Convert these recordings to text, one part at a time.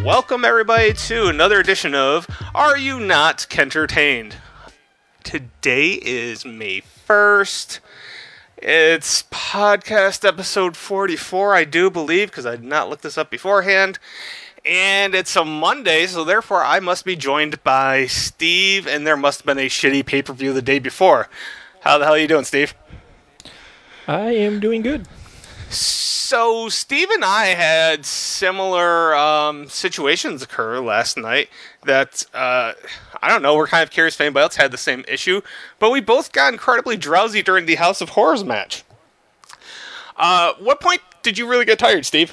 welcome everybody to another edition of Are You Not Kentertained? Today is May 1st. It's podcast episode 44, I do believe, because I did not look this up beforehand. And it's a Monday, so therefore I must be joined by Steve, and there must have been a shitty pay-per-view the day before. How the hell are you doing, Steve? I am doing good. So, Steve and I had similar situations occur last night that, I don't know, we're kind of curious if anybody else had the same issue, but we both got incredibly drowsy during the House of Horrors match. What point did you really get tired, Steve?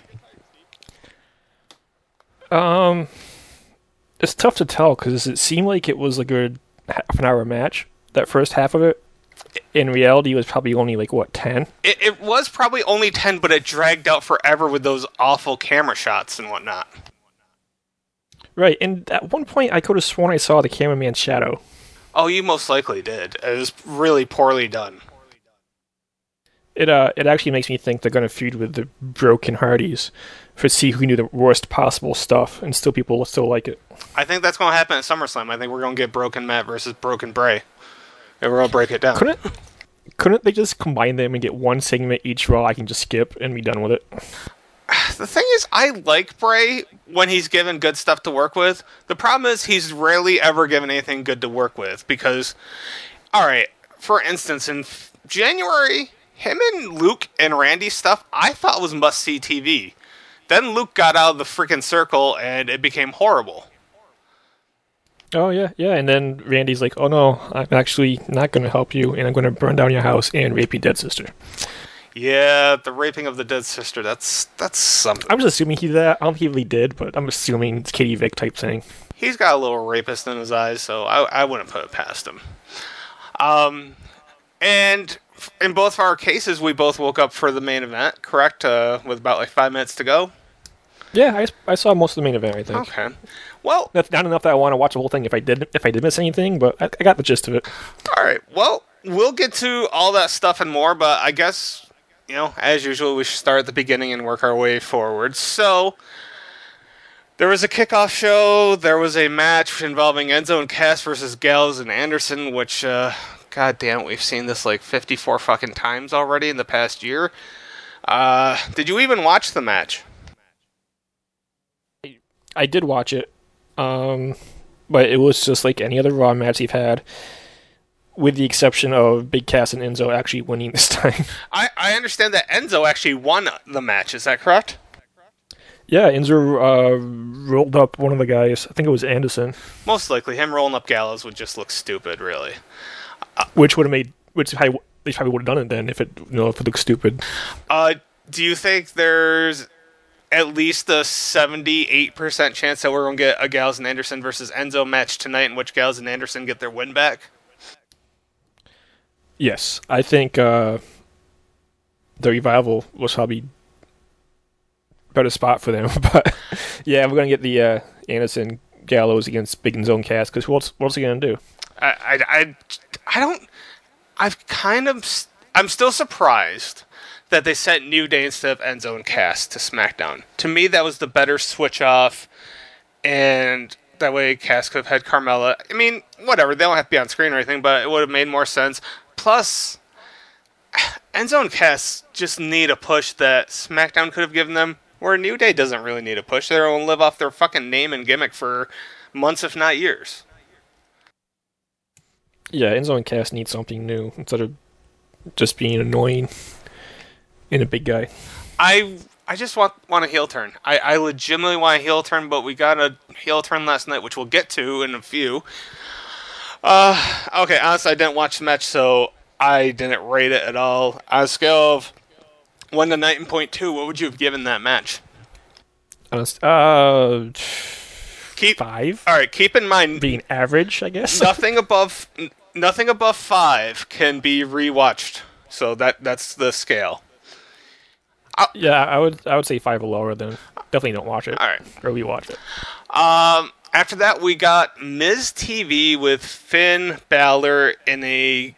It's tough to tell because it seemed like it was a good half an hour match, that first half of it. In reality, it was probably only 10? It was probably only 10, but it dragged out forever with those awful camera shots and whatnot. Right, and at one point I could have sworn I saw the cameraman's shadow. Oh, you most likely did. It was really poorly done. It actually makes me think they're going to feud with the Broken Hardys to see who can do the worst possible stuff, and still people will still like it. I think that's going to happen at SummerSlam. I think we're going to get Broken Matt versus Broken Bray. And we're going to break it down. Couldn't they just combine them and get one segment each Raw I can just skip and be done with it? The thing is, I like Bray when he's given good stuff to work with. The problem is he's rarely ever given anything good to work with because, alright, for instance, in January, him and Luke and Randy stuff I thought was must-see TV. Then Luke got out of the freaking circle and it became horrible. Oh, yeah, and then Randy's like, oh no, I'm actually not going to help you, and I'm going to burn down your house and rape your dead sister. Yeah, the raping of the dead sister, that's something. I'm just assuming he did that. I don't think he really did, but I'm assuming it's Katie Vick type thing. He's got a little rapist in his eyes, so I wouldn't put it past him. And in both of our cases, we both woke up for the main event, correct? With about 5 minutes to go? Yeah, I saw most of the main event, I think. Okay. Well, that's not enough that I want to watch the whole thing if I did miss anything, but I got the gist of it. All right. Well, we'll get to all that stuff and more, but I guess, as usual, we should start at the beginning and work our way forward. So, there was a kickoff show. There was a match involving Enzo and Cass versus Gallows and Anderson, which, god damn it, we've seen this 54 fucking times already in the past year. Did you even watch the match? I did watch it. But it was just like any other Raw match you've had, with the exception of Big Cass and Enzo actually winning this time. I understand that Enzo actually won the match, is that correct? Yeah, Enzo rolled up one of the guys. I think it was Anderson. Most likely. Him rolling up Gallows would just look stupid, really. Which they probably would have done it then if it looked stupid. Do you think there's at least a 78% chance that we're going to get a Gallows and Anderson versus Enzo match tonight in which Gallows and Anderson get their win back? Yes. I think the Revival was probably a better spot for them. But yeah, we're going to get the Anderson Gallows against Big Enzo and Cass, because what else are you going to do? I'm still surprised that they sent New Day instead of Enzo and Cass to SmackDown. To me, that was the better switch off, and that way Cass could have had Carmella. I mean, whatever, they don't have to be on screen or anything, but it would have made more sense. Plus, Enzo and Cass just need a push that SmackDown could have given them, where New Day doesn't really need a push. They're going to live off their fucking name and gimmick for months, if not years. Yeah, Enzo and Cass need something new instead of just being annoying and a big guy. I just want a heel turn. I legitimately want a heel turn, but we got a heel turn last night, which we'll get to in a few. Okay, honestly, I didn't watch the match, so I didn't rate it at all. On a scale of 1 to 9.2, what would you have given that match? 5. All right, keep in mind being average, I guess. Nothing above 5 can be rewatched. So that's the scale. Yeah, I would say 5 or lower. Then definitely don't watch it. All right, or rewatch it. After that, we got Miz TV with Finn Balor in a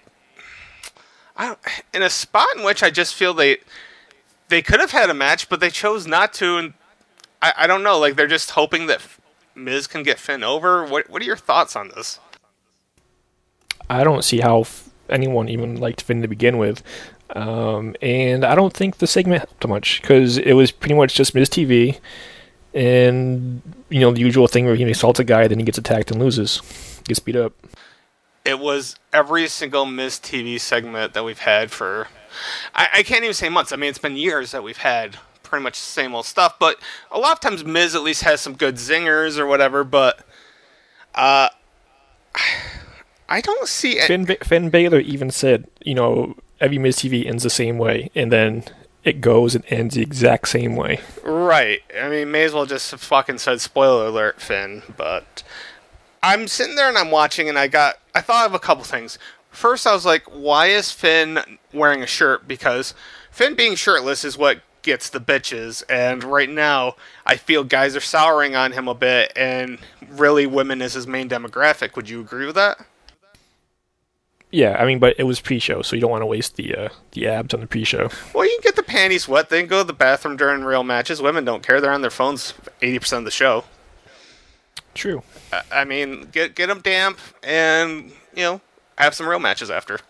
spot in which I just feel they could have had a match, but they chose not to, and I don't know. Like they're just hoping that Miz can get Finn over. What are your thoughts on this? I don't see how anyone even liked Finn to begin with. And I don't think the segment helped much because it was pretty much just Miz TV, and the usual thing where he assaults a guy, then he gets attacked and loses, gets beat up. It was every single Miz TV segment that we've had for, I can't even say months. I mean, it's been years that we've had pretty much the same old stuff. But a lot of times Miz at least has some good zingers or whatever. But I don't see it. Finn Balor even said, every Miz TV ends the same way, and then it goes and ends the exact same way. Right. I mean, may as well just fucking said spoiler alert, Finn. But I'm sitting there and I'm watching, and I thought of a couple things. First, I was like, why is Finn wearing a shirt? Because Finn being shirtless is what gets the bitches, and right now I feel guys are souring on him a bit, and really women is his main demographic. Would you agree with that? Yeah, I mean, but it was pre-show, so you don't want to waste the abs on the pre-show. Well, you can get the panties wet, then go to the bathroom during real matches. Women don't care; they're on their phones 80% of the show. True. I mean, get them damp, and have some real matches after.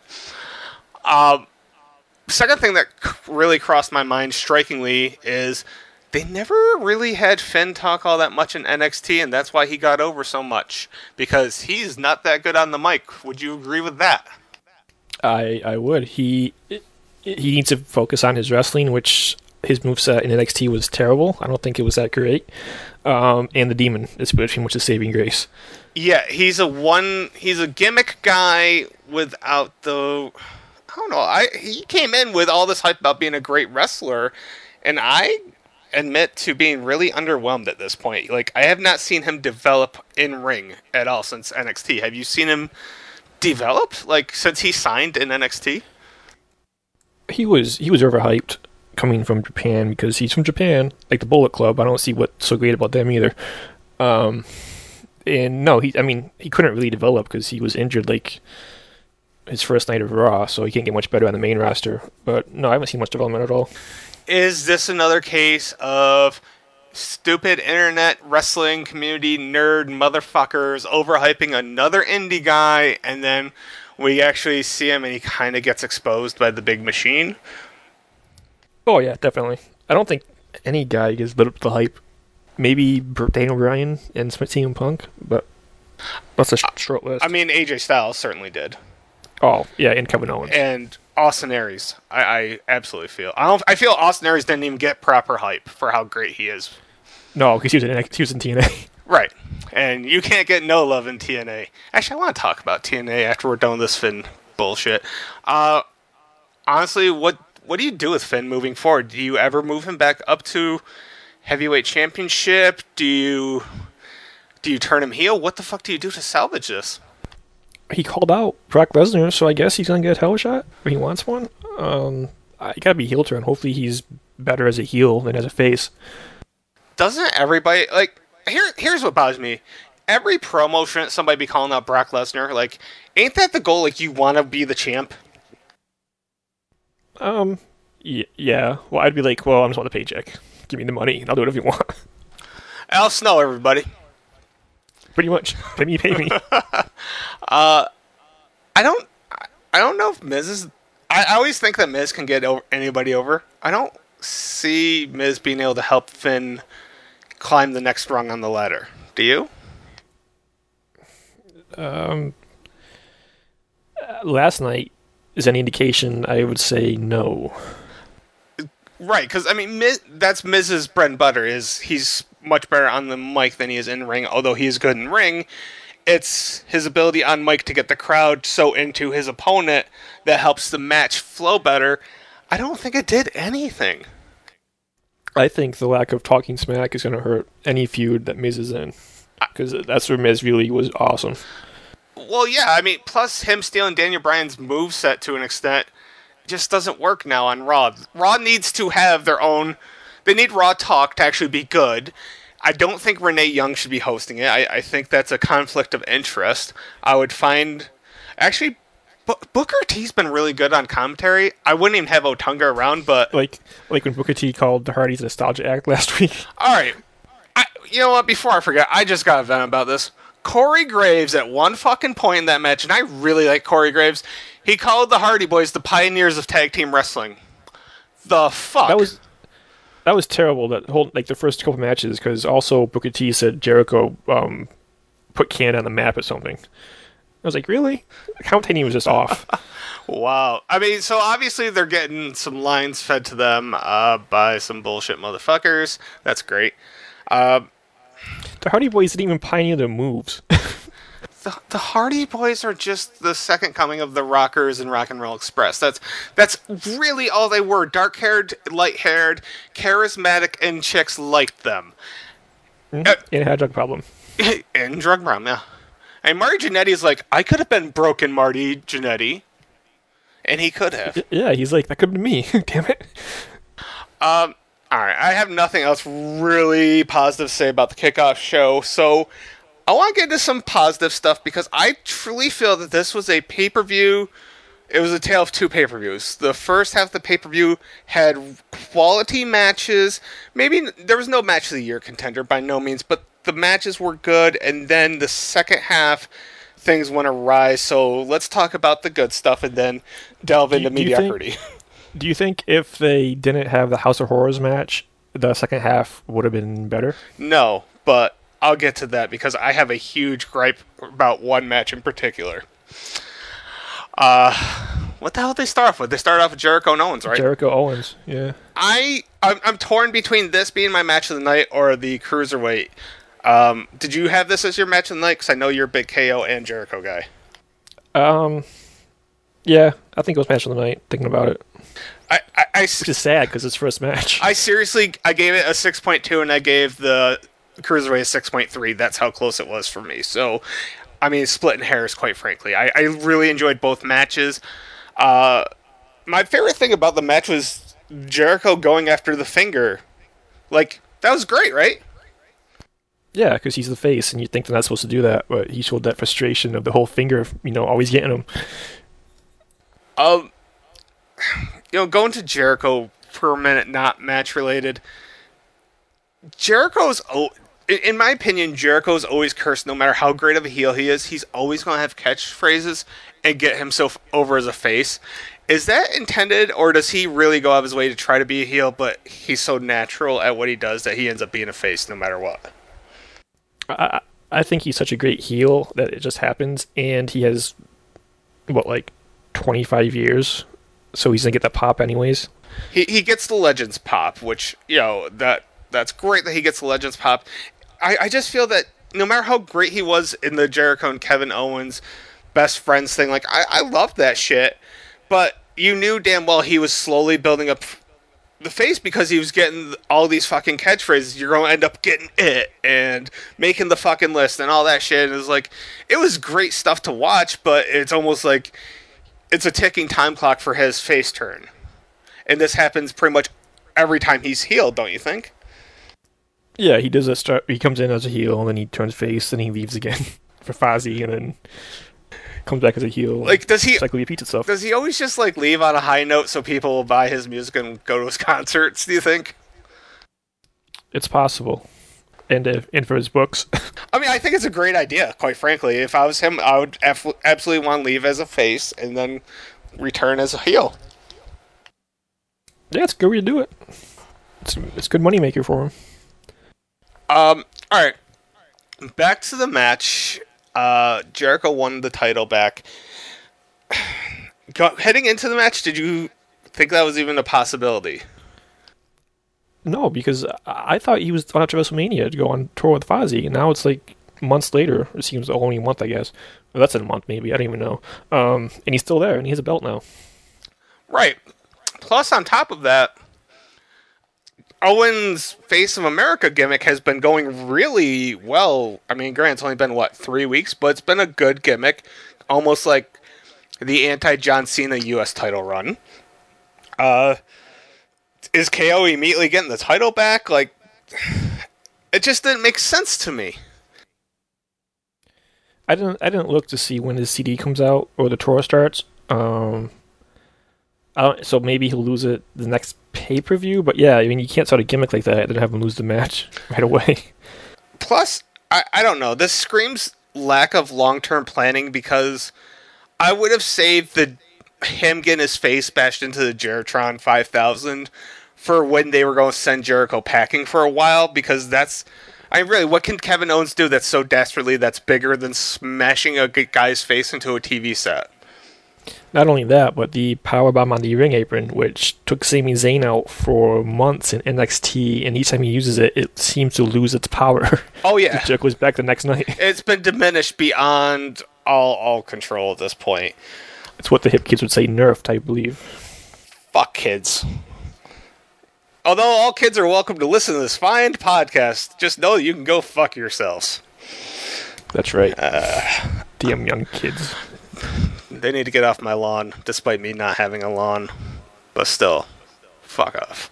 Second thing that really crossed my mind strikingly is they never really had Finn talk all that much in NXT, and that's why he got over so much, because he's not that good on the mic. Would you agree with that? I would. He needs to focus on his wrestling, which his moveset in NXT was terrible. I don't think it was that great. And the Demon is between which is saving grace. Yeah, he's a gimmick guy without the... I don't know. He came in with all this hype about being a great wrestler, and I admit to being really underwhelmed at this point. Like, I have not seen him develop in ring at all since NXT. Have you seen him develop, like, since he signed in NXT? He was overhyped coming from Japan because he's from Japan, like the Bullet Club. I don't see what's so great about them either. And no, he couldn't really develop because he was injured like his first night of Raw, so he can't get much better on the main roster. But no, I haven't seen much development at all. Is this another case of stupid internet wrestling community nerd motherfuckers overhyping another indie guy, and then we actually see him and he kind of gets exposed by the big machine? Oh yeah, definitely. I don't think any guy gets lit up the hype. Maybe Daniel Bryan and CM Punk, but that's a short list. I mean, AJ Styles certainly did. Oh yeah, and Kevin Owens and Austin Aries. I absolutely feel. I feel Austin Aries didn't even get proper hype for how great he is. No, because he was in TNA. Right, and you can't get no love in TNA. Actually, I want to talk about TNA after we're done with this Finn bullshit. Honestly, what do you do with Finn moving forward? Do you ever move him back up to heavyweight championship? Do you turn him heel? What the fuck do you do to salvage this? He called out Brock Lesnar, so I guess he's gonna get a hell shot if he wants one. I gotta be heel turn. Hopefully, he's better as a heel than as a face. Doesn't everybody like? Here's what bothers me. Every promo shouldn't somebody be calling out Brock Lesnar. Like, ain't that the goal? Like, you want to be the champ? Yeah. Well, I'd be like, well, I just want the paycheck. Give me the money, and I'll do whatever you want. Al Snow, everybody. Pretty much. Pay me. I don't know if Miz is... I always think that Miz can get anybody over. I don't see Miz being able to help Finn climb the next rung on the ladder. Do you? Last night is any indication, I would say no. Right, because, I mean, that's Miz's bread and butter, is he's much better on the mic than he is in ring, although he is good in ring. It's his ability on mic to get the crowd so into his opponent that helps the match flow better. I don't think it did anything. I think the lack of talking smack is going to hurt any feud that Miz is in, because that's where Miz really was awesome. Well, yeah, I mean, plus him stealing Daniel Bryan's moveset to an extent just doesn't work now on Raw. Raw needs to have their own... They need Raw Talk to actually be good. I don't think Renee Young should be hosting it. I think that's a conflict of interest. I would find... Actually, Booker T's been really good on commentary. I wouldn't even have Otunga around, but... Like when Booker T called the Hardys a nostalgia act last week. Alright, you know what? Before I forget, I just got vent about this. Corey Graves at one fucking point in that match, and I really like Corey Graves. He called the Hardy Boys the pioneers of tag team wrestling. The fuck? That was terrible. That whole the first couple matches, because also Booker T said Jericho put Canada on the map or something. I was like, really? The commentating was just off. Wow. I mean, so obviously they're getting some lines fed to them by some bullshit motherfuckers. That's great. The Hardy Boys didn't even pioneer their moves. The Hardy Boys are just the second coming of the Rockers and Rock and Roll Express. That's really all they were. Dark-haired, light-haired, charismatic, and chicks liked them. And had a drug problem. And drug problem, yeah. And Marty Jannetty's like, I could have been broken Marty Jannetty. And he could have. Yeah, he's like, that could have been me. Damn it. Alright, I have nothing else really positive to say about the kickoff show, so I want to get into some positive stuff because I truly feel that this was a pay-per-view. It was a tale of two pay-per-views. The first half of the pay-per-view had quality matches. Maybe there was no match of the year contender by no means, but the matches were good, and then the second half, things went awry. So let's talk about the good stuff and then delve into mediocrity. Do you think if they didn't have the House of Horrors match, the second half would have been better? No, but I'll get to that because I have a huge gripe about one match in particular. What the hell did they start off with? They started off with Jericho and Owens, right? Jericho Owens, yeah. I'm torn between this being my match of the night or the Cruiserweight. Did you have this as your match of the night? Because I know you're a big KO and Jericho guy. Yeah, I think it was match of the night, thinking about it. Which is sad because it's first match. I gave it a 6.2 and I gave the Cruiserweight a 6.3. That's how close it was for me. So, I mean, splitting hairs, quite frankly. I really enjoyed both matches. My favorite thing about the match was Jericho going after the finger. Like, that was great, right? Yeah, because he's the face, and you think they're not supposed to do that, but he showed that frustration of the whole finger, always getting him. Going to Jericho for a minute, not match related. In my opinion, Jericho's always cursed. No matter how great of a heel he is, he's always going to have catchphrases and get himself over as a face. Is that intended, or does he really go out of his way to try to be a heel, but he's so natural at what he does that he ends up being a face no matter what? I think he's such a great heel that it just happens, and he has, 25 years, so he's going to get that pop anyways. He gets the Legends pop, which, that's great that he gets the Legends pop. I just feel that no matter how great he was in the Jericho and Kevin Owens best friends thing, I loved that shit, but you knew damn well he was slowly building up the face because he was getting all these fucking catchphrases. You're going to end up getting it and making the fucking list and all that shit. And it was great stuff to watch, but it's almost like it's a ticking time clock for his face turn. And this happens pretty much every time he's healed, don't you think? Yeah, he does that. He comes in as a heel, and then he turns face, and he leaves again for Fozzy, and then comes back as a heel. Does he cycle repeats itself? Does he always just leave on a high note so people will buy his music and go to his concerts? Do you think? It's possible, and for his books. I mean, I think it's a great idea. Quite frankly, if I was him, I would absolutely want to leave as a face and then return as a heel. Yeah, it's a good way to do it. It's a good moneymaker for him. All right. Back to the match. Jericho won the title back. Heading into the match, did you think that was even a possibility? No, because I thought he was on after WrestleMania to go on tour with Fozzy, and now it's months later. It seems only a month, I guess. Well, that's in a month, maybe. I don't even know. And he's still there, and he has a belt now. Right. Plus, on top of that, Owens' Face of America gimmick has been going really well. I mean, granted, it's only been, 3 weeks? But it's been a good gimmick. Almost like the anti-John Cena U.S. title run. Is KO immediately getting the title back? It just didn't make sense to me. I didn't look to see when his CD comes out or the tour starts. So maybe he'll lose it the next pay-per-view, but yeah, I mean, you can't start a gimmick like that and have him lose the match right away. Plus, I don't know. This screams lack of long-term planning because I would have saved him getting his face bashed into the Geritron 5000 for when they were going to send Jericho packing for a while, because what can Kevin Owens do that's so desperately that's bigger than smashing a guy's face into a TV set? Not only that, but the powerbomb on the ring apron, which took Sami Zayn out for months in NXT, and each time he uses it, it seems to lose its power. Oh yeah, Jericho's back the next night. It's been diminished beyond all control at this point. It's what the hip kids would say, nerfed, I believe. Fuck kids. Although all kids are welcome to listen to this fine podcast, just know you can go fuck yourselves. That's right. Damn young kids. They need to get off my lawn, despite me not having a lawn. But still, fuck off.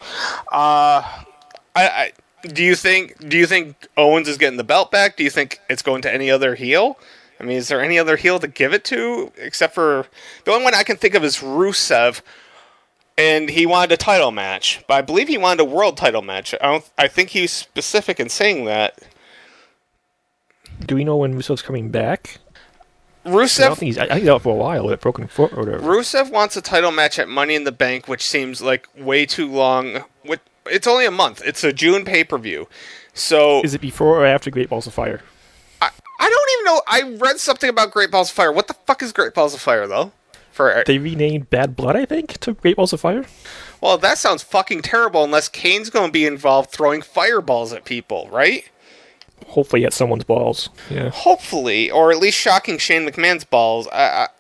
Do you think Owens is getting the belt back? Do you think it's going to any other heel? I mean, is there any other heel to give it to except for the only one I can think of is Rusev, and he wanted a title match, but I believe he wanted a world title match. I think he's specific in saying that. Do we know when Rusev's coming back? Rusev, I think he's out for a while with a broken foot or whatever. Rusev wants a title match at Money in the Bank, which seems like way too long. It's only a month. It's a June pay-per-view. So is it before or after Great Balls of Fire? I don't even know. I read something about Great Balls of Fire. What the fuck is Great Balls of Fire, though? They renamed Bad Blood, I think, to Great Balls of Fire. Well, that sounds fucking terrible unless Kane's going to be involved throwing fireballs at people, right? Hopefully at someone's balls. Yeah. Hopefully, or at least shocking Shane McMahon's balls.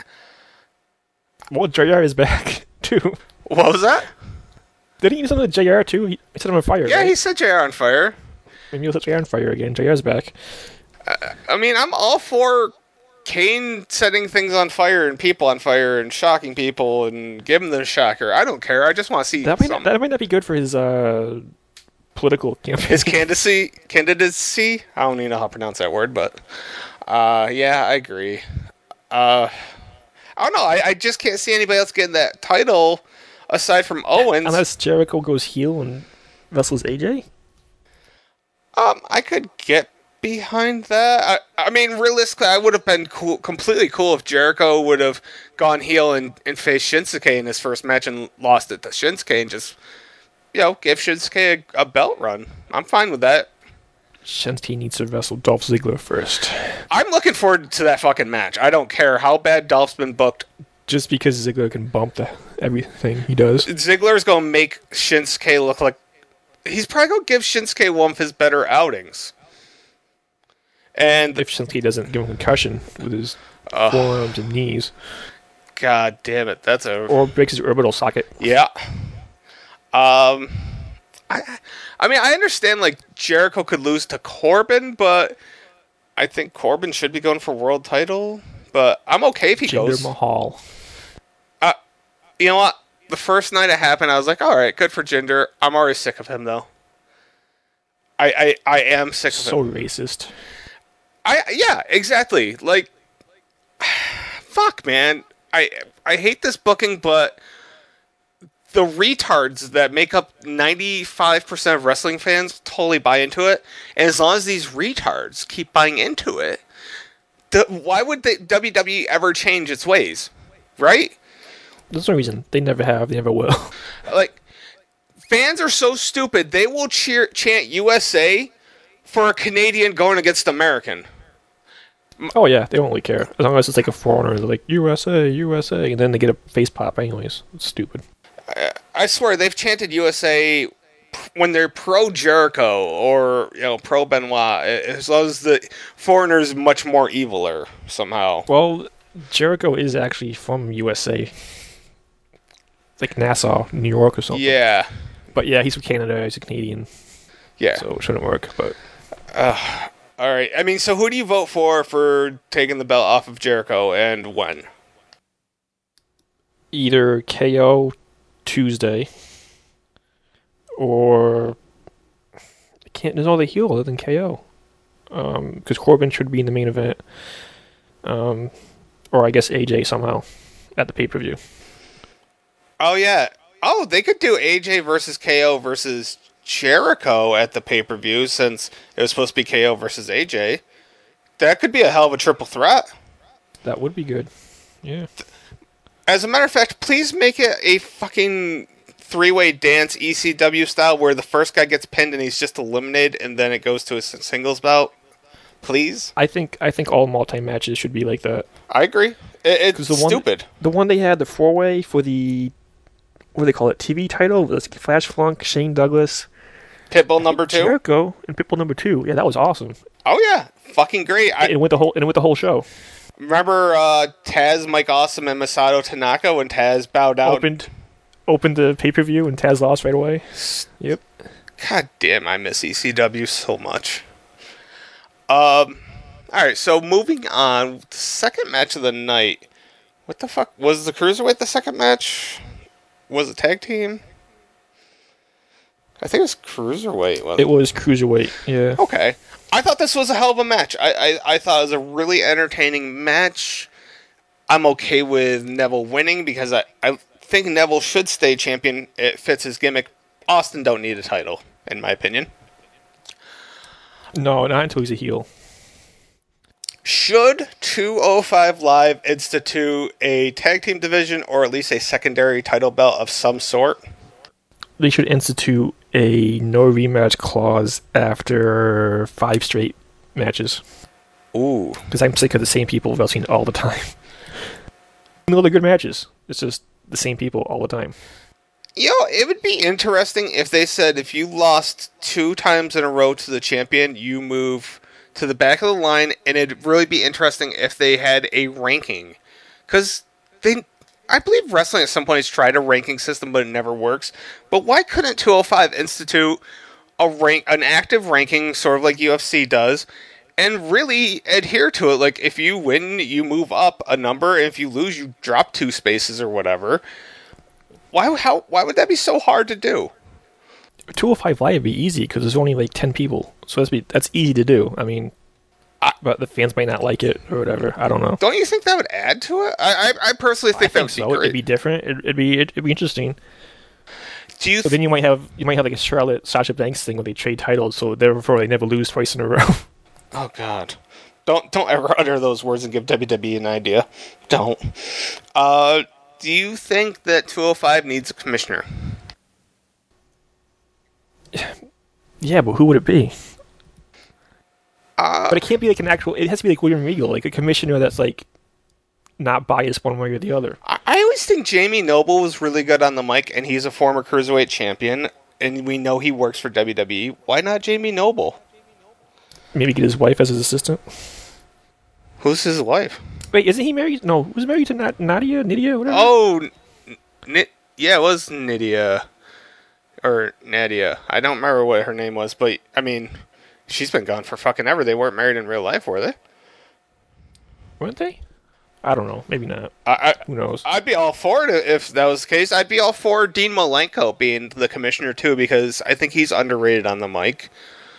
Well, JR is back, too. What was that? Did he use something with JR, too? He set him on fire, Yeah, right? he set JR on fire. Maybe he'll set JR on fire again. JR's back. I mean, I'm all for Kane setting things on fire and people on fire and shocking people and giving them the shocker. I don't care. I just want to see that might not be good for his political campaign. His candidacy? I don't even know how to pronounce that word, but yeah, I agree. I don't know. I just can't see anybody else getting that title aside from Owens. Unless Jericho goes heel and wrestles AJ? I could get behind that. I mean, realistically, I would have been completely cool if Jericho would have gone heel and faced Shinsuke in his first match and lost it to Shinsuke and just, give Shinsuke a belt run. I'm fine with that. Shinsuke needs to wrestle Dolph Ziggler first. I'm looking forward to that fucking match. I don't care how bad Dolph's been booked. Just because Ziggler can bump everything he does. Ziggler's going to make Shinsuke look like... He's probably going to give Shinsuke one of his better outings. And if Shinsuke doesn't give him concussion with his forearms and knees. God damn it. Or breaks his orbital socket. Yeah. I mean, I understand, Jericho could lose to Corbin, but I think Corbin should be going for world title. But I'm okay if he goes. Jinder Mahal. You know what? The first night it happened, I was like, all right, good for Jinder. I'm already sick of him, though. I am sick of him. So racist. Yeah, exactly. Fuck, man. I hate this booking, but the retards that make up 95% of wrestling fans totally buy into it. And as long as these retards keep buying into it, why would the WWE ever change its ways? Right? There's no reason. They never have. They never will. Fans are so stupid, they will chant USA for a Canadian going against American. Oh, yeah. They won't really care. As long as it's a foreigner. They're like, USA, USA. And then they get a face pop anyways. It's stupid. I swear, they've chanted USA when they're pro Jericho or pro Benoit, as long as the foreigner's much more eviler somehow. Well, Jericho is actually from USA, like Nassau, New York, or something. Yeah, but yeah, he's from Canada. He's a Canadian. Yeah, so it shouldn't work. But all right. I mean, so who do you vote for taking the belt off of Jericho and when? Either KO Tuesday. Or there's no other heel other than KO, because Corbin should be in the main event, or I guess AJ somehow at the pay-per-view. Oh yeah, they could do AJ versus KO versus Jericho at the pay-per-view, since it was supposed to be KO versus AJ. That could be a hell of a triple threat. That would be good. Yeah. As a matter of fact, please make it a fucking three-way dance ECW style where the first guy gets pinned and he's just eliminated and then it goes to a singles bout. Please? I think all multi-matches should be like that. I agree. It's stupid. The one they had, the 4-way for the, what do they call it, TV title? It was Flash Flunk, Shane Douglas, Pitbull number 2? Jericho, and Pitbull number 2. Yeah, that was awesome. Oh yeah. Fucking great. It went the whole show. Remember Taz, Mike Awesome, and Masato Tanaka when Taz bowed out? Opened the pay-per-view and Taz lost right away. Yep. God damn, I miss ECW so much. Alright, so moving on. The second match of the night. What the fuck? Was the Cruiserweight the second match? Was it tag team? I think it was Cruiserweight. Wasn't it? It was Cruiserweight, yeah. Okay. I thought this was a hell of a match. I thought it was a really entertaining match. I'm okay with Neville winning because I think Neville should stay champion. It fits his gimmick. Austin don't need a title, in my opinion. No, not until he's a heel. Should 205 Live institute a tag team division or at least a secondary title belt of some sort? They should institute a no rematch clause after 5 straight matches. Ooh. Because I'm sick of the same people wrestling all the time. No, they're good matches. It's just the same people all the time. You know, it would be interesting if they said if you lost 2 times in a row to the champion, you move to the back of the line, and it'd really be interesting if they had a ranking. Because I believe wrestling at some point has tried a ranking system, but it never works. But why couldn't 205 institute an active ranking, sort of like UFC does, and really adhere to it? Like, if you win, you move up a number, and if you lose, you drop 2 spaces or whatever. Why would that be so hard to do? 205 Live would be easy because there's only like 10 people, so that's easy to do. I mean, but the fans might not like it or whatever. I don't know. Don't you think that would add to it? I personally think that would be great. It'd be different. It'd be interesting. But then you might have like a Charlotte Sasha Banks thing where they trade titles, so therefore they never lose twice in a row. Oh God! Don't ever utter those words and give WWE an idea. Don't. Do you think that 205 needs a commissioner? Yeah, but who would it be? But it can't be like an actual. It has to be like William Regal, like a commissioner that's like not biased one way or the other. I always think Jamie Noble was really good on the mic, and he's a former Cruiserweight champion, and we know he works for WWE. Why not Jamie Noble? Maybe get his wife as his assistant. Who's his wife? Wait, isn't he married? No, who's married to Nadia, whatever? Oh, yeah, it was Nydia. Or Nadia. I don't remember what her name was, but, I mean, she's been gone for fucking ever. They weren't married in real life, were they? Weren't they? I don't know. Maybe not. Who knows? I'd be all for it if that was the case. I'd be all for Dean Malenko being the commissioner, too, because I think he's underrated on the mic.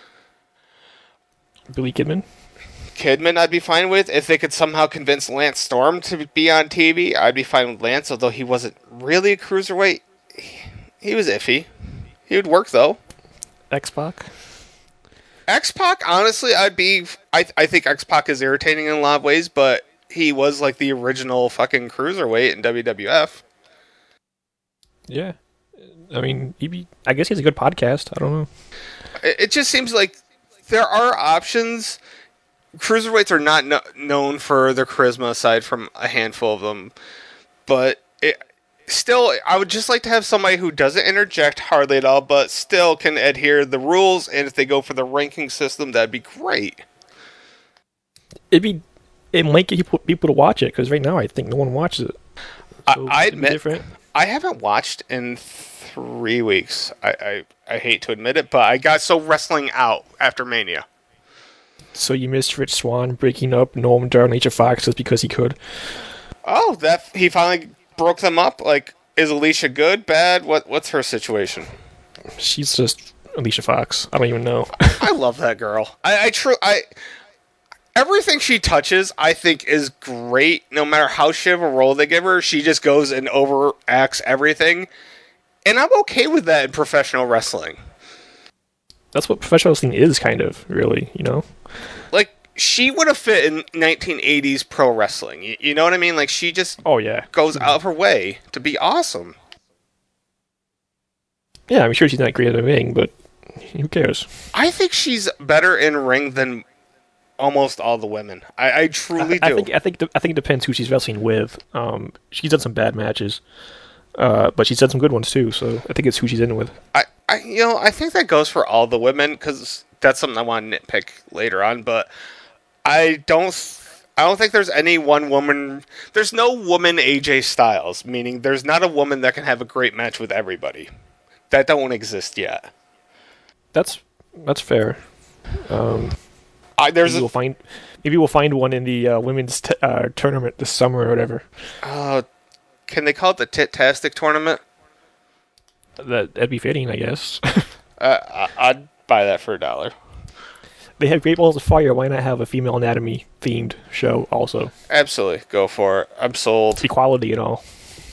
Billy Kidman? Kidman I'd be fine with. If they could somehow convince Lance Storm to be on TV, I'd be fine with Lance, although he wasn't really a cruiserweight. He was iffy. He would work, though. X-Pac? X-Pac, honestly, I think X-Pac is irritating in a lot of ways, but he was like the original fucking cruiserweight in WWF. Yeah. I mean, I guess he has a good podcast. I don't know. It just seems like there are options. Cruiserweights are not known for their charisma aside from a handful of them. But still, I would just like to have somebody who doesn't interject hardly at all, but still can adhere to the rules. And if they go for the ranking system, that'd be great. It might get people to watch it, because right now I think no one watches it. So I admit, I haven't watched in 3 weeks. I hate to admit it, but I got so wrestling out after Mania. So you missed Rich Swann breaking up Noam Dar and Alicia Fox just because he could? Oh, that he finally broke them up? Like, is Alicia good, bad? What's her situation? She's just Alicia Fox. I don't even know. I love that girl. Everything she touches, I think, is great. No matter how shit of a role they give her, she just goes and overacts everything. And I'm okay with that in professional wrestling. That's what professional wrestling is, kind of, really, Like, she would have fit in 1980s pro wrestling. You know what I mean? Like, she just Oh, yeah. goes out of her way to be awesome. Yeah, I'm sure she's not great at the ring, but who cares? I think she's better in ring than almost all the women. I truly do. I think it depends who she's wrestling with. She's done some bad matches, but she's done some good ones too. So I think it's who she's in with. I think that goes for all the women because that's something I want to nitpick later on. But I don't think there's any one woman. There's no woman AJ Styles, meaning there's not a woman that can have a great match with everybody. That don't exist yet. That's fair. Maybe we'll find one in the women's tournament this summer or whatever. Can they call it the Tit-tastic tournament? That'd be fitting, I guess. I'd buy that for $1. They have Great Balls of Fire. Why not have a female anatomy themed show also? Absolutely, go for it. I'm sold. Equality and all.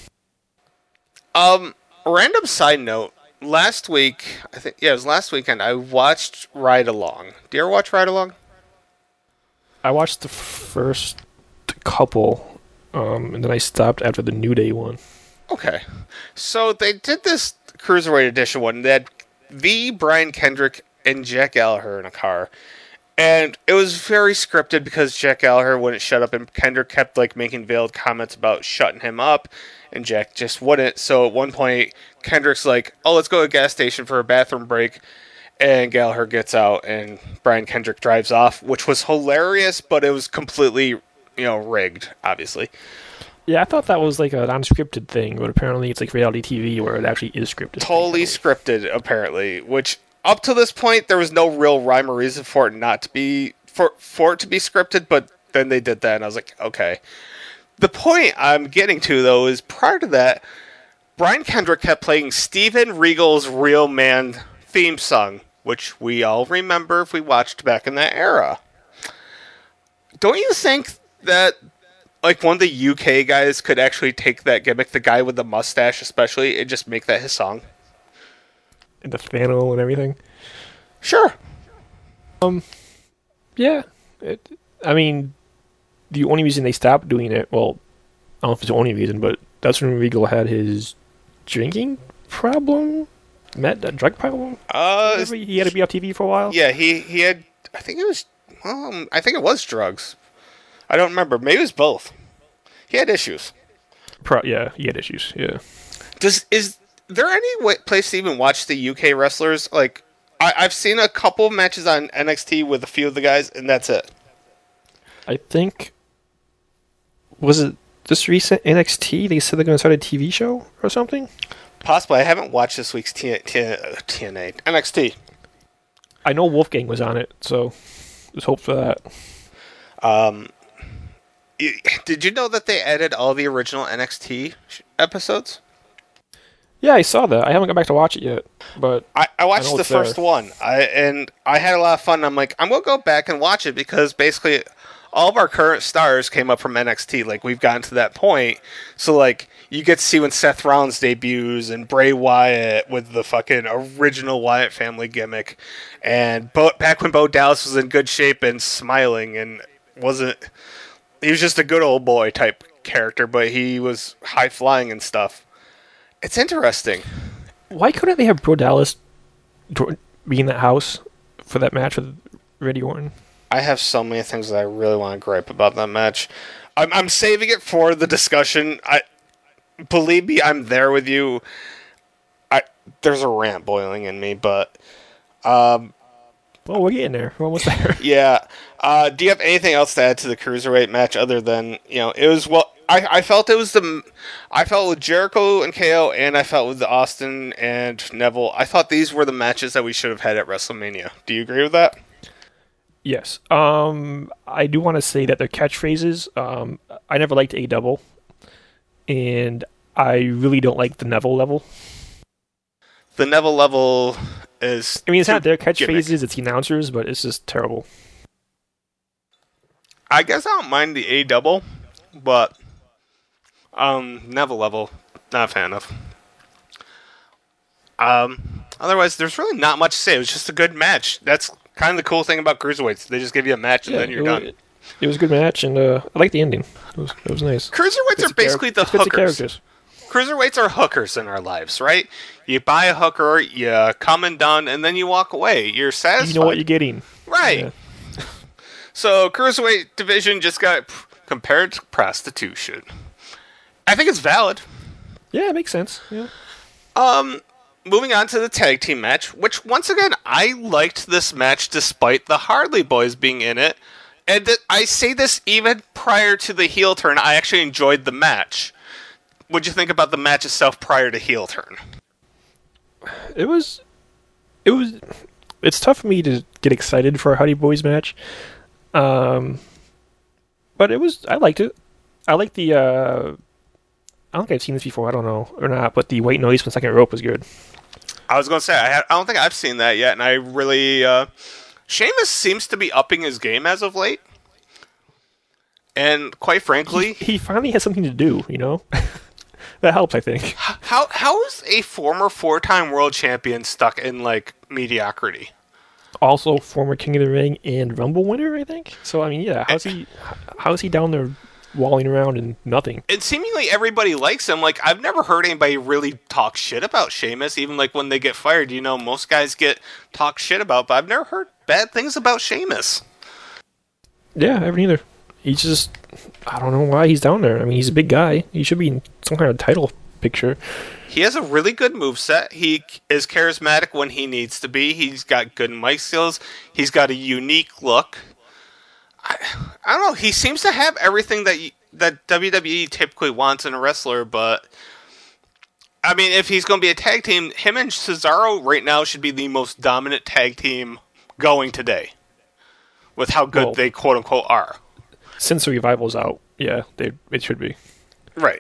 Random side note. Last week, it was last weekend, I watched Ride Along. Do you ever watch Ride Along? I watched the first couple, and then I stopped after the New Day one. Okay. So they did this Cruiserweight Edition one. They had Brian Kendrick, and Jack Gallagher in a car. And it was very scripted because Jack Gallagher wouldn't shut up, and Kendrick kept making veiled comments about shutting him up, and Jack just wouldn't. So at one point, Kendrick's like, "Oh, let's go to a gas station for a bathroom break," and Gallagher gets out, and Brian Kendrick drives off, which was hilarious, but it was completely, rigged, obviously. Yeah, I thought that was an unscripted thing, but apparently it's reality TV where it actually is scripted. Totally scripted, apparently, which up to this point there was no real rhyme or reason for it not to be for it to be scripted, but then they did that and I was like, okay. The point I'm getting to though is prior to that, Brian Kendrick kept playing Steven Regal's Real Man theme song, which we all remember if we watched back in that era. Don't you think that one of the UK guys could actually take that gimmick, the guy with the mustache especially, and just make that his song? And the flannel and everything? Sure. Yeah. The only reason they stopped doing it, well, I don't know if it's the only reason, but that's when Regal had his drinking problem? Drug problem? He had to be off TV for a while? Yeah, he had, I think it was drugs. I don't remember. Maybe it was both. He had issues. Yeah, he had issues, yeah. Is there any place to even watch the UK wrestlers? I've seen a couple of matches on NXT with a few of the guys, and that's it. I think... Was it this recent NXT? They said they're going to start a TV show or something? Possibly. I haven't watched this week's TNA. NXT. I know Wolfgang was on it, so there's hope for that. Did you know that they added all the original NXT episodes? Yeah, I saw that. I haven't got back to watch it yet, but I watched the first one. I had a lot of fun. I'm like, I'm gonna go back and watch it because basically all of our current stars came up from NXT. We've gotten to that point. So you get to see when Seth Rollins debuts and Bray Wyatt with the fucking original Wyatt family gimmick, and back when Bo Dallas was in good shape and smiling and wasn't. He was just a good old boy type character, but he was high flying and stuff. It's interesting. Why couldn't they have Bro Dallas be in that house for that match with Randy Orton? I have so many things that I really want to gripe about that match. I'm saving it for the discussion. Believe me, I'm there with you. There's a rant boiling in me, but well, we're getting there. We're almost there. Yeah. Do you have anything else to add to the Cruiserweight match other than, it was, I felt it was I felt with Jericho and KO, and I felt with Austin and Neville. I thought these were the matches that we should have had at WrestleMania. Do you agree with that? Yes. I do want to say that their catchphrases, I never liked A-Double, and I really don't like the Neville level. The Neville level is... it's not their catchphrases, it's the announcers, but it's just terrible. I guess I don't mind the A-Double, but Neville level, not a fan of. Otherwise, there's really not much to say. It was just a good match. That's kind of the cool thing about cruiserweights. They just give you a match and then you're done. It was a good match, and I like the ending. It was nice. Cruiserweights are basically the hookers. Cruiserweights are hookers in our lives, right? You buy a hooker, you come and done, and then you walk away. You're satisfied. You know what you're getting. Right. Yeah. So, Cruiserweight division just got compared to prostitution. I think it's valid. Yeah, it makes sense. Yeah. Moving on to the tag team match, which, once again, I liked this match despite the Hardy Boys being in it. And I say this even prior to the heel turn. I actually enjoyed the match. What'd you think about the match itself prior to heel turn? It's tough for me to get excited for a Hardy Boys match. But I liked it. I like the, I don't think I've seen this before, I don't know, or not, but the white noise from second rope was good. I was going to say, I don't think I've seen that yet, and I really, Sheamus seems to be upping his game as of late. And quite frankly... He finally has something to do, you know? That helps, I think. How is a former 4-time world champion stuck in, like, mediocrity? Also, former King of the Ring and Rumble winner, I think? So, I mean, yeah, how is he down there walling around and nothing? And seemingly everybody likes him. Like, I've never heard anybody really talk shit about Sheamus, even, like, when they get fired. You know, most guys get talked shit about, but I've never heard bad things about Sheamus. Yeah, I haven't either. He's just... I don't know why he's down there. I mean, he's a big guy. He should be in some kind of title picture. He has a really good moveset. He is charismatic when he needs to be. He's got good mic skills. He's got a unique look. I don't know. He seems to have everything that WWE typically wants in a wrestler, but... I mean, if he's going to be a tag team, him and Cesaro right now should be the most dominant tag team going today. With how good they quote-unquote are. Since the Revival's out, yeah, it should be. Right.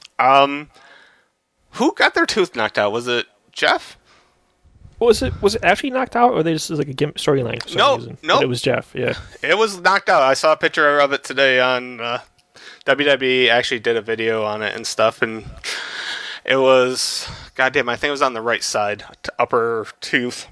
Who got their tooth knocked out? Was it Jeff? Was it actually knocked out, or they just like a gimmick storyline? No, it was Jeff. Yeah, it was knocked out. I saw a picture of it today on WWE. Actually, did a video on it and stuff, and it was goddamn. I think it was on the right side, upper tooth.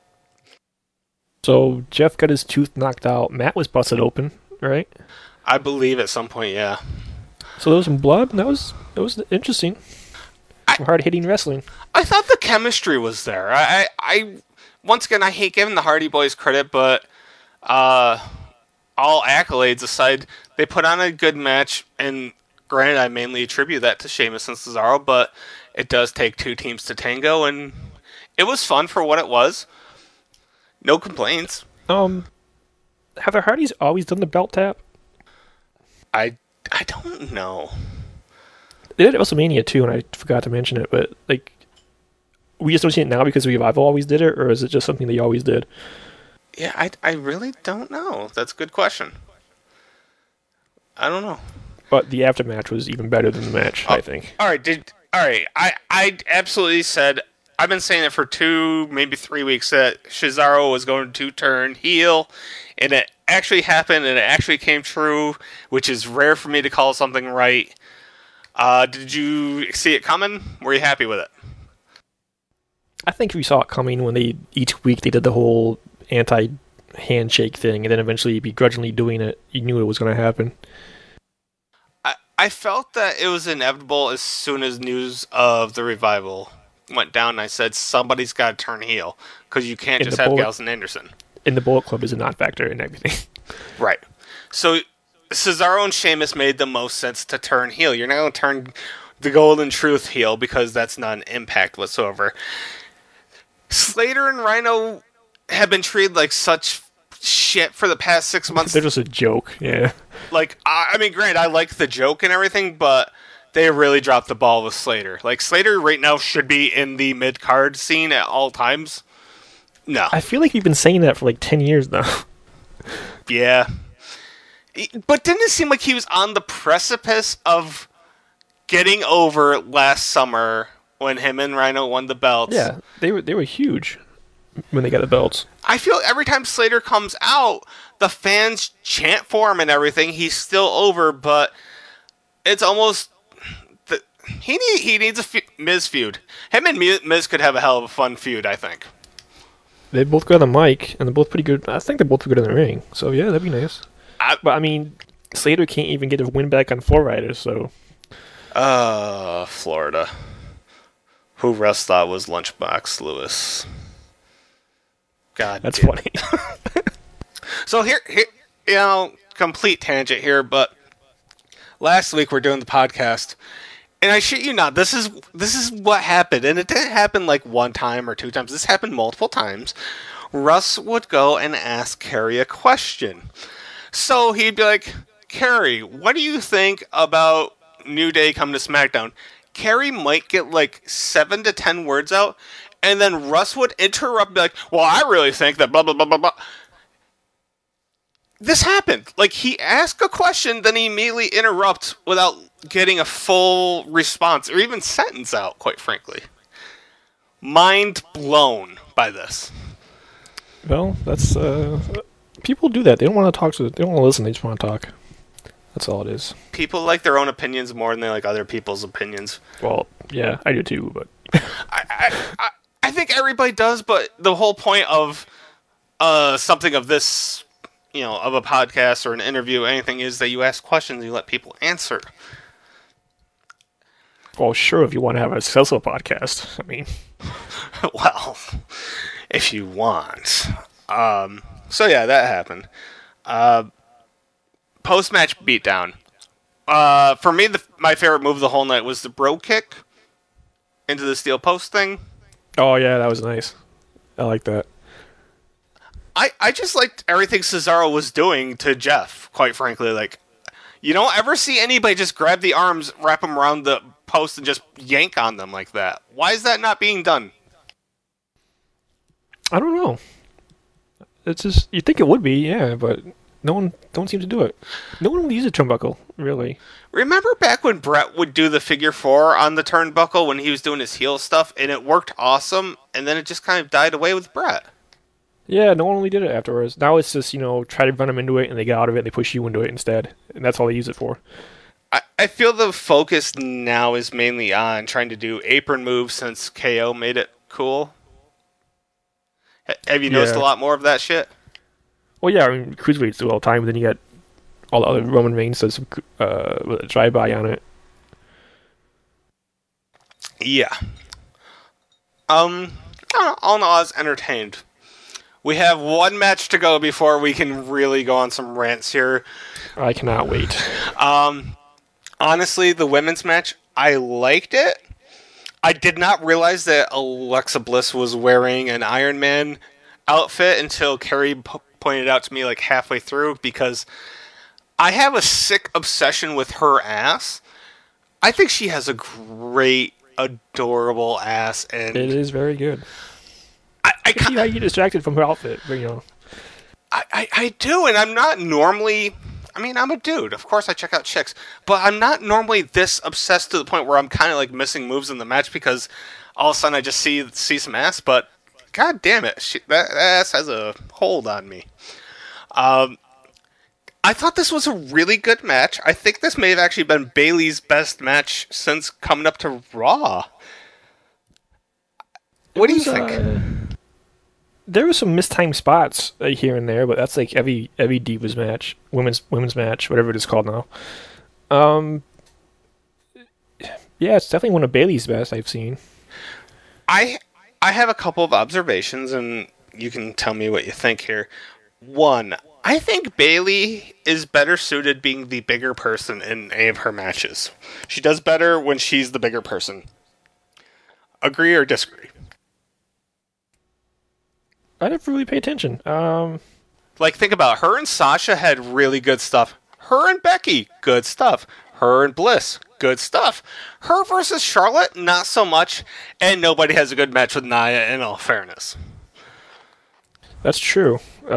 So Jeff got his tooth knocked out. Matt was busted open, right? I believe at some point, yeah. So there was some blood. That was interesting. Some hard-hitting wrestling. I thought the chemistry was there. I once again, I hate giving the Hardy Boys credit, but all accolades aside, they put on a good match, and granted, I mainly attribute that to Sheamus and Cesaro, but it does take two teams to tango, and it was fun for what it was. No complaints. Have the Hardys always done the belt tap? I don't know. They did it at WrestleMania too, and I forgot to mention it, but like, we just don't see it now because Revival always did it, or is it just something they always did? Yeah, I really don't know. That's a good question. I don't know. But the aftermatch was even better than the match, I think. All right. I absolutely said, I've been saying it for 2, maybe 3 weeks, that Cesaro was going to turn heel, and it actually happened, and it actually came true, which is rare for me to call something right. Did you see it coming? Were you happy with it? I think we saw it coming when each week they did the whole anti-handshake thing, and then eventually begrudgingly doing it. You knew it was going to happen. I felt that it was inevitable as soon as news of the Revival went down. I said, somebody's got to turn heel, because you can't just have Gallows and Anderson. And the Bullet Club is a non-factor in everything. Right. So Cesaro and Sheamus made the most sense to turn heel. You're not going to turn the Golden Truth heel because that's not an impact whatsoever. Slater and Rhino have been treated like such shit for the past 6 months. They're just a joke, yeah. Like, I mean, granted, I like the joke and everything, but they really dropped the ball with Slater. Like, Slater right now should be in the mid-card scene at all times. No. I feel like you've been saying that for like 10 years now. Yeah. But didn't it seem like he was on the precipice of getting over last summer when him and Rhino won the belts? Yeah, they were huge when they got the belts. I feel every time Slater comes out, the fans chant for him and everything. He's still over, but it's almost... he needs a Miz feud. Him and Miz could have a hell of a fun feud, I think. They both got on the mic, and they're both pretty good. I think they're both good in the ring. So yeah, that'd be nice. But I mean, Slater can't even get a win back on Floor Riders, so. Florida. Who Russ thought was Lunchbox Lewis. God, that's funny. So here, complete tangent here, but last week we're doing the podcast, and I shit you not, this is what happened, and it didn't happen like one time or two times. This happened multiple times. Russ would go and ask Kerry a question. So he'd be like, Kerry, what do you think about New Day coming to SmackDown? Kerry might get like 7 to 10 words out, and then Russ would interrupt and be like, well, I really think that blah, blah, blah, blah, blah. This happened. Like, he asked a question, then he immediately interrupts without getting a full response, or even sentence out, quite frankly. Mind blown by this. Well, that's, people do that. They don't want to talk they don't want to listen, they just want to talk. That's all it is. People like their own opinions more than they like other people's opinions. Well, yeah, I do too, but... I think everybody does, but the whole point of something of this, of a podcast or an interview, anything, is that you ask questions and you let people answer. Well, sure, if you want to have a successful podcast. I mean... Well, if you want. So yeah, that happened. Post-match beatdown. For me, my favorite move of the whole night was the bro kick into the steel post thing. Oh yeah, that was nice. I like that. I just liked everything Cesaro was doing to Jeff, quite frankly. Like, you don't ever see anybody just grab the arms, wrap them around the post, and just yank on them like that. Why is that not being done? I don't know. It's just, you'd think it would be, yeah, but no one don't seem to do it. No one would use a turnbuckle, really. Remember back when Brett would do the figure 4 on the turnbuckle when he was doing his heel stuff, and it worked awesome, and then it just kind of died away with Brett? Yeah, no one really did it afterwards. Now it's just, try to run them into it, and they get out of it, and they push you into it instead. And that's all they use it for. I feel the focus now is mainly on trying to do apron moves since KO made it cool. Have you noticed a lot more of that shit? Well, yeah, I mean, cruiserweights do it all the time, but then you got all the other Roman Reigns does a drive-by on it. Yeah. All in all, I was entertained. We have one match to go before we can really go on some rants here. I cannot wait. Honestly, the women's match, I liked it. I did not realize that Alexa Bliss was wearing an Iron Man outfit until Kerry pointed out to me like halfway through, because I have a sick obsession with her ass. I think she has a great, adorable ass, and it is very good. I see how you get distracted from her outfit, but I do, and I'm not normally. I mean, I'm a dude. Of course I check out chicks. But I'm not normally this obsessed to the point where I'm kind of like missing moves in the match because all of a sudden I just see some ass. But god damn it, that ass has a hold on me. I thought this was a really good match. I think this may have actually been Bayley's best match since coming up to Raw. What do you think? There were some mistimed spots here and there, but that's like every Divas match, women's match, whatever it is called now. Yeah, it's definitely one of Bayley's best I've seen. I have a couple of observations, and you can tell me what you think here. One, I think Bayley is better suited being the bigger person in any of her matches. She does better when she's the bigger person. Agree or disagree? I didn't really pay attention. Like, think about it. Her and Sasha had really good stuff. Her and Becky, good stuff. Her and Bliss, good stuff. Her versus Charlotte, not so much. And nobody has a good match with Nia, in all fairness. That's true.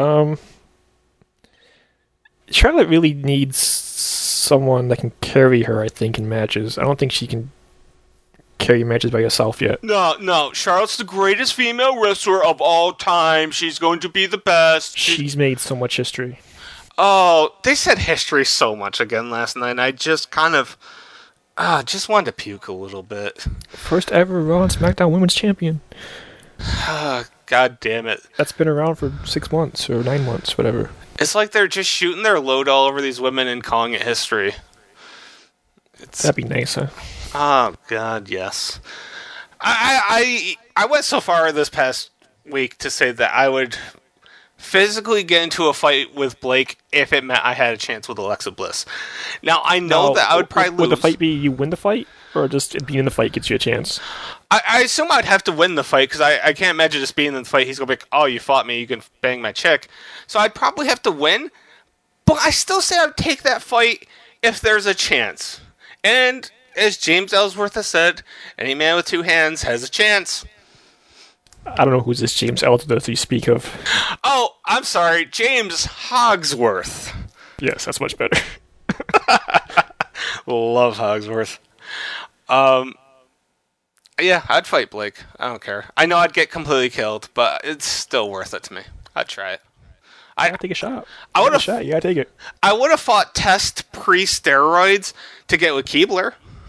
Charlotte really needs someone that can carry her, I think, in matches. I don't think she can carry matches by herself yet. No. Charlotte's the greatest female wrestler of all time. She's going to be the best. She's made so much history. Oh, they said history so much again last night, and I just kind of... Just wanted to puke a little bit. First ever Raw and SmackDown Women's Champion. God damn it. That's been around for 6 months or 9 months, whatever. It's like they're just shooting their load all over these women and calling it history. That'd be nice, huh? Oh, God, yes. I went so far this past week to say that I would physically get into a fight with Blake if it meant I had a chance with Alexa Bliss. Now, I know that I would probably lose. Would the fight be you win the fight, or just being in the fight gets you a chance? I assume I'd have to win the fight, because I can't imagine just being in the fight. He's going to be like, oh, you fought me, you can bang my chick. So I'd probably have to win, but I still say I'd take that fight if there's a chance. And as James Ellsworth has said, any man with two hands has a chance. I don't know who's this James Ellsworth you speak of. Oh, I'm sorry, James Hogsworth. Yes, that's much better. Love Hogsworth. Yeah, I'd fight Blake. I don't care. I know I'd get completely killed, but it's still worth it to me. I'd try it. I gotta take a shot. I would have shot. You gotta take it. I would have fought Test pre-steroids to get with Keebler.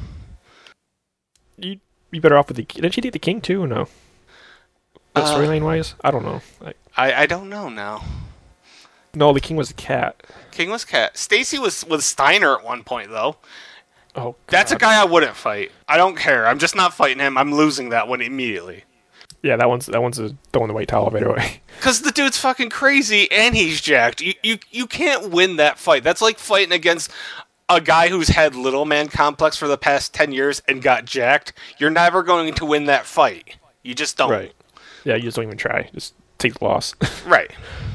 You better off with the. Didn't she take the King too? Or no. Storyline wise, I don't know. I don't know now. No, the King was the cat. King was cat. Stacy was with Steiner at one point though. Oh, God. That's a guy I wouldn't fight. I don't care. I'm just not fighting him. I'm losing that one immediately. Yeah, that one's throwing the white towel right away. Because the dude's fucking crazy and he's jacked. You can't win that fight. That's like fighting against a guy who's had little man complex for the past 10 years and got jacked. You're never going to win that fight. You just don't. Right. Yeah, you just don't even try. Just take the loss. Right.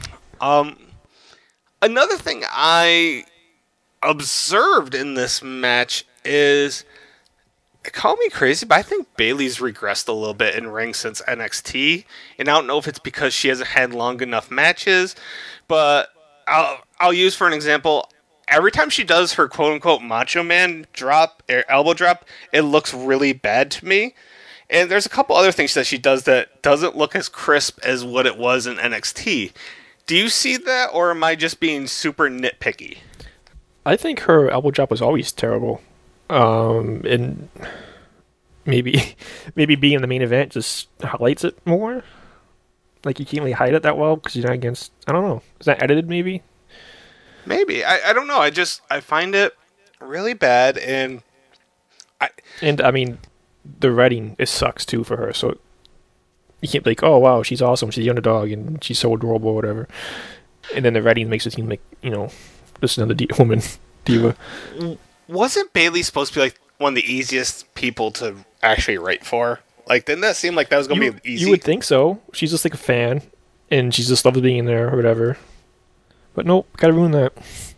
Another thing I observed in this match is, call me crazy, but I think Bayley's regressed a little bit in ring since NXT, and I don't know if it's because she hasn't had long enough matches, but I'll use for an example, every time she does her quote-unquote Macho Man drop, or elbow drop, it looks really bad to me. And there's a couple other things that she does that doesn't look as crisp as what it was in NXT. Do you see that, or am I just being super nitpicky? I think her elbow drop was always terrible. And maybe being in the main event just highlights it more. Like, you can't really hide it that well because you're not against. I don't know. Is that edited? Maybe. I don't know. I find it really bad, and I mean, the writing sucks too for her. So you can't be like, oh wow, she's awesome, she's the underdog, and she's so adorable, or whatever. And then the writing makes it seem like, just another woman diva. Wasn't Bayley supposed to be like one of the easiest people to actually write for? Like, didn't that seem like that was going to be easy? You would think so. She's just like a fan, and she just loves being there or whatever. But nope, gotta ruin that.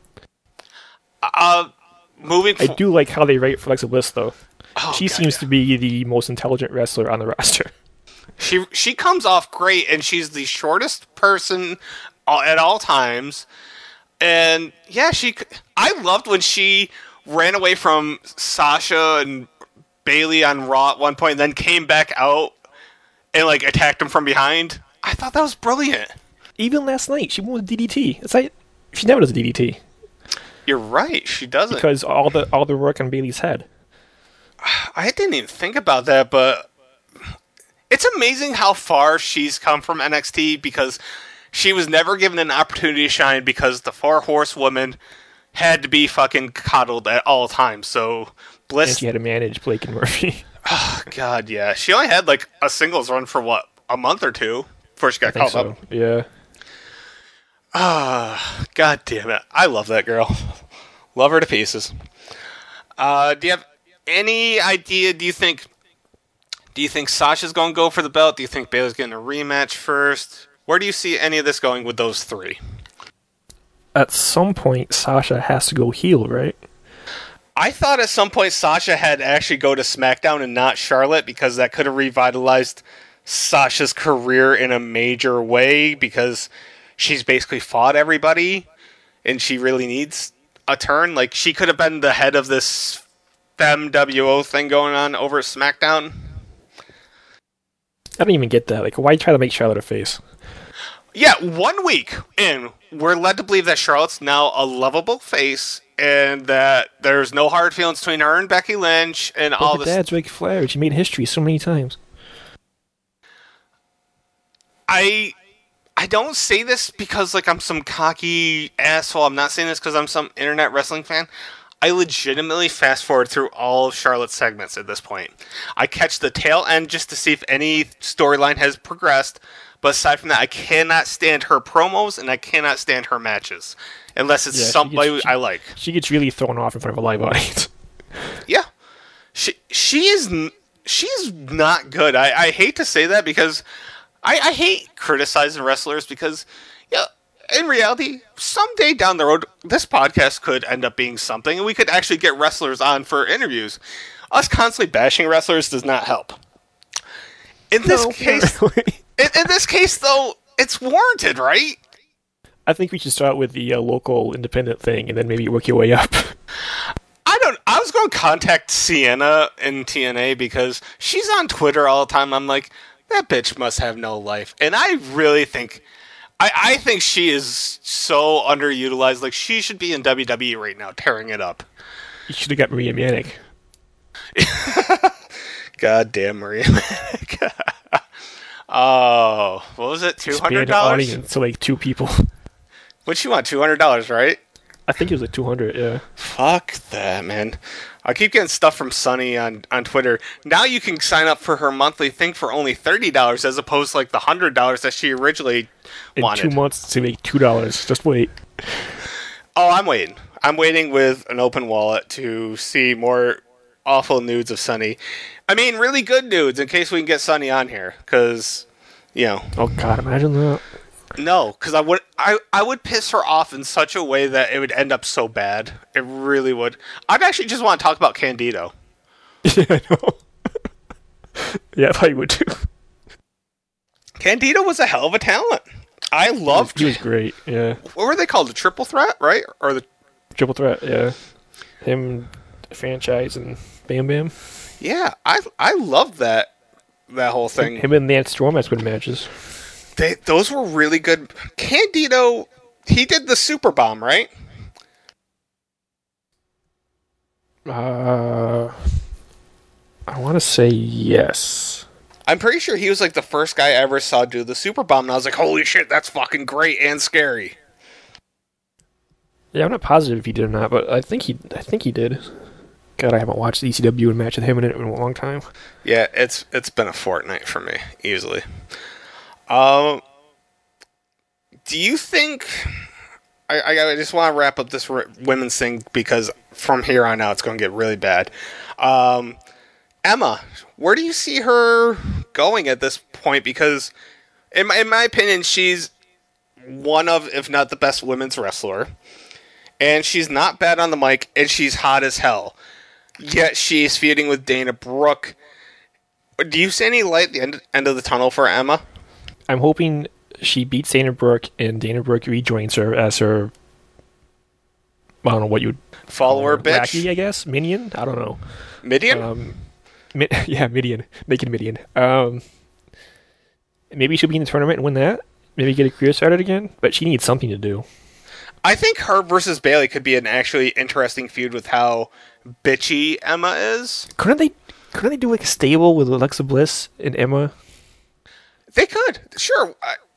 I do like how they write for Alexa Bliss, though. Oh, she seems to be the most intelligent wrestler on the roster. She comes off great, and she's the shortest person at all times. And yeah, I loved when she ran away from Sasha and Bayley on Raw at one point, and then came back out and like attacked him from behind. I thought that was brilliant. Even last night, she won with DDT. It's like she never does a DDT. You're right, she doesn't, because all the work on Bayley's head. I didn't even think about that, but it's amazing how far she's come from NXT, because she was never given an opportunity to shine because the 4 horsewomen had to be fucking coddled at all times. So Bliss, and she had to manage Blake and Murphy. Oh God, yeah. She only had like a singles run for what, a month or two before she got called up. Yeah. God damn it! I love that girl. Love her to pieces. Do you have any idea? Do you think Sasha's going to go for the belt? Do you think Bayley's getting a rematch first? Where do you see any of this going with those 3? At some point, Sasha has to go heel, right? I thought at some point Sasha had to actually go to SmackDown and not Charlotte, because that could have revitalized Sasha's career in a major way, because she's basically fought everybody and she really needs a turn. Like, she could have been the head of this FemWO thing going on over at SmackDown. I don't even get that. Like, why try to make Charlotte a face? Yeah, 1 week in, we're led to believe that Charlotte's now a lovable face and that there's no hard feelings between her and Becky Lynch and But all her this. dad's Ric Flair. She made history so many times. I I don't say this because like I'm some cocky asshole. I'm not saying this because I'm some internet wrestling fan. I legitimately fast forward through all of Charlotte's segments at this point. I catch the tail end just to see if any storyline has progressed. But aside from that, I cannot stand her promos and I cannot stand her matches unless it's somebody I like. She gets really thrown off in front of a live audience. Yeah, she's not good. I hate to say that because I hate criticizing wrestlers because yeah, in reality, someday down the road, this podcast could end up being something, and we could actually get wrestlers on for interviews. Us constantly bashing wrestlers does not help. In this case, really. in this case, though, it's warranted, right? I think we should start with the local independent thing, and then maybe work your way up. I was going to contact Sienna in TNA because she's on Twitter all the time. I'm like, that bitch must have no life, and I really think. I think she is so underutilized. Like, she should be in WWE right now, tearing it up. You should have got Maria Manic. Goddamn Maria Manic. Oh, what was it? $200? Audience to like 2 people. What you want? $200, right? I think it was like 200. Yeah. Fuck that, man. I keep getting stuff from Sunny on Twitter. Now you can sign up for her monthly thing for only $30 as opposed to like the $100 that she originally wanted. In 2 months to make $2. Just wait. Oh, I'm waiting. I'm waiting with an open wallet to see more awful nudes of Sunny. I mean, really good nudes in case we can get Sunny on here. Because, you know. Oh, God, imagine that. No, because I would piss her off in such a way that it would end up so bad. It really would. I'd actually just want to talk about Candido. Yeah, I know. Yeah, I probably would too. Candido was a hell of a talent. I loved. He was great. Yeah. What were they called? The Triple Threat, right? Or the Triple Threat. Yeah. Him, the franchise, and Bam Bam. Yeah, I loved that whole thing. Him and Lance Storm had good matches. Those were really good. Candido, he did the Super Bomb, right? I want to say yes. I'm pretty sure he was like the first guy I ever saw do the Super Bomb, and I was like, holy shit, that's fucking great and scary. Yeah, I'm not positive if he did or not, but I think he did. God, I haven't watched the ECW and match with him in a long time. Yeah, it's been a fortnight for me, easily. Do you think... I just want to wrap up this women's thing because from here on out it's going to get really bad. Emma, where do you see her going at this point? Because in my opinion, she's one of, if not the best women's wrestler. And she's not bad on the mic, and she's hot as hell. Yet she's feuding with Dana Brooke. Do you see any light at the end of the tunnel for Emma? I'm hoping she beats Dana Brooke, and Dana Brooke rejoins her as her... I don't know what you would... Follower bitch? Lackey, I guess? Minion? I don't know. Midian? Yeah, Midian. Naked Midian. Maybe she'll be in the tournament and win that. Maybe get a career started again. But she needs something to do. I think her versus Bayley could be an actually interesting feud with how bitchy Emma is. Couldn't they do like a stable with Alexa Bliss and Emma? They could. Sure.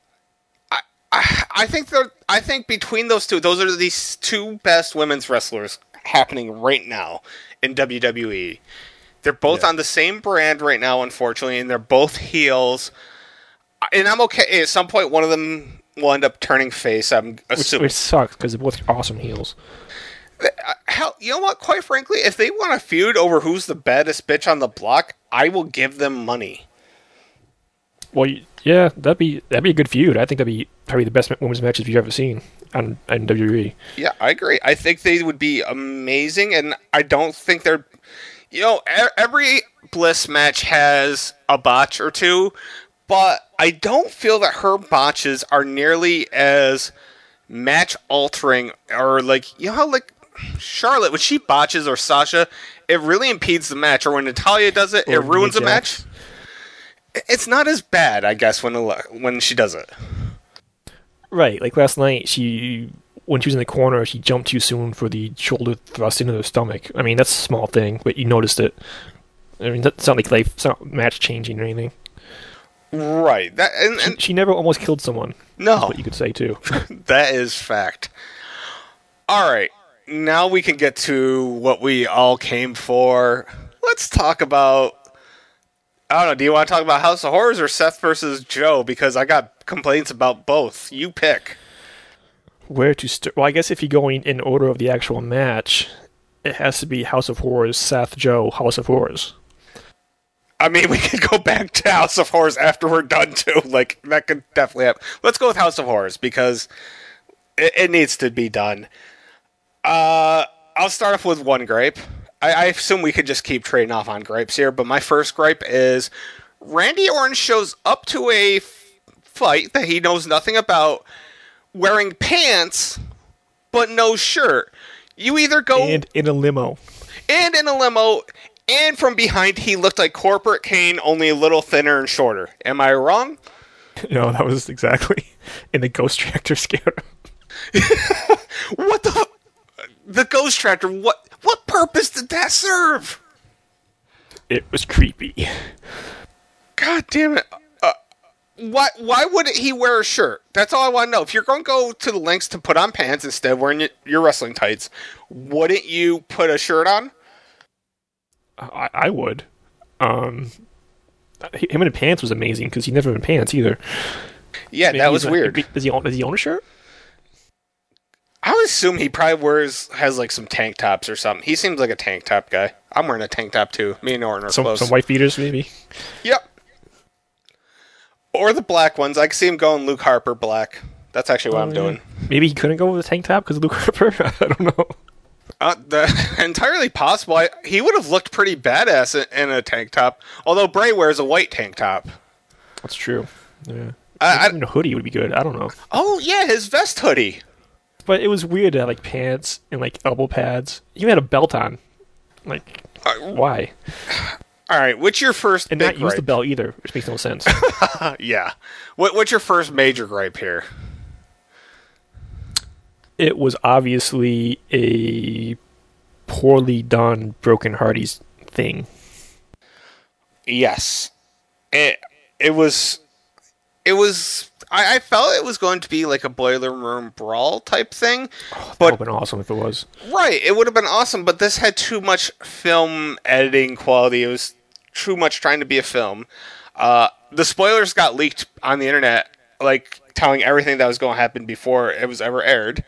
I think between those two, those are these two best women's wrestlers happening right now in WWE. They're both on the same brand right now, unfortunately, and they're both heels. And I'm okay. At some point, one of them will end up turning face. I'm assuming. Which sucks because they're both awesome heels. Hell, you know what? Quite frankly, if they want to feud over who's the baddest bitch on the block, I will give them money. Well, yeah, that'd be a good feud. I think that'd be probably the best women's matches you've ever seen on WWE. Yeah, I agree. I think they would be amazing, and I don't think they're... You know, every Bliss match has a botch or two, but I don't feel that her botches are nearly as match-altering, or like, you know how like Charlotte, when she botches, or Sasha, it really impedes the match, or when Natalya does it, it ruins a match. It's not as bad, I guess, when she does it. Right, like last night, when she was in the corner, she jumped too soon for the shoulder thrust into her stomach. I mean, that's a small thing, but you noticed it. I mean, that's not like life, it's not match changing or anything. Right. That and She never almost killed someone. no, Is what you could say too. that is fact. All right. Now we can get to what we all came for. Let's talk about. I don't know. Do you want to talk about House of Horrors or Seth versus Joe? Because I got complaints about both. You pick. Where to start? Well, I guess if you're going in order of the actual match, it has to be House of Horrors, Seth, Joe, House of Horrors. I mean, we could go back to House of Horrors after we're done too. Like that could definitely happen. Let's go with House of Horrors because it needs to be done. I'll start off with one gripe. I assume we could just keep trading off on gripes here, but my first gripe is Randy Orton shows up to a fight that he knows nothing about, wearing pants but no shirt. You either go And in a limo. and in a limo, and from behind he looked like Corporate Kane, only a little thinner and shorter. Am I wrong? No, that was exactly. And the ghost tractor scared him. What the ghost tractor? What purpose did that serve? It was creepy. God damn it! Why wouldn't he wear a shirt? That's all I want to know. If you're going to go to the lengths to put on pants instead of wearing your wrestling tights, wouldn't you put a shirt on? I would. Him in the pants was amazing because he never in pants either. Yeah, Maybe that was he's weird. Does he own a shirt? I would assume he probably has like some tank tops or something. He seems like a tank top guy. I'm wearing a tank top too. Me and Orton are close. Some white beaters maybe. Yep. Or the black ones. I can see him going Luke Harper black. That's actually what I'm doing. Maybe he couldn't go with a tank top because of Luke Harper. I don't know. Entirely possible. He would have looked pretty badass in a tank top. Although Bray wears a white tank top. That's true. Yeah. Even a hoodie would be good. I don't know. Oh yeah, his vest hoodie. But it was weird to have like pants and like elbow pads. You had a belt on. Like, why? All right, what's your first And big not use the gripe? belt either, which makes no sense. Yeah. What's your first major gripe here? It was obviously a poorly done Broken Hardy's thing. Yes. It was I felt it was going to be like a boiler room brawl type thing. That would have been awesome if it was. Right, it would have been awesome, but this had too much film editing quality. It was too much trying to be a film. The spoilers got leaked on the internet, like telling everything that was going to happen before it was ever aired.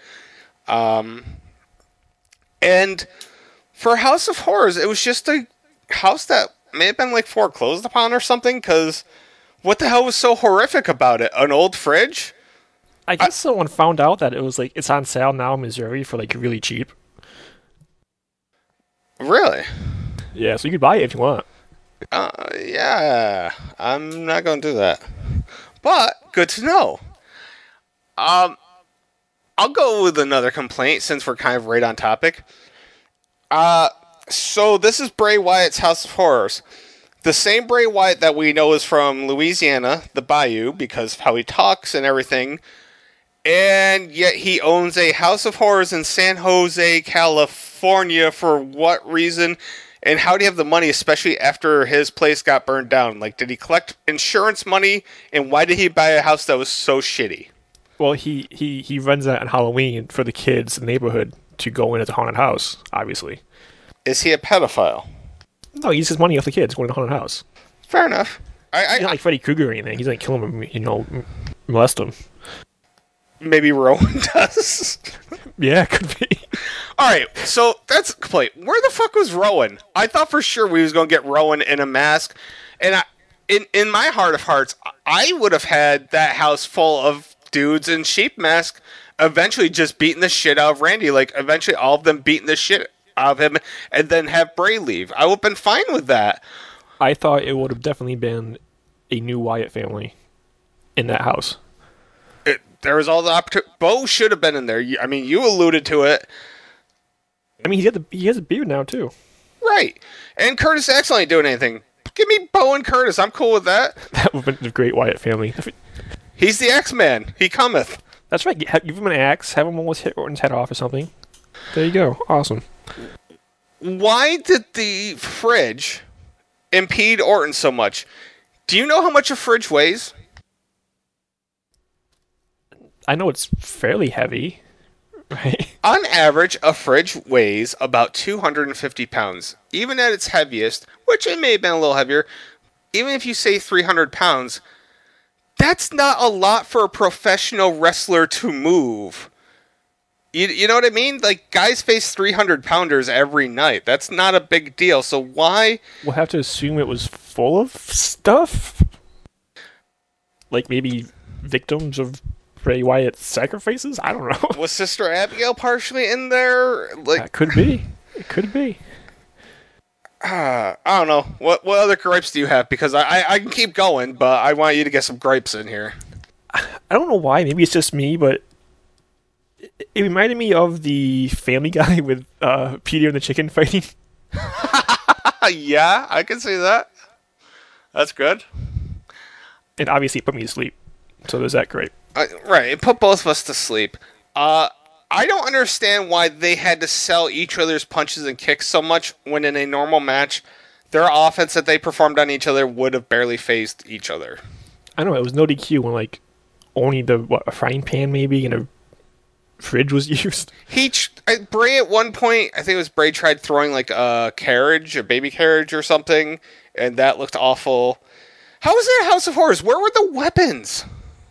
And for House of Horrors, it was just a house that may have been like foreclosed upon or something, because what the hell was so horrific about it? An old fridge? I guess someone found out that it was like it's on sale now in Missouri for like really cheap. Really? Yeah, so you could buy it if you want. Yeah, I'm not going to do that. But good to know. I'll go with another complaint since we're kind of right on topic. So this is Bray Wyatt's House of Horrors. The same Bray Wyatt that we know is from Louisiana, the Bayou, because of how he talks and everything. And yet he owns a House of Horrors in San Jose, California. For what reason? And how do you have the money, especially after his place got burned down? Like, did he collect insurance money? And why did he buy a house that was so shitty? Well, he runs that on Halloween for the kids in the neighborhood to go in as a haunted house, obviously. Is he a pedophile? No, he uses money off the kids going to the haunted house. Fair enough. He's not like Freddy Krueger or anything. He's not killing them, molest them. Maybe Rowan does. Yeah, could be. All right, so that's a complaint. Where the fuck was Rowan? I thought for sure we was going to get Rowan in a mask. And in my heart of hearts, I would have had that house full of dudes in sheep masks eventually just beating the shit out of Randy. Like, eventually all of them beating the shit out of him and then have Bray leave. I would have been fine with that. I thought it would have definitely been a new Wyatt family in that house. There was all the opportunity. Bo should have been in there. I mean, you alluded to it. I mean, he has a beard now, too. Right. And Curtis Axel ain't doing anything. Give me Bo and Curtis. I'm cool with that. That would have been a great Wyatt family. He's the X-Man. He cometh. That's right. Give him an axe. Have him almost hit Orton's head off or something. There you go. Awesome. Why did the fridge impede Orton so much? Do you know how much a fridge weighs? I know it's fairly heavy, right? On average, a fridge weighs about 250 pounds. Even at its heaviest, which it may have been a little heavier, even if you say 300 pounds, that's not a lot for a professional wrestler to move. You know what I mean? Like, guys face 300 pounders every night. That's not a big deal. So why? We'll have to assume it was full of stuff? Like maybe victims of Bray Wyatt's sacrifices? I don't know. Was Sister Abigail partially in there? Like, That could be. It could be. I don't know. What other gripes do you have? Because I can keep going, but I want you to get some gripes in here. I don't know why. Maybe it's just me, but it reminded me of the Family Guy with Peter and the chicken fighting. Yeah, I can see that. That's good. And obviously it put me to sleep. So there's that great. Right, it put both of us to sleep. I don't understand why they had to sell each other's punches and kicks so much when in a normal match, their offense that they performed on each other would have barely phased each other. I don't know, it was no DQ when like only a frying pan maybe and a fridge was used. Bray at one point, I think it was Bray tried throwing like a baby carriage or something, and that looked awful. How was that House of Horrors? Where were the weapons?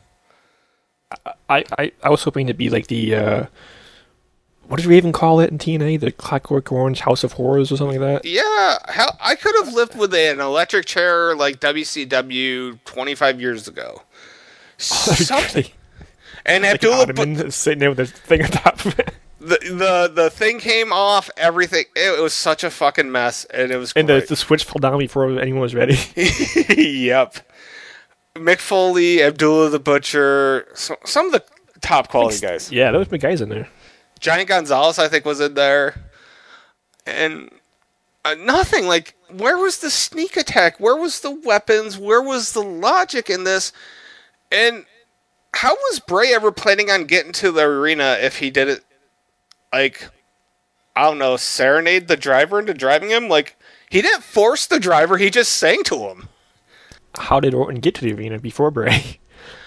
I was hoping to be like the what did we even call it in TNA? The Clockwork Orange House of Horrors or something like that? Yeah, I could have lived with an electric chair like WCW 25 years ago. Something. And Like Abdullah sitting there with the thing on top of it. the thing came off, everything. It was such a fucking mess, and it was And great. the switch fell down before anyone was ready. Yep. Mick Foley, Abdullah the Butcher, some of the top quality guys. Yeah, there was big guys in there. Giant Gonzalez, I think, was in there. And nothing. Like, where was the sneak attack? Where was the weapons? Where was the logic in this? And how was Bray ever planning on getting to the arena if he did it, like, I don't know, serenade the driver into driving him? Like, he didn't force the driver, he just sang to him. How did Orton get to the arena before Bray?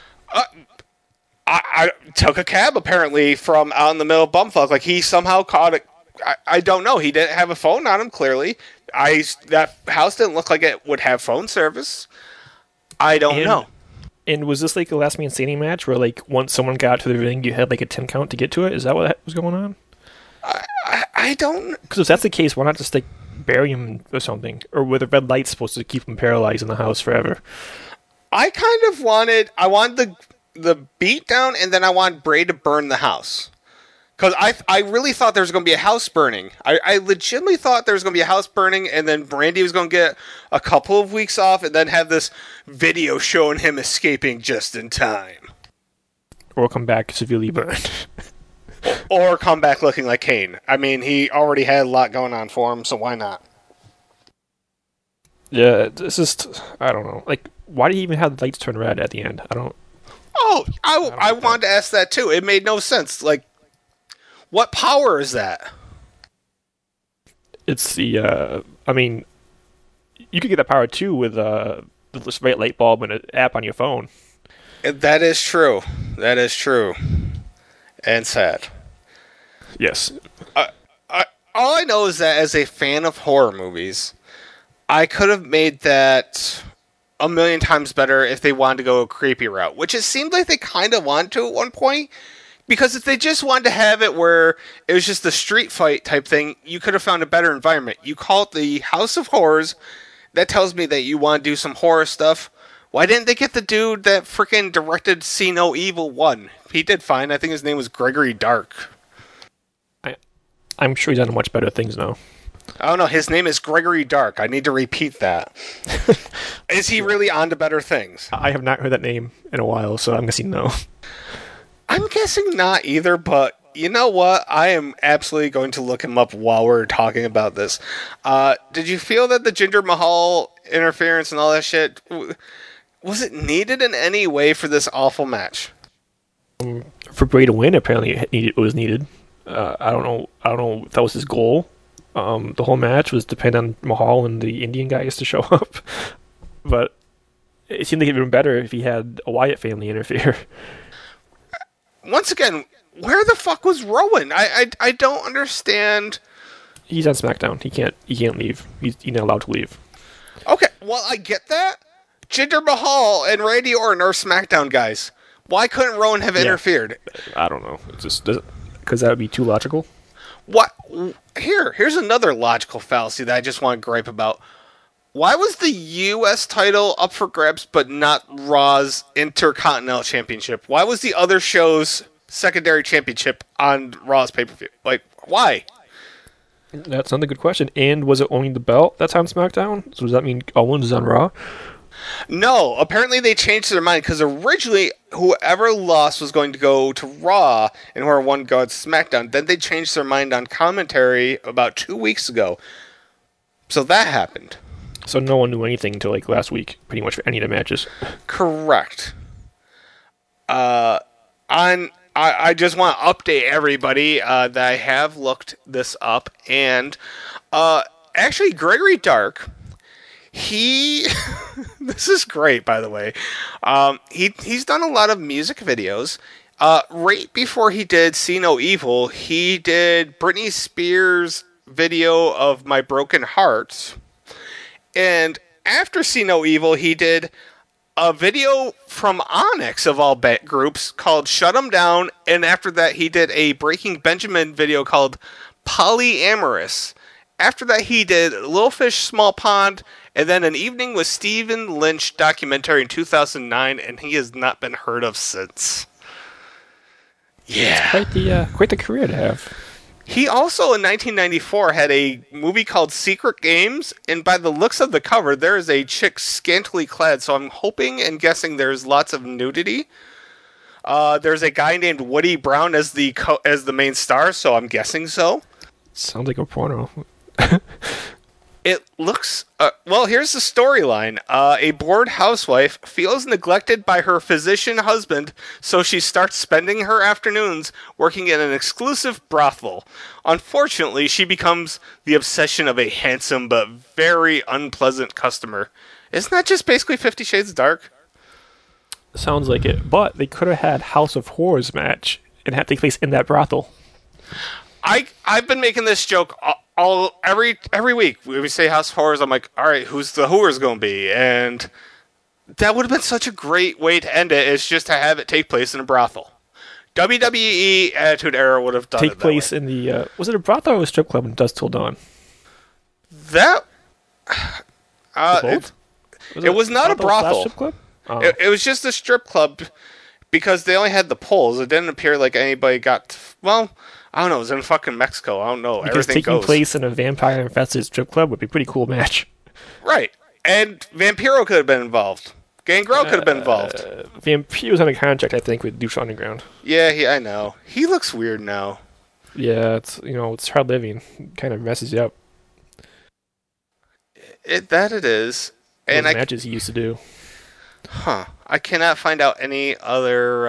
I took a cab, apparently, from out in the middle of bumfuck. Like, he somehow caught it. I don't know. He didn't have a phone on him, clearly. That house didn't look like it would have phone service. I don't know. And was this like a last man standing match where like once someone got to the ring, you had like a 10 count to get to it? Is that what was going on? I don't... Because if that's the case, why not just like bury him or something? Or were the red lights supposed to keep him paralyzed in the house forever? I kind of wanted the beatdown, and then I wanted Bray to burn the house. Because I really thought there was going to be a house burning. I legitimately thought there was going to be a house burning, and then Brandy was going to get a couple of weeks off, and then have this video showing him escaping just in time. Or come back severely burned. Or come back looking like Kane. I mean, he already had a lot going on for him, so why not? Yeah, it's just, I don't know. Like, why did he even have the lights turn red at the end? Oh, I wanted to ask that too. It made no sense. Like, what power is that? It's the, I mean, you could get that power too with the right light bulb and an app on your phone. That is true. That is true. And sad. Yes. All I know is that as a fan of horror movies, I could have made that a million times better if they wanted to go a creepy route, which it seemed like they kind of wanted to at one point. Because if they just wanted to have it where it was just a street fight type thing, you could have found a better environment. You call it the House of Horrors. That tells me that you want to do some horror stuff. Why didn't they get the dude that freaking directed See No Evil 1? He did fine. I think his name was Gregory Dark. I'm sure he's done much better things now. I don't know. His name is Gregory Dark. I need to repeat that. Is he really on to better things? I have not heard that name in a while, so I'm guessing no. I'm guessing not either, but you know what? I am absolutely going to look him up while we're talking about this. Did you feel that the Jinder Mahal interference and all that shit, was it needed in any way for this awful match? for Bray to win, apparently it was needed. I don't know. I don't know if that was his goal. The whole match was depend on Mahal and the Indian guys to show up, but it seemed like it'd been better if he had a Wyatt family interfere. Once again, where the fuck was Rowan? I don't understand. He's on SmackDown. He can't leave. He's not allowed to leave. Okay, well, I get that. Jinder Mahal and Randy Orton are SmackDown guys. Why couldn't Rowan have interfered? I don't know. It's just because that would be too logical. What? Here's another logical fallacy that I just want to gripe about. Why was the U.S. title up for grabs, but not Raw's Intercontinental Championship? Why was the other show's secondary championship on Raw's pay-per-view? Like, why? That's another good question. And was it only the belt that's on SmackDown? So does that mean Owens is on Raw? No, apparently they changed their mind because originally whoever lost was going to go to Raw and whoever won go to SmackDown. Then they changed their mind on commentary about 2 weeks ago. So that happened. So no one knew anything until like last week, pretty much for any of the matches. Correct. I just want to update everybody that I have looked this up, and actually Gregory Dark, this is great, by the way. He's done a lot of music videos. Right before he did See No Evil, he did Britney Spears' video of My Broken Heart. And after See No Evil, he did a video from Onyx, of all groups, called Shut 'Em Down. And after that, he did a Breaking Benjamin video called Polyamorous. After that, he did Little Fish, Small Pond, and then An Evening with Stephen Lynch documentary in 2009, and he has not been heard of since. Yeah. It's quite the career to have. He also, in 1994, had a movie called Secret Games, and by the looks of the cover, there is a chick scantily clad, so I'm hoping and guessing there's lots of nudity. There's a guy named Woody Brown as the main star, so I'm guessing so. Sounds like a porno. It looks... well, here's the storyline. A bored housewife feels neglected by her physician husband, so she starts spending her afternoons working in an exclusive brothel. Unfortunately, she becomes the obsession of a handsome but very unpleasant customer. Isn't that just basically 50 Shades Dark? Sounds like it. But they could have had House of Horrors match and have to take place in that brothel. I've been making this joke every week. We say House of Horrors. I'm like, all right, who's the whores going to be? And that would have been such a great way to end it, is just to have it take place in a brothel. WWE Attitude Era would have done take place in the was it a brothel or a strip club in Dusk Till Dawn? That it was not a brothel. Strip club? Oh. It was just a strip club because they only had the poles. It didn't appear like anybody got... Well, I don't know. It was in fucking Mexico. I don't know. Because taking place in a vampire-infested strip club would be a pretty cool match. Right. And Vampiro could have been involved. Gangrel could have been involved. Vampiro's on a contract, I think, with Douche Underground. Yeah, I know. He looks weird now. Yeah, it's hard living. It kind of messes you up. It is. And matches he used to do. Huh. I cannot find out any other...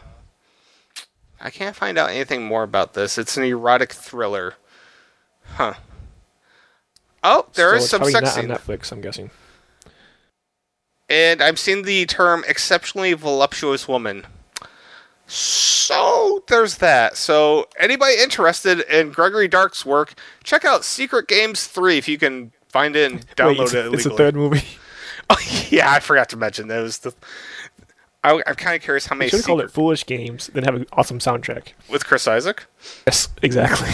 I can't find out anything more about this. It's an erotic thriller. Huh. Oh, there is some sex scene. On Netflix, I'm guessing. And I've seen the term exceptionally voluptuous woman. So, there's that. So, anybody interested in Gregory Dark's work, check out Secret Games 3 if you can find it and download it illegally. It's a third movie. Oh, yeah, I forgot to mention that. It was I'm kind of curious how many... You should have called it Foolish Games, then have an awesome soundtrack. With Chris Isaac? Yes, exactly.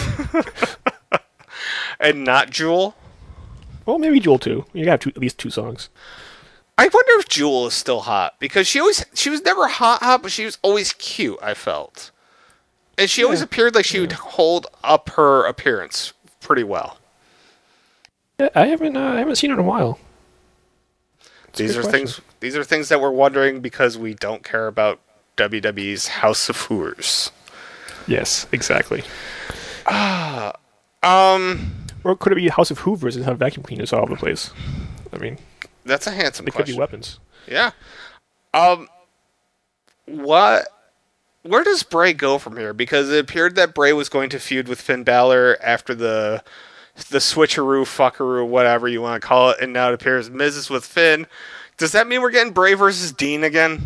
And not Jewel? Well, maybe Jewel too. You got at least 2 songs. I wonder if Jewel is still hot, because she was never hot, but she was always cute, I felt. And she always appeared like she would hold up her appearance pretty well. Yeah, I haven't seen her in a while. These are things that we're wondering because we don't care about WWE's House of Horrors. Yes, exactly. Or could it be House of Hoovers and have vacuum cleaners all over the place? I mean, that's a handsome question. They could be weapons. Yeah. What where does Bray go from here? Because it appeared that Bray was going to feud with Finn Balor after the switcheroo, fuckaroo, whatever you want to call it, and now it appears Miz is with Finn. Does that mean we're getting Bray versus Dean again?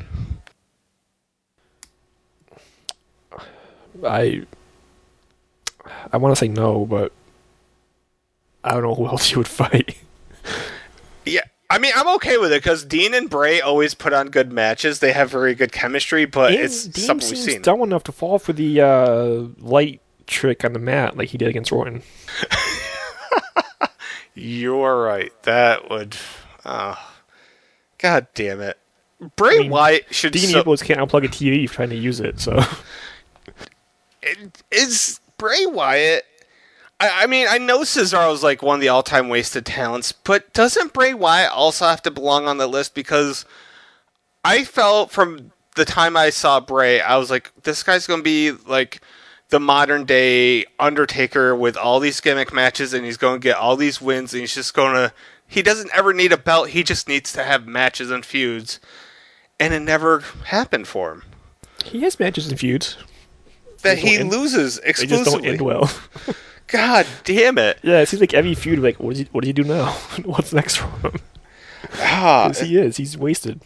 I want to say no, but I don't know who else you would fight. Yeah, I mean, I'm okay with it because Dean and Bray always put on good matches. They have very good chemistry, but Dean something we've seen. Dumb enough to fall for the light trick on the mat like he did against Orton. You're right. That would... God damn it. Bray Wyatt should... Dean Ambrose can't unplug a TV for trying to use it, so... Is Bray Wyatt... I mean, I know Cesaro's like one of the all-time wasted talents, but doesn't Bray Wyatt also have to belong on the list? Because I felt from the time I saw Bray, I was like, this guy's going to be like the modern-day Undertaker with all these gimmick matches, and he's going to get all these wins, and he's just going to... He doesn't ever need a belt, he just needs to have matches and feuds. And it never happened for him. He has matches and feuds. That he loses exclusively. They just don't end well. God damn it. Yeah, it seems like every feud, like, what does he do now? What's next for him? Because he's wasted.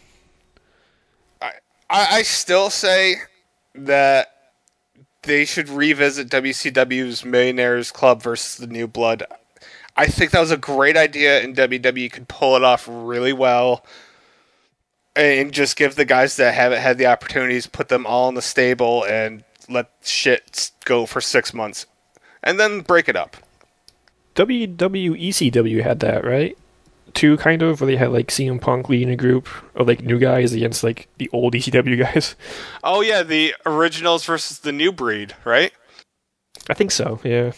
I still say that they should revisit WCW's Millionaires Club versus the New Blood. I think that was a great idea, and WWE could pull it off really well. And just give the guys that haven't had the opportunities, put them all in the stable, and let shit go for 6 months. And then break it up. WWECW had that, right? Too, kind of, where they had, like, CM Punk leading a group of, like, new guys against, like, the old ECW guys. Oh, yeah, the originals versus the new breed, right? I think so, yeah.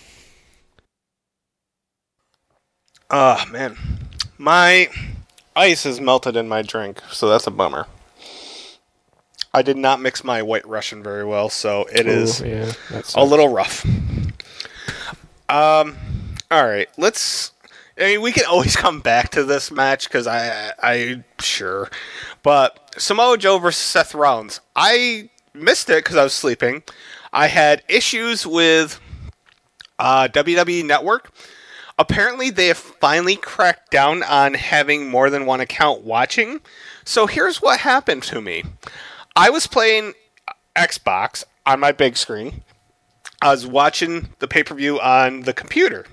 Man. My ice is melted in my drink, so that's a bummer. I did not mix my White Russian very well, so it is a little rough. Alright, we can always come back to this match, because I sure. But Samoa Joe versus Seth Rollins. I missed it because I was sleeping. I had issues with WWE Network. Apparently, they have finally cracked down on having more than one account watching. So here's what happened to me. I was playing Xbox on my big screen. I was watching the pay-per-view on the computer.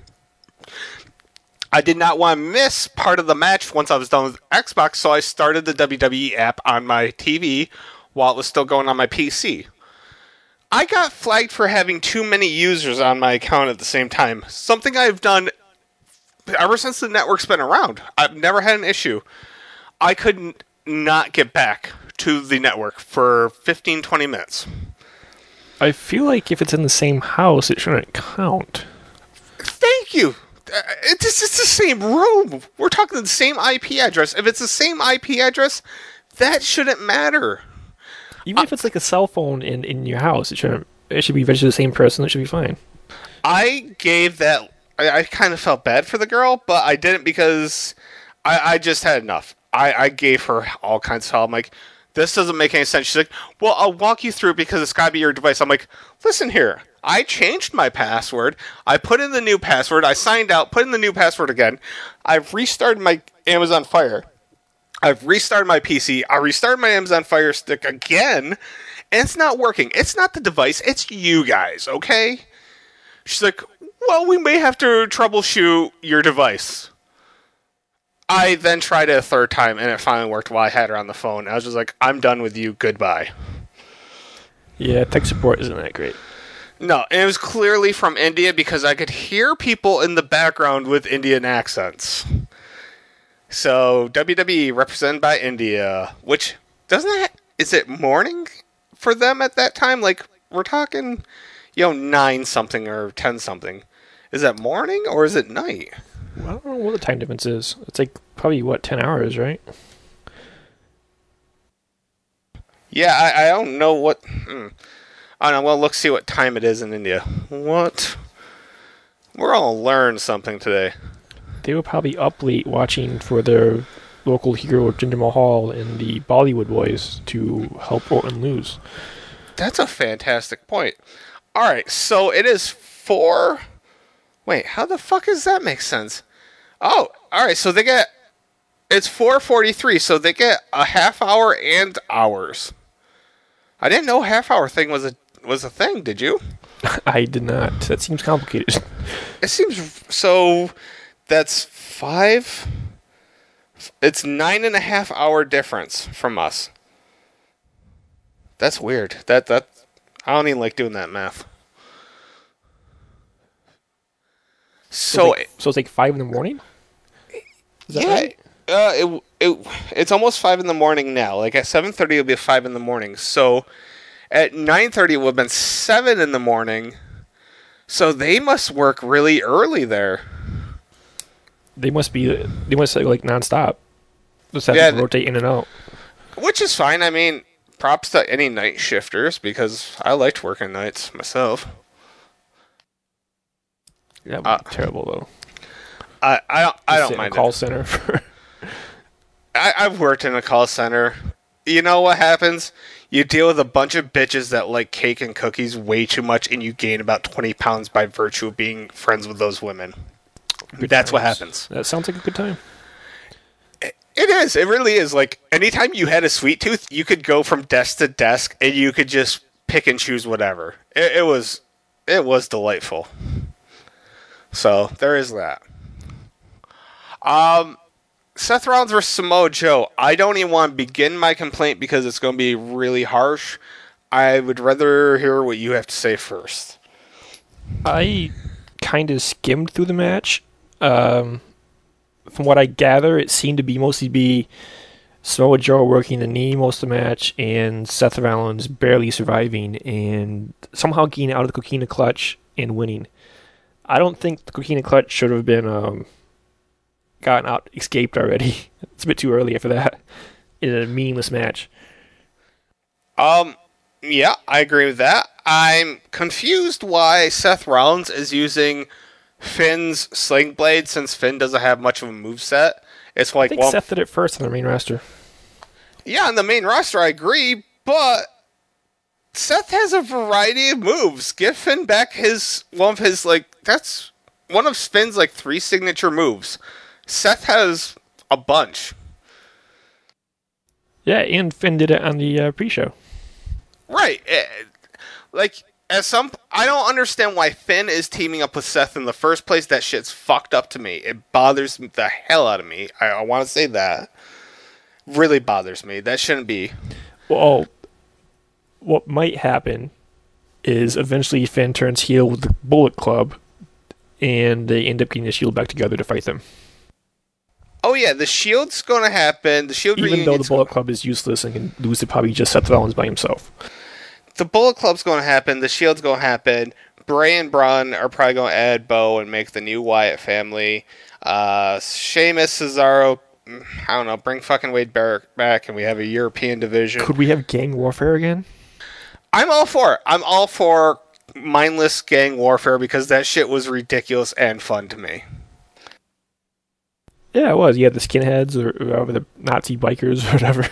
I did not want to miss part of the match once I was done with Xbox, so I started the WWE app on my TV while it was still going on my PC. I got flagged for having too many users on my account at the same time. Something I've done ever since the network's been around. I've never had an issue. I could not get back to the network for 15-20 minutes. I feel like if it's in the same house, it shouldn't count. Thank you. It's the same room. We're talking the same IP address. If it's the same IP address, that shouldn't matter. Even if it's like a cell phone in your house, it should be registered to the same person. It should be fine. I gave that... I kind of felt bad for the girl, but I didn't because I just had enough. I gave her all kinds of help. I'm like, this doesn't make any sense. She's like, well, I'll walk you through because it's got to be your device. I'm like, listen here. I changed my password. I put in the new password. I signed out, put in the new password again. I've restarted my Amazon Fire. I've restarted my PC. I restarted my Amazon Fire Stick again, and it's not working. It's not the device. It's you guys, okay? She's like, well, we may have to troubleshoot your device. I then tried it a third time, and it finally worked while I had her on the phone. I was just like, I'm done with you. Goodbye. Yeah, tech support isn't that great. No, and it was clearly from India because I could hear people in the background with Indian accents. So, WWE represented by India, which is it morning for them at that time? Like, we're talking, 9-something or 10-something. Is that morning or is it night? Well, I don't know what the time difference is. It's like probably, 10 hours, right? Yeah, I don't know what... I don't know, well, let's see what time it is in India. What? We're all learn something today. They were probably up late watching for their local hero, Jinder Mahal, and the Bollywood Boys to help Orton lose. That's a fantastic point. All right, so it is 4. Wait, how the fuck does that make sense? Oh, all right. So they get it's 4:43. So they get a half hour and hours. I didn't know half hour thing was a thing. Did you? I did not. That seems complicated. It seems so. That's 5. It's 9.5 hour difference from us. That's weird. That I don't even like doing that math. So it's like 5 in the morning? Is that right? It's almost 5 in the morning now. Like at 7:30 it'll be 5 in the morning. So at 9:30 it would have been 7 in the morning. So they must work really early there. They must like nonstop. Just have to rotate in and out. Which is fine. I mean, props to any night shifters because I liked working nights myself. That would be terrible though. I don't mind a call center for. I've worked in a call center. You know what happens? You deal with a bunch of bitches that like cake and cookies way too much, and you gain about 20 pounds by virtue of being friends with those women. That's what happens. That sounds like a good time. It is. It really is. Like, anytime you had a sweet tooth, you could go from desk to desk, and you could just pick and choose whatever. It was delightful. So, there is that. Seth Rollins versus Samoa Joe. I don't even want to begin my complaint because it's going to be really harsh. I would rather hear what you have to say first. I kind of skimmed through the match. From what I gather, it seemed to be mostly Samoa Joe working the knee most of the match and Seth Rollins barely surviving and somehow getting out of the Coquina Clutch and winning. I don't think the Coquina Clutch should have been gotten out, escaped already. It's a bit too early after that in a meaningless match. Yeah, I agree with that. I'm confused why Seth Rollins is using Finn's Sling Blade since Finn doesn't have much of a moveset. It's like, I think Seth did it first on the main roster. Yeah, on the main roster, I agree, but Seth has a variety of moves. Give Finn back that's one of Finn's 3 signature moves. Seth has a bunch. Yeah, and Finn did it on the pre-show. Right. I don't understand why Finn is teaming up with Seth in the first place. That shit's fucked up to me. It bothers the hell out of me. I want to say that. Really bothers me. That shouldn't be. Well, what might happen is eventually Finn turns heel with the Bullet Club, and they end up getting the Shield back together to fight them. Oh yeah, the Shield's going to happen. The Shield even though the Bullet Club is useless and can lose to probably just Seth Rollins by himself. The Bullet Club's going to happen. The Shield's going to happen. Bray and Braun are probably going to add Bo and make the new Wyatt family. Sheamus, Cesaro, I don't know, bring fucking Wade Barrett back and we have a European division. Could we have gang warfare again? I'm all for it. I'm all for mindless gang warfare because that shit was ridiculous and fun to me. Yeah, it was. You had the skinheads or the Nazi bikers or whatever.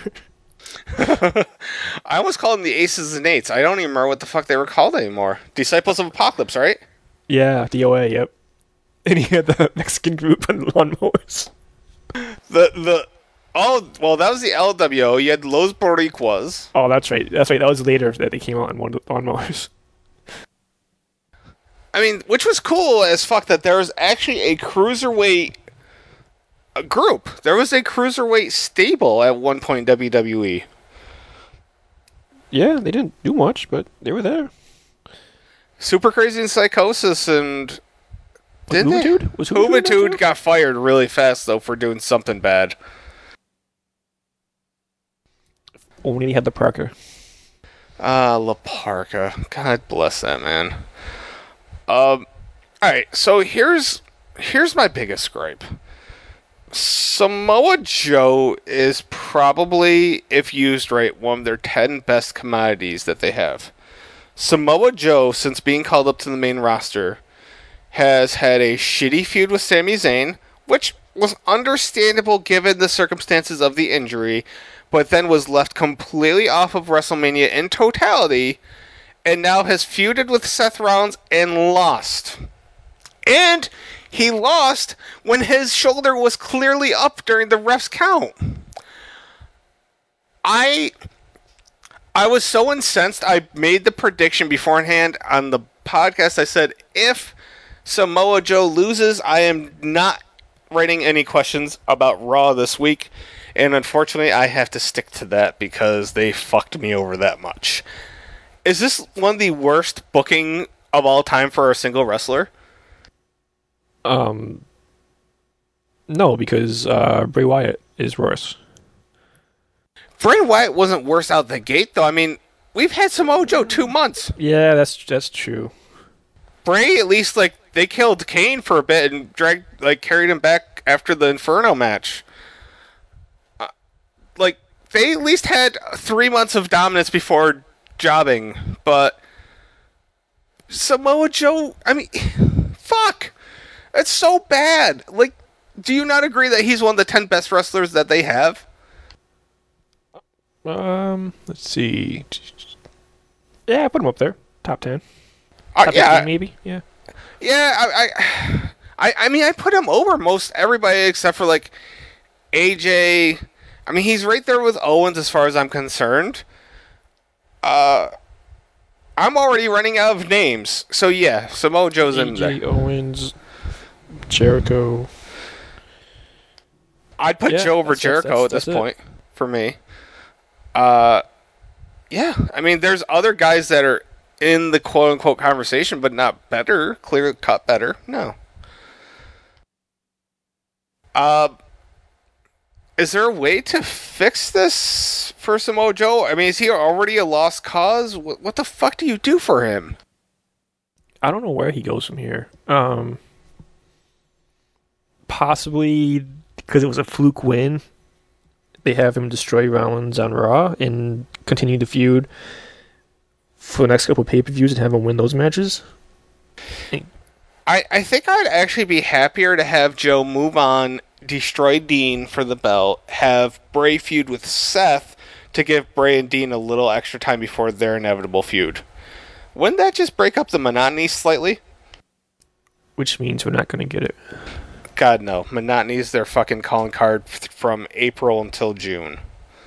I almost called them the Aces and Eights. I don't even remember what the fuck they were called anymore. Disciples of Apocalypse, right? Yeah, DOA, yep. And he had the Mexican group on lawnmowers. Oh, well, that was the LWO. You had Los Boricuas. Oh, that's right. That was later that they came out on lawnmowers. I mean, which was cool as fuck that there was actually a cruiserweight group. There was a cruiserweight stable at one point in WWE. Yeah, they didn't do much, but they were there. Super Crazy and Psychosis and... Juventude got fired really fast, though, for doing something bad. Only they had the Parker. La Parka. God bless that man. Alright, so here's my biggest gripe. Samoa Joe is probably, if used right, one of their 10 best commodities that they have. Samoa Joe, since being called up to the main roster, has had a shitty feud with Sami Zayn, which, was understandable given the circumstances of the injury, but then was left completely off of WrestleMania in totality, and now has feuded with Seth Rollins and lost. And he lost when his shoulder was clearly up during the ref's count. I was so incensed, I made the prediction beforehand on the podcast. I said, if Samoa Joe loses, I am not writing any questions about Raw this week. And unfortunately, I have to stick to that because they fucked me over that much. Is this one of the worst booking of all time for a single wrestler? No, because Bray Wyatt is worse. Bray Wyatt wasn't worse out the gate, though. I mean, we've had Samoa Joe 2 months. Yeah, that's true. Bray, at least, like, they killed Kane for a bit and carried him back after the Inferno match. They at least had 3 months of dominance before jobbing, but Samoa Joe, I mean, fuck. That's so bad. Like, do you not agree that he's one of the 10 best wrestlers that they have? Let's see. Yeah, I put him up there. Top 10. Top 15, maybe. Yeah. Yeah, I mean, I put him over most everybody except for, like, AJ. I mean, he's right there with Owens as far as I'm concerned. I'm already running out of names. So, yeah, Samoa Joe's in there. AJ, Owens, Jericho. I'd put Joe over Jericho at this point, for me. Yeah, I mean, there's other guys that are in the quote-unquote conversation, but not better, clear-cut better. No. Is there a way to fix this for Samoa Joe? I mean, is he already a lost cause? What the fuck do you do for him? I don't know where he goes from here. Possibly because it was a fluke win. They have him destroy Rollins on Raw and continue the feud for the next couple of pay-per-views and have him win those matches. I think I'd actually be happier to have Joe move on, destroy Dean for the belt, have Bray feud with Seth to give Bray and Dean a little extra time before their inevitable feud. Wouldn't that just break up the monotony slightly? Which means we're not going to get it. God, no. Monotony is their fucking calling card from April until June.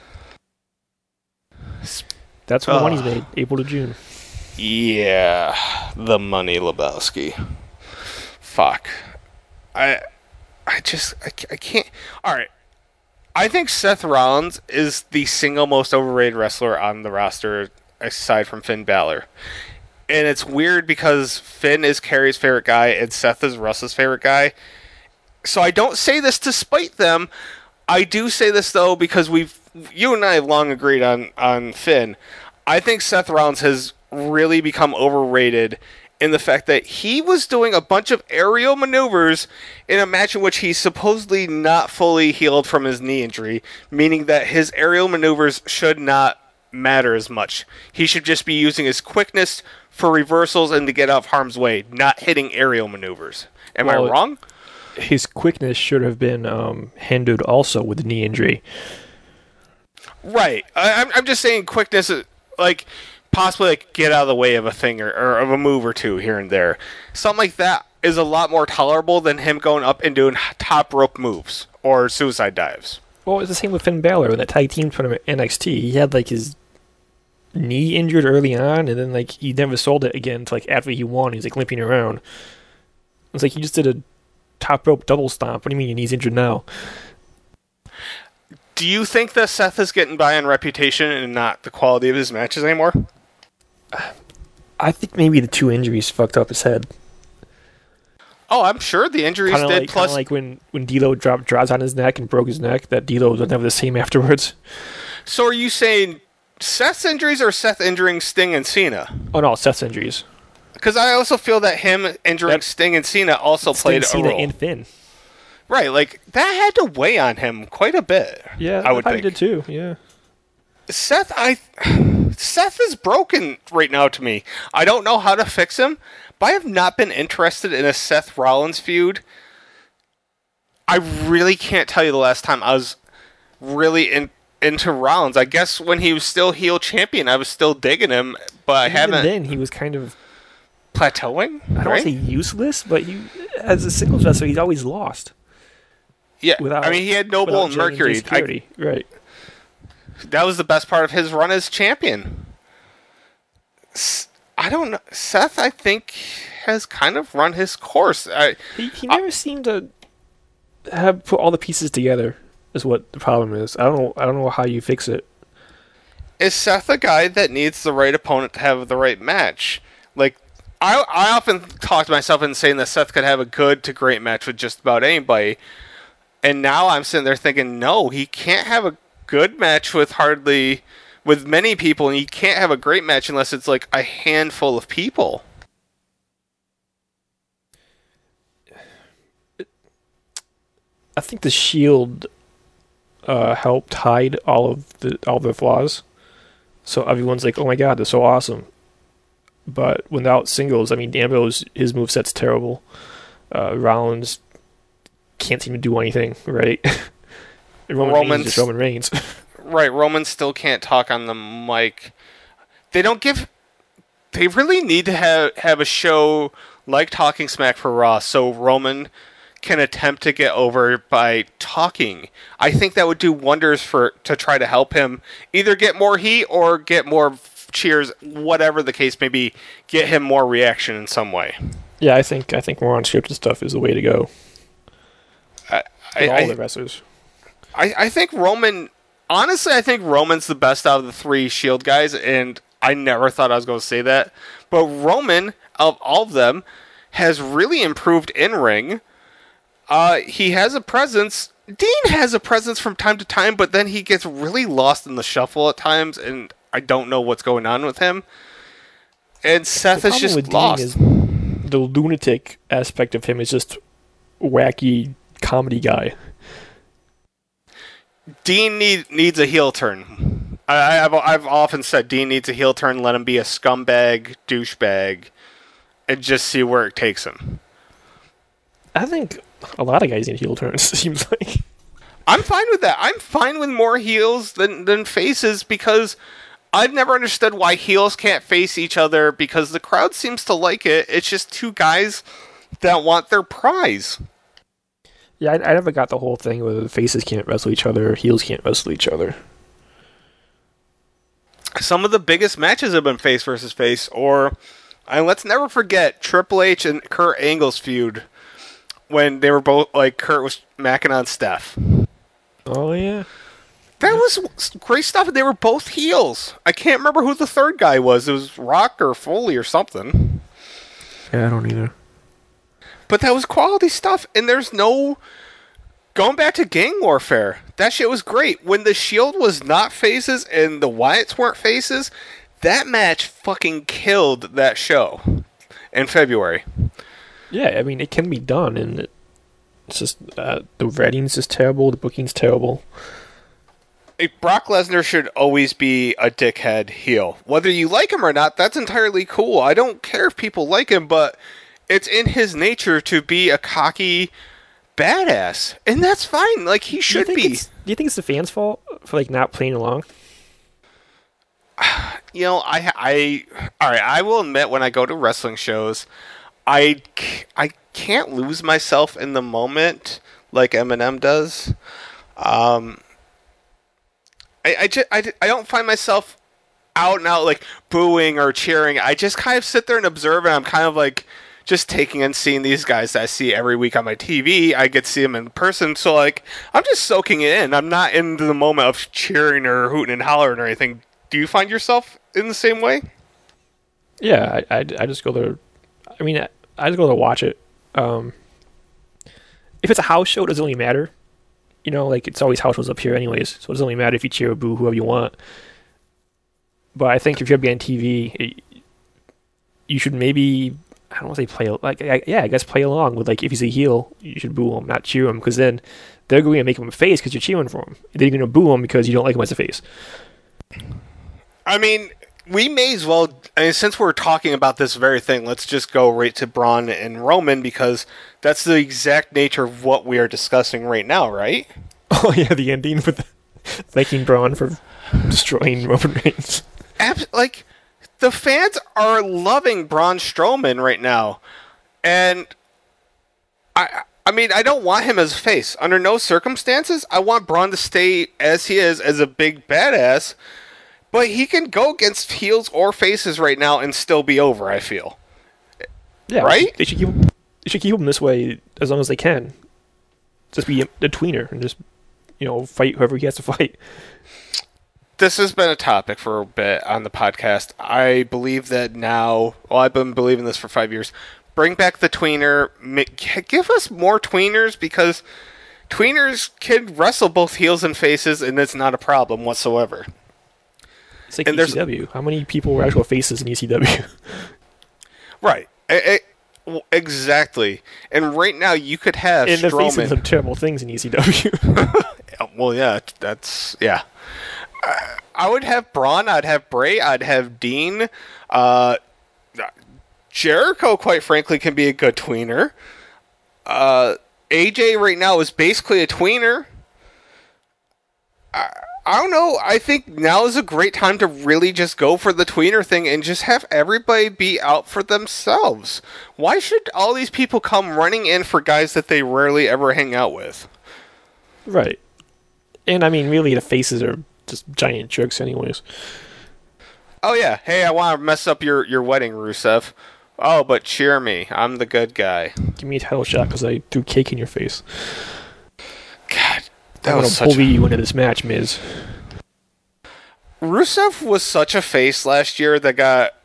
That's when the money's made, April to June. Yeah, the money, Lebowski. Fuck. I can't. Alright. I think Seth Rollins is the single most overrated wrestler on the roster aside from Finn Balor. And it's weird because Finn is Kerry's favorite guy and Seth is Russ's favorite guy. So I don't say this to spite them. I do say this, though, because you and I have long agreed on Finn. I think Seth Rollins has really become overrated in the fact that he was doing a bunch of aerial maneuvers in a match in which he's supposedly not fully healed from his knee injury, meaning that his aerial maneuvers should not matter as much. He should just be using his quickness for reversals and to get out of harm's way, not hitting aerial maneuvers. Am I wrong? His quickness should have been hindered also with the knee injury. Right. I'm just saying quickness, like, possibly like get out of the way of a thing or of a move or two here and there. Something like that is a lot more tolerable than him going up and doing top rope moves or suicide dives. Well, it's the same with Finn Balor in that tag team tournament NXT. He had like his knee injured early on, and then like he never sold it again until like after he won. He's like limping around. It's like he just did a top rope double stomp. What do you mean your knee's injured now? Do you think that Seth is getting by on reputation and not the quality of his matches anymore? I think maybe the 2 injuries fucked up his head. Oh, I'm sure the injuries kinda did. Plus, like when D'Lo dropped Droz on his neck and broke his neck, that D'Lo was never the same afterwards. So are you saying Seth's injuries or Seth injuring Sting and Cena? Oh no, Seth's injuries. Because I also feel that him injuring Sting and Cena also played a role. Cena and Finn. Right, like that had to weigh on him quite a bit. Yeah, I would think. He did too. Yeah. Seth is broken right now to me. I don't know how to fix him, but I have not been interested in a Seth Rollins feud I really can't tell you the last time I was really into Rollins. I guess when he was still heel champion, I was still digging him, but I haven't. Even then, he was kind of plateauing. I don't want to say useless, but as a singles wrestler, he's always lost. Yeah, I mean, he had Noble and Mercury. Right. That was the best part of his run as champion. I don't know. Seth, I think, has kind of run his course. He never seemed to have put all the pieces together. Is what the problem is. I don't know how you fix it. Is Seth a guy that needs the right opponent to have the right match? Like, I often talk to myself in saying that Seth could have a good to great match with just about anybody. And now I'm sitting there thinking, no, he can't have a good match with many people, and he can't have a great match unless it's like a handful of people. I think the Shield helped hide all the flaws. So everyone's like, oh my god, they're so awesome. But without singles, I mean, Ambrose, his moveset's terrible. Rollins can't seem to do anything, right? Roman Reigns is just Roman Reigns. Right, Roman still can't talk on the mic. They really need to have a show like Talking Smack for Raw so Roman can attempt to get over by talking. I think that would do wonders to try to help him either get more heat or get more cheers, whatever the case may be, get him more reaction in some way. Yeah, I think more unscripted stuff is the way to go. All the wrestlers. I think Roman. Honestly, I think Roman's the best out of the three Shield guys, and I never thought I was going to say that. But Roman, of all of them, has really improved in ring. He has a presence. Dean has a presence from time to time, but then he gets really lost in the shuffle at times, and I don't know what's going on with him. And Seth is just lost. The lunatic aspect of him is just wacky comedy guy. Dean needs a heel turn. I've often said Dean needs a heel turn. Let him be a scumbag, douchebag, and just see where it takes him. I think a lot of guys need heel turns. It seems like. I'm fine with that. I'm fine with more heels than faces because I've never understood why heels can't face each other because the crowd seems to like it. It's just two guys that want their prize. Yeah, I never got the whole thing where the faces can't wrestle each other, heels can't wrestle each other. Some of the biggest matches have been face versus face, and let's never forget Triple H and Kurt Angle's feud when they were both, like, Kurt was macking on Steph. Oh, yeah. That was great stuff, and they were both heels. I can't remember who the third guy was. It was Rock or Foley or something. Yeah, I don't either. But that was quality stuff, and there's no... Going back to Gang Warfare, that shit was great. When the Shield was not faces and the Wyatts weren't faces, that match fucking killed that show in February. Yeah, I mean, it can be done, and it's just... the writing's just terrible, the booking's terrible. Brock Lesnar should always be a dickhead heel. Whether you like him or not, that's entirely cool. I don't care if people like him, but... It's in his nature to be a cocky badass, and that's fine. Like, he should be. Do you think it's the fans' fault for, like, not playing along? You know, all right, I will admit when I go to wrestling shows, I can't lose myself in the moment like Eminem does. I don't find myself out and out, like, booing or cheering. I just kind of sit there and observe, and I'm kind of like... just taking and seeing these guys that I see every week on my TV. I get to see them in person, so like I'm just soaking it in. I'm not into the moment of cheering or hooting and hollering or anything. Do you find yourself in the same way? Yeah, I just go there. I mean, I just go there to watch it. If it's a house show, it doesn't really matter. You know, like it's always house shows up here anyways, so it doesn't really matter if you cheer or boo whoever you want. But I think if you're going to be on TV, you should maybe... I don't want to say play, like, I guess play along with, like, if he's a heel, you should boo him, not cheer him, because then they're going to make him a face because you're cheering for him. They're going to boo him because you don't like him as a face. I mean, we may as well, I mean, since we're talking about this very thing, let's just go right to Braun and Roman, because that's the exact nature of what we are discussing right now, right? Oh yeah, the ending with thanking Braun for destroying Roman Reigns. Like, the fans are loving Braun Strowman right now, and I mean, I don't want him as a face. Under no circumstances, I want Braun to stay as he is, as a big badass. But he can go against heels or faces right now and still be over, I feel. Yeah, right? They should keep him this way as long as they can. Just be a tweener and just, fight whoever he has to fight. This has been a topic for a bit on the podcast. I believe that now, I've been believing this for 5 years. Bring back the tweener. Give us more tweeners, because tweeners can wrestle both heels and faces, and it's not a problem whatsoever. It's like ECW. How many people were actual faces in ECW? Right. Exactly. And right now you could have and Strowman. And they're facing some terrible things in ECW. Well, yeah. That's... Yeah. I would have Braun. I'd have Bray. I'd have Dean. Jericho, quite frankly, can be a good tweener. AJ right now is basically a tweener. I don't know. I think now is a great time to really just go for the tweener thing and just have everybody be out for themselves. Why should all these people come running in for guys that they rarely ever hang out with? Right. And I mean, really, the faces are just giant jerks anyways. Oh yeah. Hey, I want to mess up your wedding, Rusev. Oh, but cheer me. I'm the good guy. Give me a title shot because I threw cake in your face. God. That was such you into this match, Miz. Rusev was such a face last year we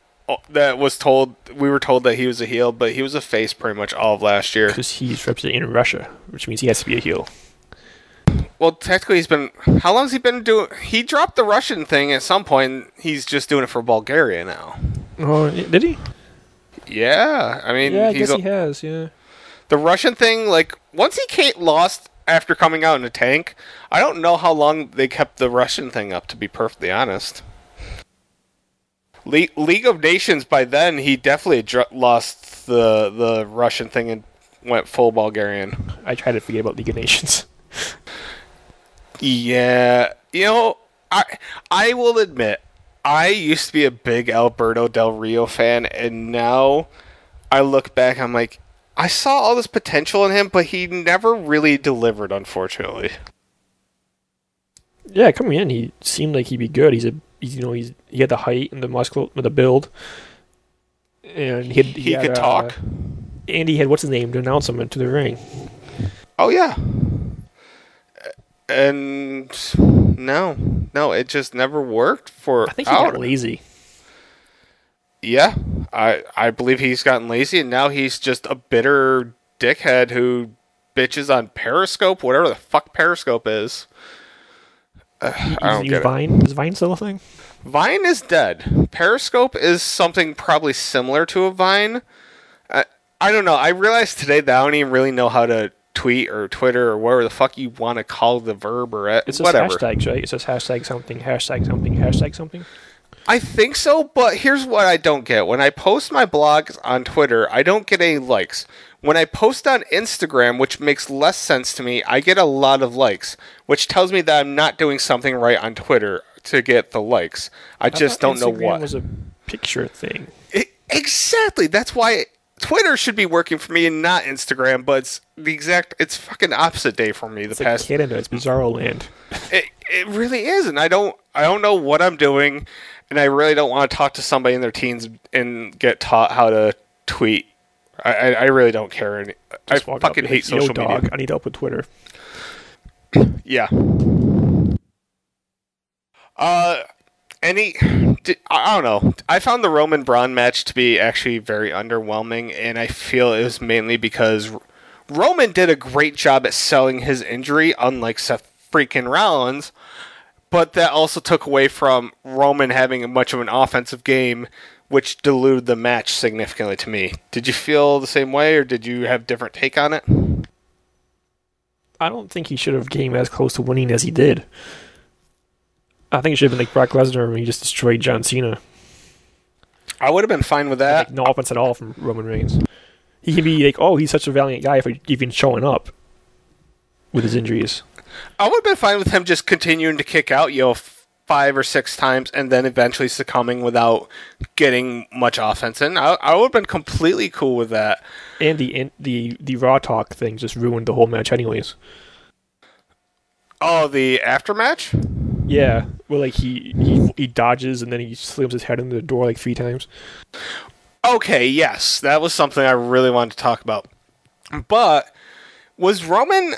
were told that he was a heel, but he was a face pretty much all of last year. Because he's representing Russia, which means he has to be a heel. Well, technically how long has he been doing? He dropped the Russian thing at some point. He's just doing it for Bulgaria now. Oh, did he? Yeah, I mean, yeah, I guess he has. Yeah, the Russian thing, like once he lost after coming out in a tank, I don't know how long they kept the Russian thing up, to be perfectly honest. League of Nations, by then, he definitely lost the Russian thing and went full Bulgarian. I try to forget about League of Nations. Yeah, I will admit, I used to be a big Alberto Del Rio fan, and now I look back, I'm like, I saw all this potential in him, but he never really delivered, unfortunately. Yeah, coming in, he seemed like he'd be good. He had the height and the muscle, the build, and he could talk. And he had what's his name to announce him into the ring. Oh yeah. And no, it just never worked for. I think he got lazy. Yeah, I believe he's gotten lazy, and now he's just a bitter dickhead who bitches on Periscope, whatever the fuck Periscope is. I don't get Vine? Is Vine still a thing? Vine is dead. Periscope is something probably similar to a Vine. I don't know. I realized today that I don't even really know how to tweet or Twitter or whatever the fuck you want to call the verb or it's whatever. It's just hashtags, right? It says hashtag something, hashtag something, hashtag something. I think so, but here's what I don't get. When I post my blogs on Twitter, I don't get any likes. When I post on Instagram, which makes less sense to me, I get a lot of likes, which tells me that I'm not doing something right on Twitter to get the likes. I just don't know what. Instagram was a picture thing. Exactly. That's why Twitter should be working for me and not Instagram, but it's fucking opposite day for me. It's like Canada. It's bizarro land. It really is, and I don't know what I'm doing. And I really don't want to talk to somebody in their teens and get taught how to tweet. I really don't care. I fucking hate social media. I need help with Twitter. Yeah. I don't know. I found the Roman Braun match to be actually very underwhelming, and I feel it was mainly because Roman did a great job at selling his injury, unlike Seth freaking Rollins. But that also took away from Roman having much of an offensive game, which diluted the match significantly to me. Did you feel the same way, or did you have a different take on it? I don't think he should have came as close to winning as he did. I think it should have been like Brock Lesnar when he just destroyed John Cena. I would have been fine with that. Like, no offense at all from Roman Reigns. He can be like, oh, he's such a valiant guy for even showing up with his injuries. I would have been fine with him just continuing to kick out, 5 or 6 times and then eventually succumbing without getting much offense in. I would have been completely cool with that. And the Raw Talk thing just ruined the whole match anyways. Oh, the aftermatch? Yeah, where like he dodges and then he slams his head into the door like 3 times. Okay, yes, that was something I really wanted to talk about. But was Roman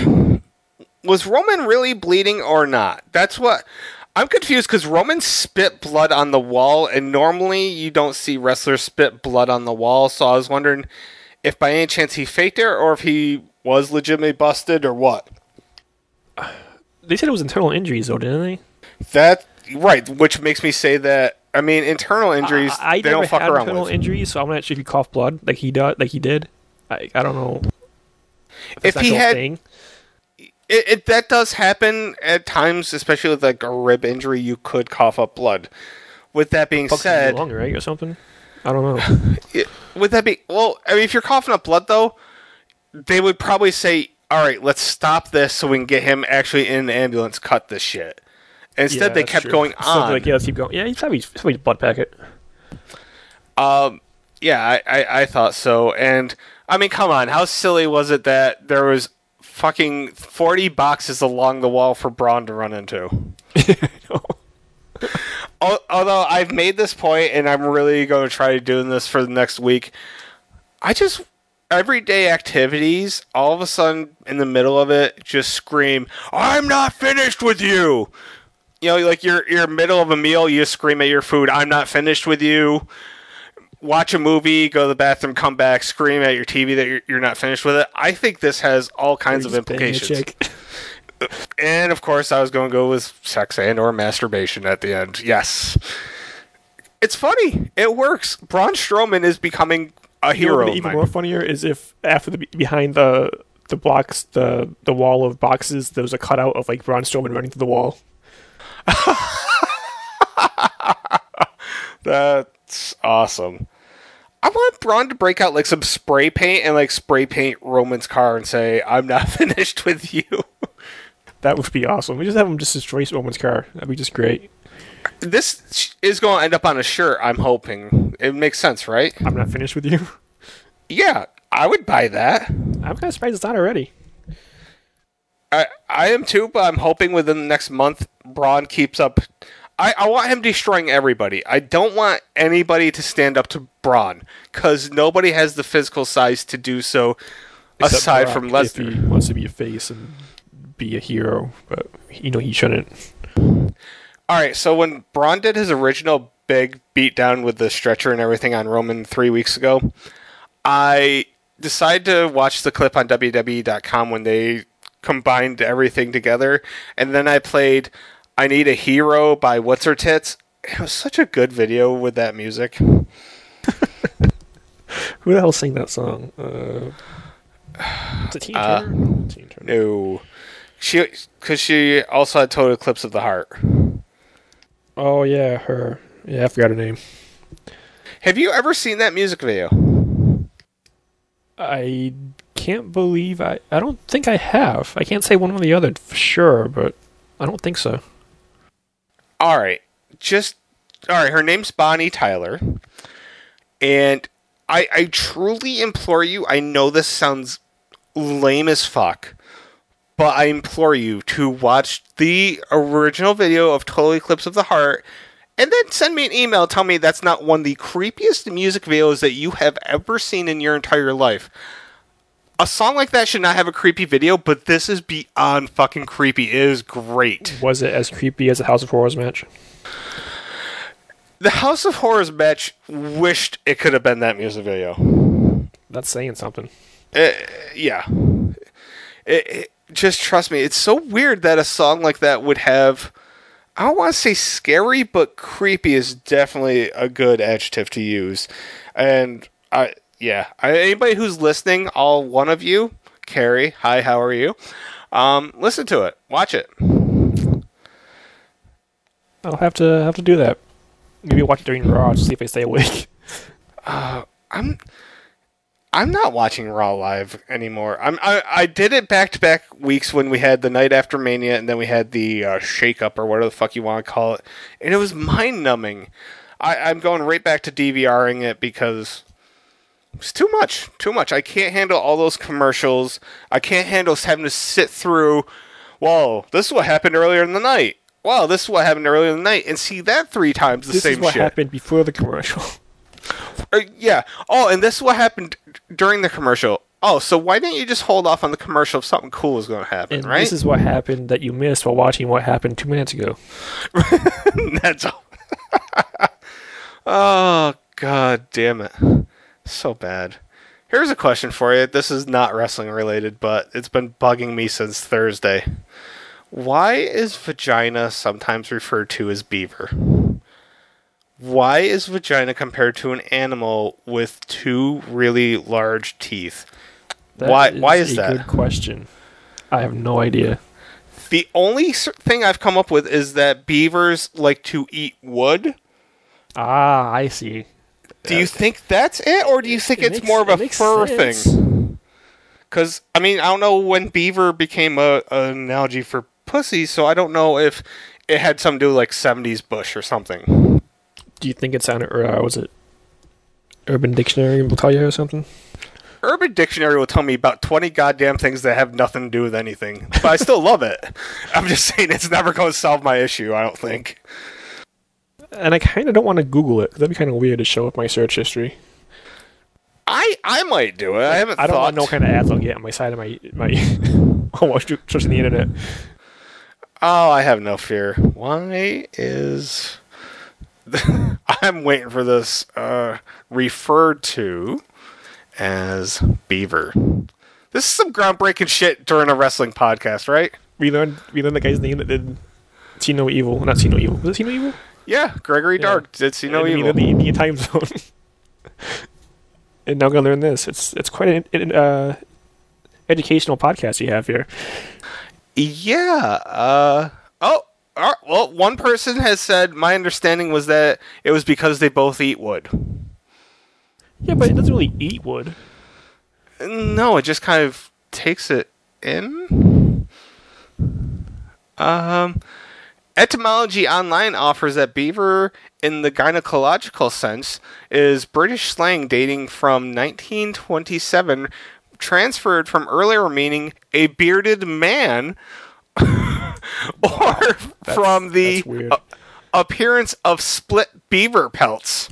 really bleeding or not? That's what I'm confused, because Roman spit blood on the wall, and normally you don't see wrestlers spit blood on the wall. So I was wondering if by any chance he faked it or if he was legitimately busted or what. They said it was internal injuries though, didn't they? That right, which makes me say that. I mean, internal injuries I they don't fuck around with. internal injuries, so I'm not sure if he coughed blood like he did. I don't know if he had. That does happen at times, especially with like a rib injury. You could cough up blood. With that being said, lung, right, or something. I don't know. Would that be well? I mean, if you're coughing up blood, though, they would probably say, "All right, let's stop this so we can get him actually in the ambulance. Cut this shit." Instead, they kept going on. Like, yeah, let's keep going. Yeah, he's probably blood packet. Yeah, I thought so. And I mean, come on, how silly was it that there was fucking 40 boxes along the wall for Braun to run into? Although I've made this point, and I'm really going to try doing this for the next week. Everyday activities, all of a sudden, in the middle of it, just scream, "I'm not finished with you!" Like you're middle of a meal, you just scream at your food, "I'm not finished with you." Watch a movie, go to the bathroom, come back, scream at your TV that you're not finished with it. I think this has all kinds of implications. And, of course, I was going to go with sex and or masturbation at the end. Yes. It's funny. It works. Braun Strowman is becoming a hero. Even more funnier is if after behind the blocks, the wall of boxes, there was a cutout of like Braun Strowman running through the wall. That's awesome. I want Braun to break out like some spray paint and like spray paint Roman's car and say, "I'm not finished with you." That would be awesome. We just have him just destroy Roman's car. That'd be just great. This is going to end up on a shirt, I'm hoping. It makes sense, right? I'm not finished with you. Yeah, I would buy that. I'm kind of surprised it's not already. I am too, but I'm hoping within the next month Braun keeps up. I want him destroying everybody. I don't want anybody to stand up to Braun, because nobody has the physical size to do so. Except aside Brock, from Lesnar. If he wants to be a face and be a hero, but he shouldn't. Alright, so when Braun did his original big beatdown with the stretcher and everything on Roman 3 weeks ago, I decided to watch the clip on WWE.com when they combined everything together, and then I played "I Need a Hero" by What's Her Tits. It was such a good video with that music. Who the hell sang that song? It's a Tina Turner? No. Because she also had Total Eclipse of the Heart. Oh, yeah, her. Yeah, I forgot her name. Have you ever seen that music video? I can't believe I don't think I have. I can't say one or the other for sure, but I don't think so. Alright. Her name's Bonnie Tyler. And I truly implore you, I know this sounds lame as fuck, but I implore you to watch the original video of Total Eclipse of the Heart, and then send me an email, tell me that's not one of the creepiest music videos that you have ever seen in your entire life. A song like that should not have a creepy video, but this is beyond fucking creepy. It is great. Was it as creepy as the House of Horrors match? The House of Horrors match wished it could have been that music video. That's saying something. Yeah. Just trust me, it's so weird that a song like that would have, I don't want to say scary, but creepy is definitely a good adjective to use. And anybody who's listening, all one of you, Carrie, hi, how are you? Listen to it, watch it. I'll have to do that. Maybe watch it during Raw to see if I stay awake. I'm not watching Raw live anymore. I did it back to back weeks when we had the night after Mania and then we had the shake up or whatever the fuck you want to call it, and it was mind numbing. I'm going right back to DVRing it because it's too much. Too much. I can't handle all those commercials. I can't handle having to sit through, whoa, this is what happened earlier in the night. Wow, this is what happened earlier in the night. And see that 3 times the same shit. This is what happened before the commercial. Yeah. Oh, and this is what happened during the commercial. Oh, so why didn't you just hold off on the commercial if something cool was going to happen, and right? This is what happened that you missed while watching what happened 2 minutes ago. That's all. Oh, god damn it. So bad. Here's a question for you. This is not wrestling related, but it's been bugging me since Thursday. Why is vagina sometimes referred to as beaver? Why is vagina compared to an animal with 2 really large teeth? Why is that? Good question. I have no idea. The only thing I've come up with is that beavers like to eat wood. Ah, I see. Do you think that's it, or do you think it's more of a fur thing? Because, I mean, I don't know when beaver became an analogy for pussy, so I don't know if it had something to do with, like, 70s bush or something. Do you think it's on, or was it Urban Dictionary will tell you or something? Urban Dictionary will tell me about 20 goddamn things that have nothing to do with anything. But I still love it. I'm just saying it's never going to solve my issue, I don't think. And I kind of don't want to Google it. That'd be kind of weird to show up my search history. I might do it. I don't want to know what kind of ads I'll get on my side of my searching the internet. Oh, I have no fear. Why is... I'm waiting for this referred to as beaver. This is some groundbreaking shit during a wrestling podcast, right? We learned the guy's name that did See No Evil. Not See No Evil. Was it See No Evil? Yeah, Gregory Dark did See No Evil. The Indian time zone. And now I'm going to learn this. It's quite an educational podcast you have here. Yeah. Well, one person has said, my understanding was that it was because they both eat wood. Yeah, but it doesn't really eat wood. No, it just kind of takes it in. Etymology Online offers that beaver, in the gynecological sense, is British slang dating from 1927, transferred from earlier meaning a bearded man, or from the appearance of split beaver pelts.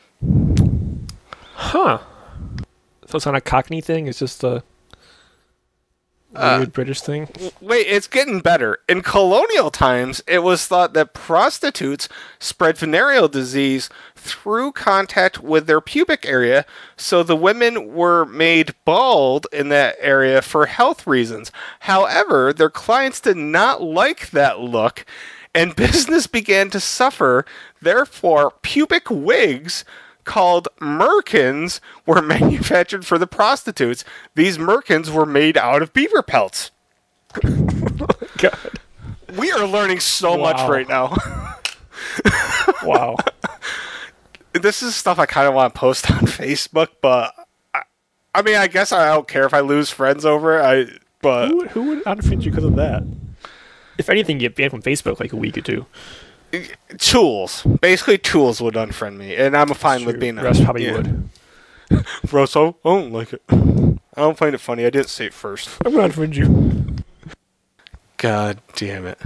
Huh. So it's not a Cockney thing? It's just a weird British thing? Wait, it's getting better. In colonial times, it was thought that prostitutes spread venereal disease through contact with their pubic area, so the women were made bald in that area for health reasons. However, their clients did not like that look, and business began to suffer. Therefore, pubic wigs called merkins were manufactured for the prostitutes. These merkins were made out of beaver pelts. God. We are learning so much right now. Wow. This is stuff I kind of want to post on Facebook, but I mean, I guess I don't care if I lose friends over it. But who would unfriend you because of that? If anything, you get banned from Facebook like a week or two. Tools. Basically, Tools would unfriend me, and I'm fine with being... Russ probably would. Russ, I don't like it. I don't find it funny. I didn't say it first. I'm going to unfriend you. God damn it.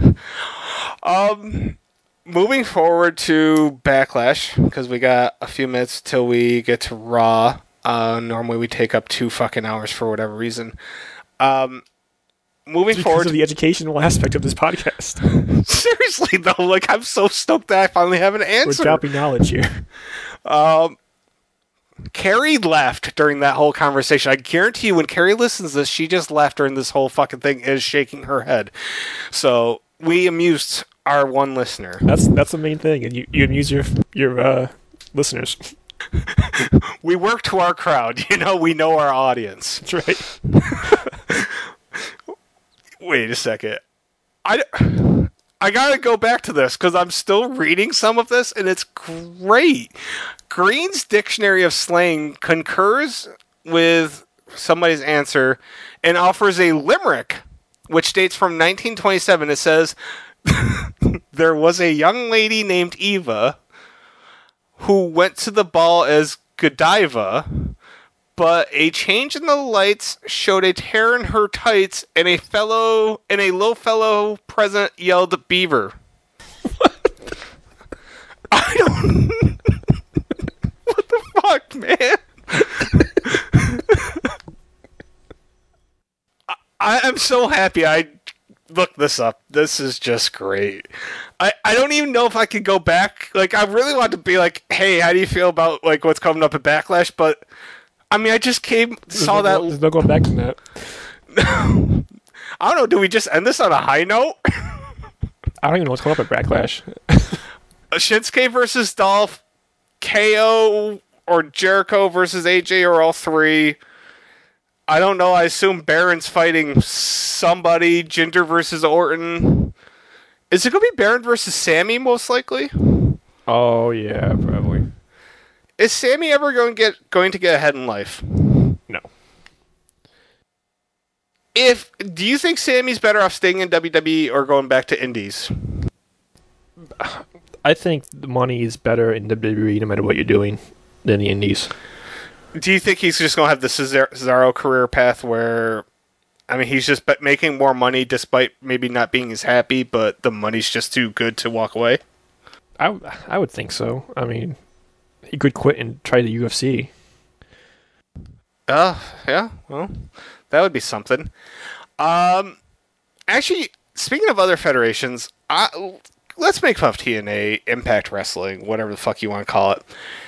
Moving forward to Backlash, because we got a few minutes till we get to Raw. Normally we take up 2 fucking hours for whatever reason. Moving forward to the educational aspect of this podcast. Seriously though, like, I'm so stoked that I finally have an answer. We're dropping knowledge here. Carrie left during that whole conversation. I guarantee you when Carrie listens to this, she just left during this whole fucking thing, is shaking her head. So we amused our one listener. That's the main thing, and you amuse your listeners. We work to our crowd, we know our audience. That's right. Wait a second. I gotta go back to this because I'm still reading some of this, and it's great. Green's Dictionary of Slang concurs with somebody's answer and offers a limerick, which dates from 1927. It says, there was a young lady named Eva who went to the ball as Godiva, but a change in the lights showed a tear in her tights, and a low fellow present yelled beaver. I don't... What the fuck, man? I am so happy I looked this up. This is just great. I don't even know if I could go back. Like, I really want to be like, hey, how do you feel about like what's coming up at Backlash? But I mean, I just saw that. There's no going back from that. I don't know. Do we just end this on a high note? I don't even know what's coming up at Backlash. Shinsuke versus Dolph, KO or Jericho versus AJ, or all three. I don't know. I assume Baron's fighting somebody. Jinder versus Orton. Is it going to be Baron versus Sammy, most likely? Oh, yeah, probably. Is Sammy ever going to get ahead in life? No. Do you think Sammy's better off staying in WWE or going back to Indies? I think the money is better in WWE no matter what you're doing than the Indies. Do you think he's just going to have the Cesaro career path where, I mean, he's just making more money despite maybe not being as happy, but the money's just too good to walk away? I would think so. I mean, he could quit and try the UFC. Yeah, well, that would be something. Actually, speaking of other federations, let's make fun of TNA, Impact Wrestling, whatever the fuck you want to call it.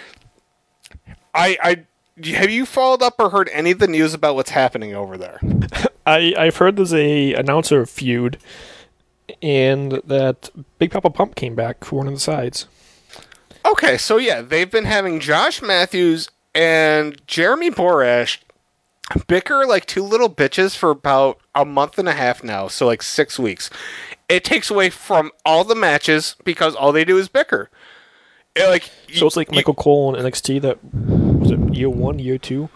Have you followed up or heard any of the news about what's happening over there? I've heard there's a announcer feud, and that Big Papa Pump came back for one of the sides. Okay, so yeah, they've been having Josh Matthews and Jeremy Borash bicker like two little bitches for about a month and a half now, so like 6 weeks. It takes away from all the matches because all they do is bicker. So it's like Michael Cole in NXT, that was it year 1, year 2?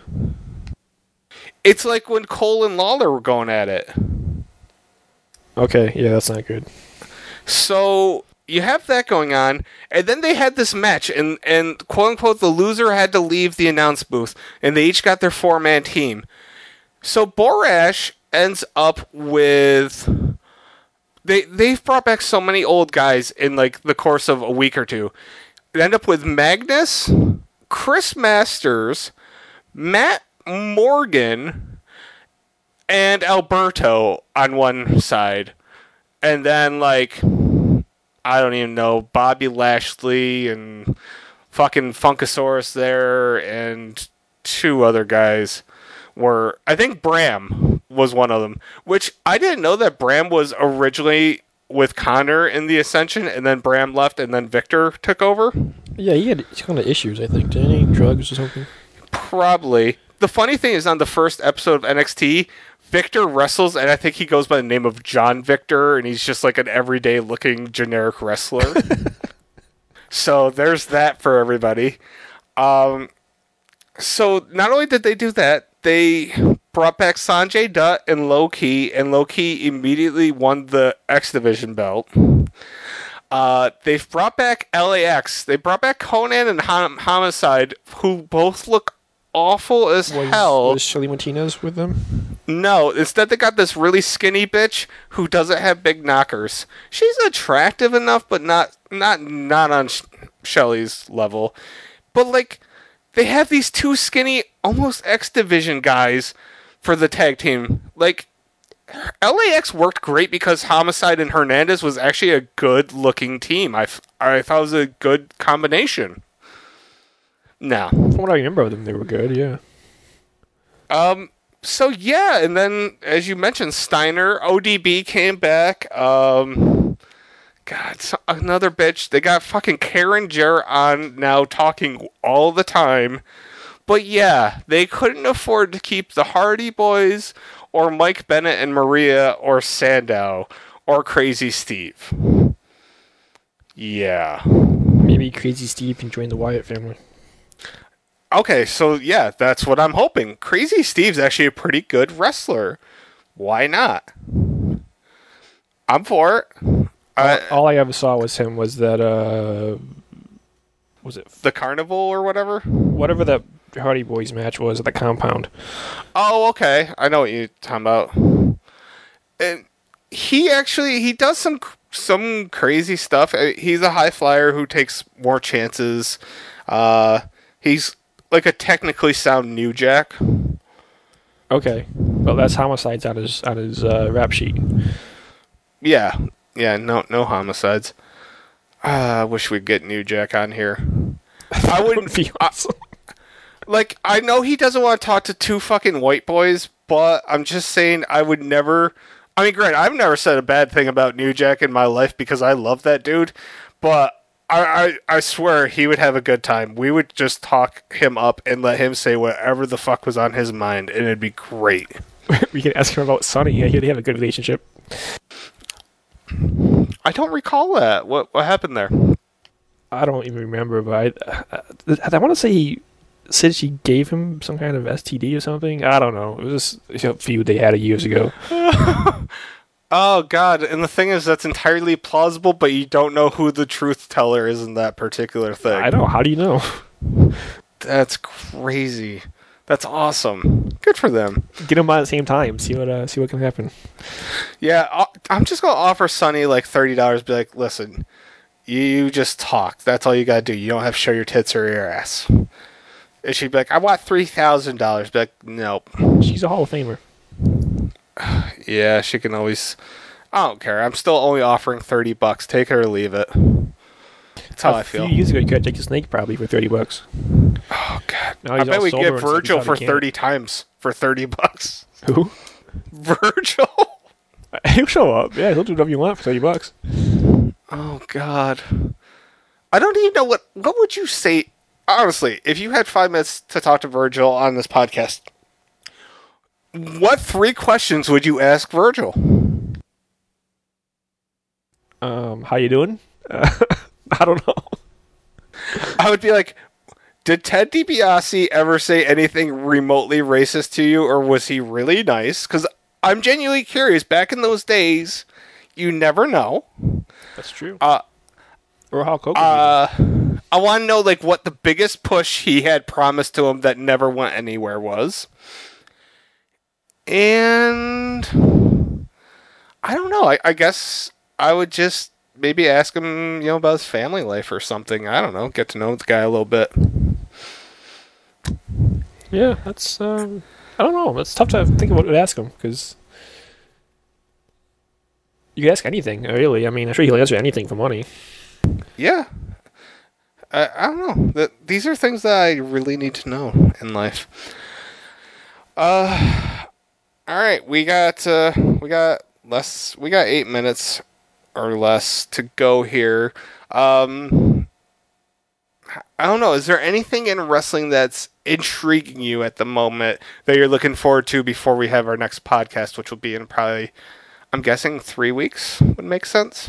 It's like when Cole and Lawler were going at it. Okay, yeah, that's not good. So you have that going on, and then they had this match, and quote unquote the loser had to leave the announce booth, and they each got their 4-man team. So Borash ends up with they've brought back so many old guys in like the course of a week or two. They end up with Magnus, Chris Masters, Matt Morgan, and Alberto on one side. And then, like, I don't even know, Bobby Lashley and fucking Funkasaurus there, and two other guys were, I think Bram was one of them, which I didn't know that Bram was originally with Connor in the Ascension, and then Bram left, and then Victor took over. Yeah, he had kind of issues, I think. Didn't he? Drugs or something? Probably. The funny thing is, on the first episode of NXT, Victor wrestles, and I think he goes by the name of John Victor, and he's just like an everyday-looking generic wrestler. So there's that for everybody. So not only did they do that, they brought back Sanjay Dutt and Low Ki immediately won the X Division belt. They've brought back LAX. They brought back Conan and Homicide, who both look awful as hell. Was Shelly Martinez with them? No, instead they got this really skinny bitch who doesn't have big knockers. She's attractive enough, but not on Shelly's level. But like, they have these two skinny, almost X Division guys for the tag team. Like, LAX worked great because Homicide and Hernandez was actually a good-looking team. I thought it was a good combination. No. From what I remember of them, they were good, yeah. So, yeah, and then, as you mentioned, Steiner, ODB came back. God, another bitch. They got fucking Karen Jarrett on now talking all the time. But, yeah, they couldn't afford to keep the Hardy Boys or Mike Bennett and Maria or Sandow or Crazy Steve? Yeah. Maybe Crazy Steve can join the Wyatt family. Okay, so yeah, that's what I'm hoping. Crazy Steve's actually a pretty good wrestler. Why not? I'm for it. All I ever saw was him was that was it The Carnival or whatever? whatever that Hardy Boys match was at the compound. Oh, okay. I know what you're talking about. And he does some crazy stuff. He's a high flyer who takes more chances. He's like a technically sound New Jack. Okay, well that's Homicide's on his rap sheet. Yeah, no homicides. I wish we'd get New Jack on here. I wouldn't be awesome. Like, I know he doesn't want to talk to two fucking white boys, but I'm just saying I would never... I mean, granted, I've never said a bad thing about New Jack in my life because I love that dude, but I swear he would have a good time. We would just talk him up and let him say whatever the fuck was on his mind, and it'd be great. We could ask him about Sonny. Yeah, they have a good relationship. I don't recall that. What happened there? I don't even remember, but I want to say he said she gave him some kind of STD or something. I don't know. It was just a feud they had years ago. Oh, God. And the thing is, that's entirely plausible, but you don't know who the truth teller is in that particular thing. I know. How do you know? That's crazy. That's awesome. Good for them. Get them on at the same time. See what can happen. Yeah, I'm just going to offer Sonny like $30. Be like, listen, you just talk. That's all you got to do. You don't have to show your tits or your ass. And she'd be like, I want $3,000. Be like, nope. She's a Hall of Famer. Yeah, she can always... I don't care. I'm still only offering $30. Take it or leave it. That's how I feel. A few years ago, you could take a snake probably for $30. Oh, God. Now I bet we get Virgil for 30 times for $30. Who? Virgil? He'll show up. Yeah, he'll do whatever you want for $30. Oh, God. I don't even know what would you say... Honestly, if you had 5 minutes to talk to Virgil on this podcast, what 3 questions would you ask Virgil? How you doing? I don't know. I would be like, did Ted DiBiase ever say anything remotely racist to you, or was he really nice? Because I'm genuinely curious. Back in those days, you never know. That's true. Or how Hogan. I want to know like what the biggest push he had promised to him that never went anywhere was. And I don't know. I guess I would just maybe ask him, about his family life or something. I don't know. Get to know the guy a little bit. Yeah, that's I don't know. It's tough to think about what to ask him because you can ask anything, really. I mean, I'm sure he'll answer anything for money. Yeah. I don't know. These are things that I really need to know in life. All right, we got 8 minutes or less to go here. I don't know. Is there anything in wrestling that's intriguing you at the moment that you're looking forward to before we have our next podcast, which will be in probably, I'm guessing 3 weeks would make sense?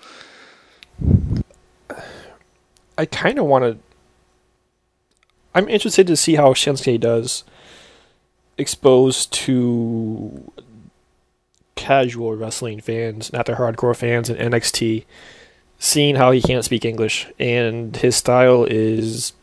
I kind of want to... I'm interested to see how Shinsuke does exposed to casual wrestling fans, not the hardcore fans in NXT, seeing how he can't speak English. And his style is...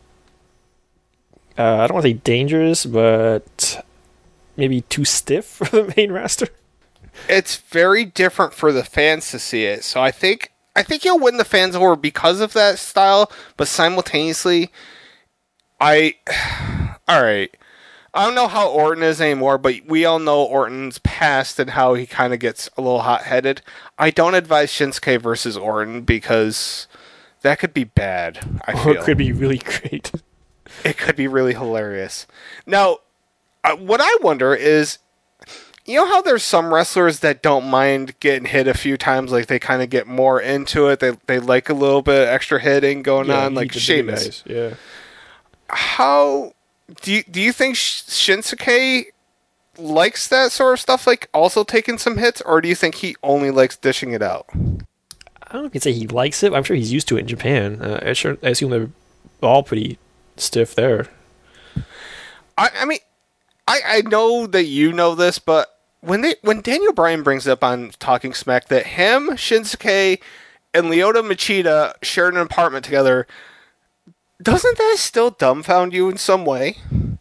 I don't want to say dangerous, but maybe too stiff for the main roster. It's very different for the fans to see it. So I think he'll win the fans over because of that style, but simultaneously, all right. I don't know how Orton is anymore, but we all know Orton's past and how he kind of gets a little hot-headed. I don't advise Shinsuke versus Orton because that could be bad, I feel. Or it could be really great. It could be really hilarious. Now, what I wonder is, you know how there's some wrestlers that don't mind getting hit a few times, like they kind of get more into it, they like a little bit of extra hitting going on, like Sheamus. Yeah. How do you think Shinsuke likes that sort of stuff, like also taking some hits, or do you think he only likes dishing it out? I don't know if you can say he likes it. I'm sure he's used to it in Japan. I assume they're all pretty stiff there. I mean, I know that you know this, but when Daniel Bryan brings up on Talking Smack that him, Shinsuke, and Lyoto Machida shared an apartment together, doesn't that still dumbfound you in some way?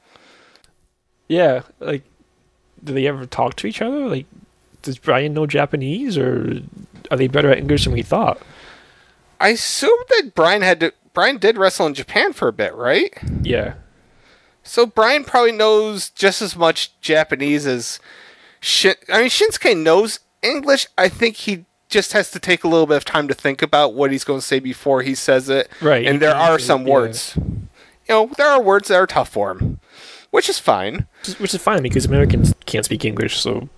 Yeah, like, do they ever talk to each other? Like, does Bryan know Japanese, or are they better at English than we thought? I assume that Bryan did wrestle in Japan for a bit, right? Yeah. So Bryan probably knows just as much Japanese as Shinsuke knows English. I think he just has to take a little bit of time to think about what he's going to say before he says it. Right. And there are some words. There are words that are tough for him, which is fine. Which is fine, because Americans can't speak English, so...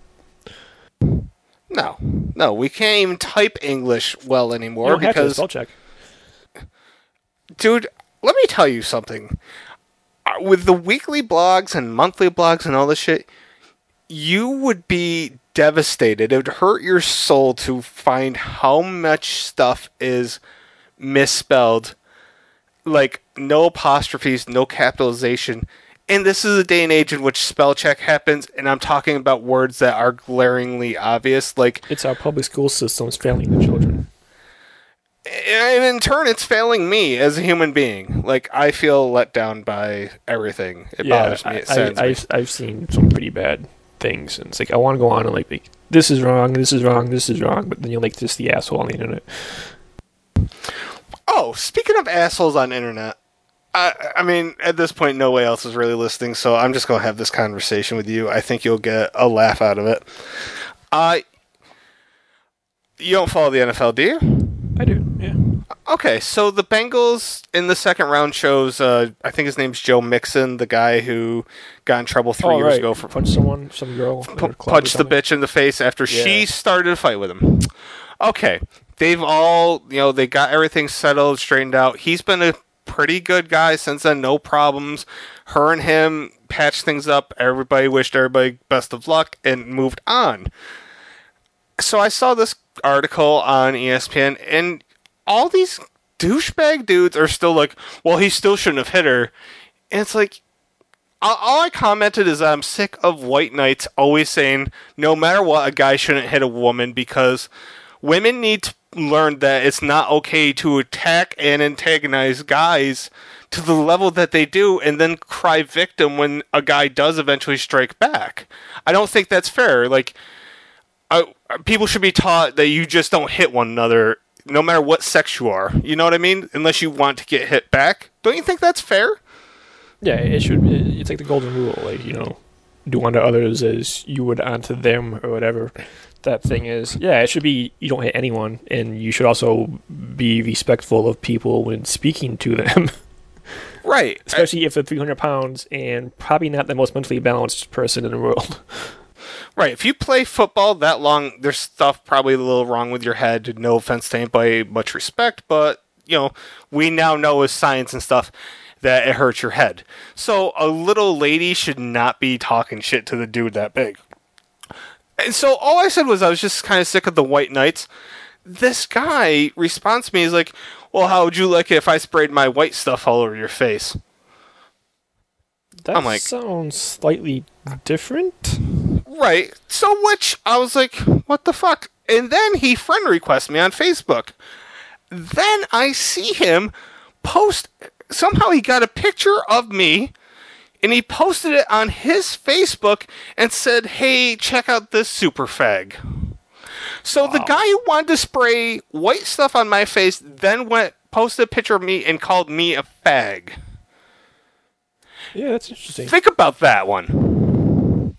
No, we can't even type English well anymore. You don't have to, because spell check. Dude, let me tell you something. With the weekly blogs and monthly blogs and all this shit, you would be devastated. It would hurt your soul to find how much stuff is misspelled. Like, no apostrophes, no capitalization. And this is a day and age in which spell check happens, and I'm talking about words that are glaringly obvious. Like, it's our public school system's failing the children. And in turn, it's failing me as a human being. Like, I feel let down by everything. It bothers me. It saddens me. I've seen some pretty bad things, and it's like, I want to go on and like this is wrong, this is wrong, this is wrong, but then you're like just the asshole on the internet. Oh, speaking of assholes on the internet, I mean, at this point, no one else is really listening, so I'm just going to have this conversation with you. I think you'll get a laugh out of it. You don't follow the NFL, do you? I do, yeah. Okay, so the Bengals in the second round chose, I think his name's Joe Mixon, the guy who got in trouble 3 years ago for punched some girl, punched the bitch in the face after she started a fight with him. Okay, they've all, they got everything settled, straightened out. He's been a pretty good guy since then, no problems. Her and him patched things up. Everybody wished everybody best of luck and moved on. So I saw this article on ESPN, and all these douchebag dudes are still like, well, he still shouldn't have hit her. And it's like, all I commented is I'm sick of white knights always saying, no matter what, a guy shouldn't hit a woman, because women need to learn that it's not okay to attack and antagonize guys to the level that they do and then cry victim when a guy does eventually strike back. I don't think that's fair. Like, people should be taught that you just don't hit one another no matter what sex you are. You know what I mean? Unless you want to get hit back. Don't you think that's fair? Yeah, it should. It's like the golden rule. Like, do unto others as you would unto them, or whatever that thing is. Yeah, it should be, you don't hit anyone, and you should also be respectful of people when speaking to them. Right. Especially if they're 300 pounds and probably not the most mentally balanced person in the world. Right. If you play football that long, there's stuff probably a little wrong with your head. No offense to anybody, much respect, but, we now know with science and stuff that it hurts your head. So a little lady should not be talking shit to the dude that big. And so all I said was I was just kind of sick of the white knights. This guy responds to me, he's like, well, how would you like it if I sprayed my white stuff all over your face? That sounds slightly different. Right. So which, I was like, what the fuck? And then he friend requests me on Facebook. Then I see him post, somehow he got a picture of me, and he posted it on his Facebook and said, hey, check out this super fag. So the guy who wanted to spray white stuff on my face then posted a picture of me and called me a fag. Yeah, that's interesting. Think about that one.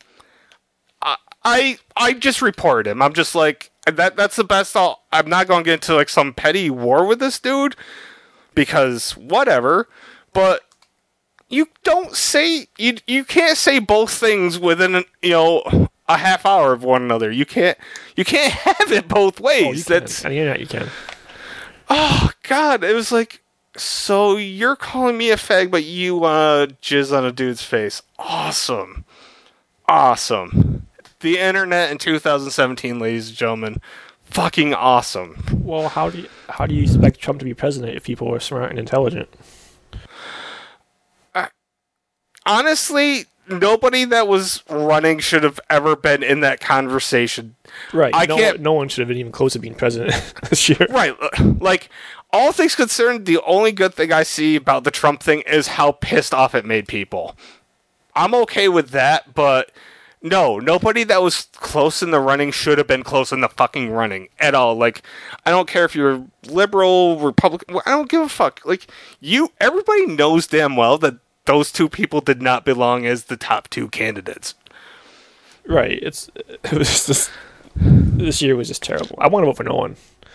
I just reported him. I'm just like, that's the best. I'm not going to get into like some petty war with this dude because whatever. But you don't say you can't say both things within a half hour of one another. You can't have it both ways. Oh, you can. On the internet, you can. Oh God, it was like, so you're calling me a fag, but you jizz on a dude's face. Awesome. awesome. The internet in 2017, ladies and gentlemen, fucking awesome. Well, how do you expect Trump to be president if people are smart and intelligent? Honestly, nobody that was running should have ever been in that conversation. Right. No one should have been even close to being president this year. Right. Like, all things concerned, the only good thing I see about the Trump thing is how pissed off it made people. I'm okay with that, but no, nobody that was close in the running should have been close in the fucking running at all. Like, I don't care if you're liberal, Republican, I don't give a fuck. Like, everybody knows damn well that those two people did not belong as the top two candidates. Right. It was just, this year was just terrible. I want to vote for no one.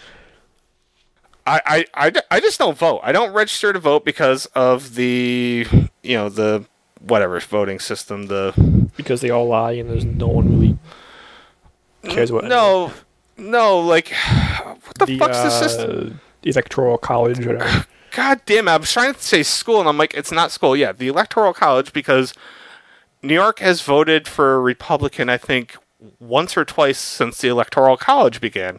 I just don't vote. I don't register to vote because of the whatever voting system. Because they all lie and there's no one really cares what. No, like, what the fuck's the system? Electoral college, whatever. God damn it, I was trying to say school, and I'm like, it's not school. Yeah, the Electoral College, because New York has voted for a Republican, I think, once or twice since the Electoral College began.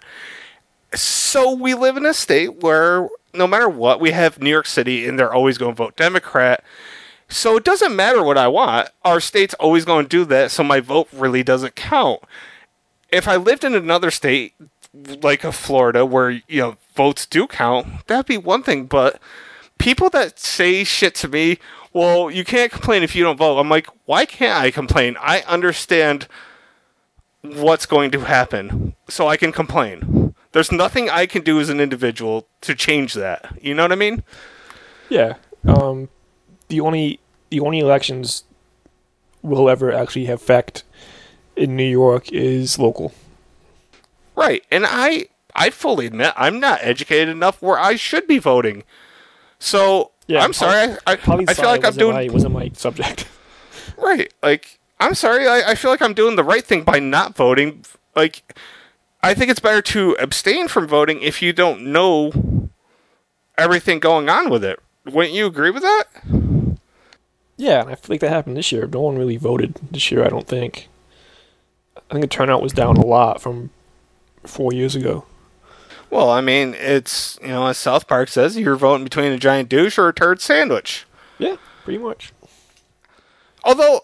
So we live in a state where, no matter what, we have New York City, and they're always going to vote Democrat. So it doesn't matter what I want. Our state's always going to do that, so my vote really doesn't count. If I lived in another state, like a Florida, where votes do count, that'd be one thing. But people that say shit to me, well, you can't complain if you don't vote. I'm like, why can't I complain? I understand what's going to happen, so I can complain. There's nothing I can do as an individual to change that. You know what I mean? Yeah. The only elections will ever actually have effect in New York is local. Right, and I fully admit I'm not educated enough where I should be voting. So yeah, I'm sorry. I feel like it wasn't my subject. Right, like, I'm sorry. I feel like I'm doing the right thing by not voting. Like, I think it's better to abstain from voting if you don't know everything going on with it. Wouldn't you agree with that? Yeah, and I feel like that happened this year. No one really voted this year, I don't think. I think the turnout was down a lot from 4 years ago. Well, I mean, it's, as South Park says, you're voting between a giant douche or a turd sandwich. Yeah, pretty much. Although,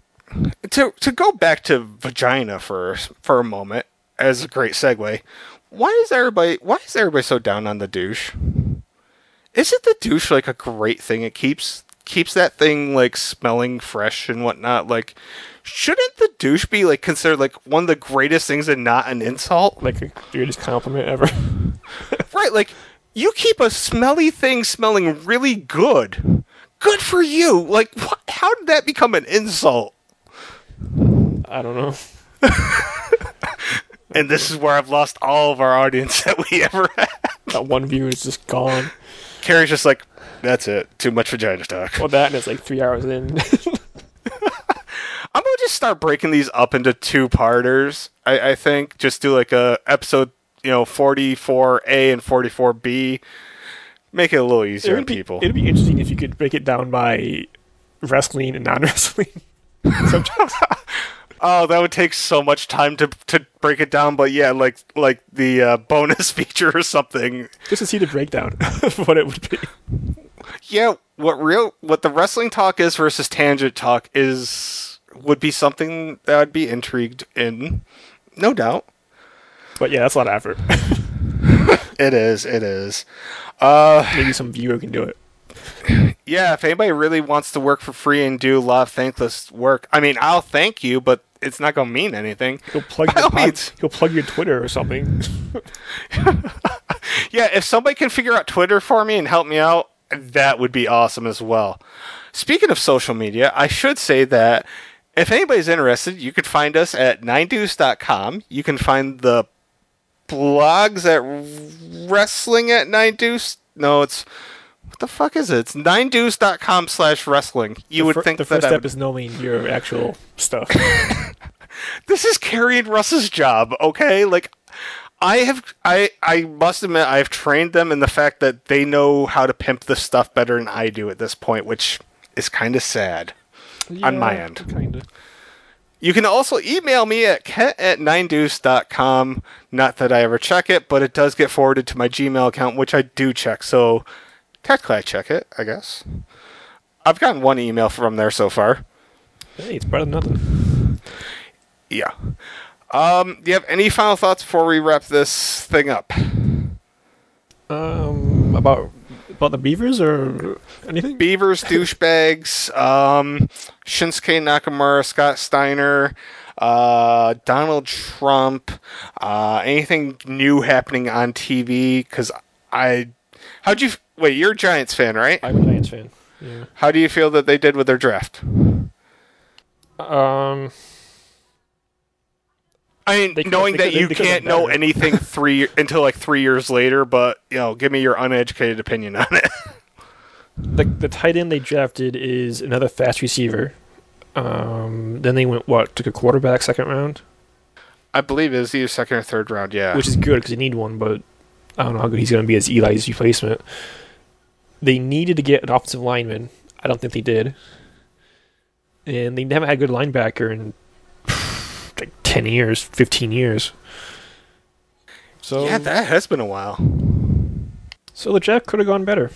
to go back to vagina for a moment, as a great segue, why is everybody so down on the douche? Isn't the douche like a great thing? It keeps that thing like smelling fresh and whatnot. Like, shouldn't the douche be like considered like one of the greatest things and not an insult? Like the greatest compliment ever. Right, like, you keep a smelly thing smelling really good. Good for you. Like, how did that become an insult? I don't know. And this is where I've lost all of our audience that we ever had. That one viewer is just gone. Carrie's just like, that's it. Too much vagina talk. Well, that and it's like 3 hours in. I'm going to just start breaking these up into two-parters, I think. Just do like a episode, 44A and 44B. Make it a little easier on people. It'd be interesting if you could break it down by wrestling and non-wrestling subjects. Oh, that would take so much time to break it down, but yeah, like the bonus feature or something. Just to see the breakdown of what it would be. Yeah, what the wrestling talk is versus tangent talk would be something that I'd be intrigued in, no doubt. But yeah, that's a lot of effort. It is. Maybe some viewer can do it. Yeah, if anybody really wants to work for free and do a lot of thankless work, I mean, I'll thank you, but it's not going to mean anything. He'll plug your Twitter or something. Yeah, if somebody can figure out Twitter for me and help me out, that would be awesome as well. Speaking of social media, I should say that if anybody's interested, you could find us at 9deuce.com. You can find the blogs at Wrestling at 9deuce. No, it's... What the fuck is it? It's 9deuce.com/wrestling. You would think the first step is knowing your actual stuff. This is Carrie and Russ's job, okay? Like, I must admit, I've trained them in the fact that they know how to pimp this stuff better than I do at this point, which is kind of sad on my end. Kind of. You can also email me at kent@9deuce.com. Not that I ever check it, but it does get forwarded to my Gmail account, which I do check. So technically I check it, I guess. I've gotten one email from there so far. Hey, it's better than nothing. Yeah. Do you have any final thoughts before we wrap this thing up? About the Beavers or anything? Beavers, douchebags, Shinsuke Nakamura, Scott Steiner, Donald Trump, anything new happening on TV? Because you're a Giants fan, right? I'm a Giants fan. Yeah. How do you feel that they did with their draft? I mean, knowing that you can't know anything until like 3 years later, but give me your uneducated opinion on it. The tight end they drafted is another fast receiver. Then they went took a quarterback second round. I believe it was either second or third round, yeah. Which is good because you need one, but I don't know how good he's going to be as Eli's replacement. They needed to get an offensive lineman. I don't think they did. And they haven't had a good linebacker in like 10 years, 15 years. So yeah, that has been a while. So the draft could have gone better.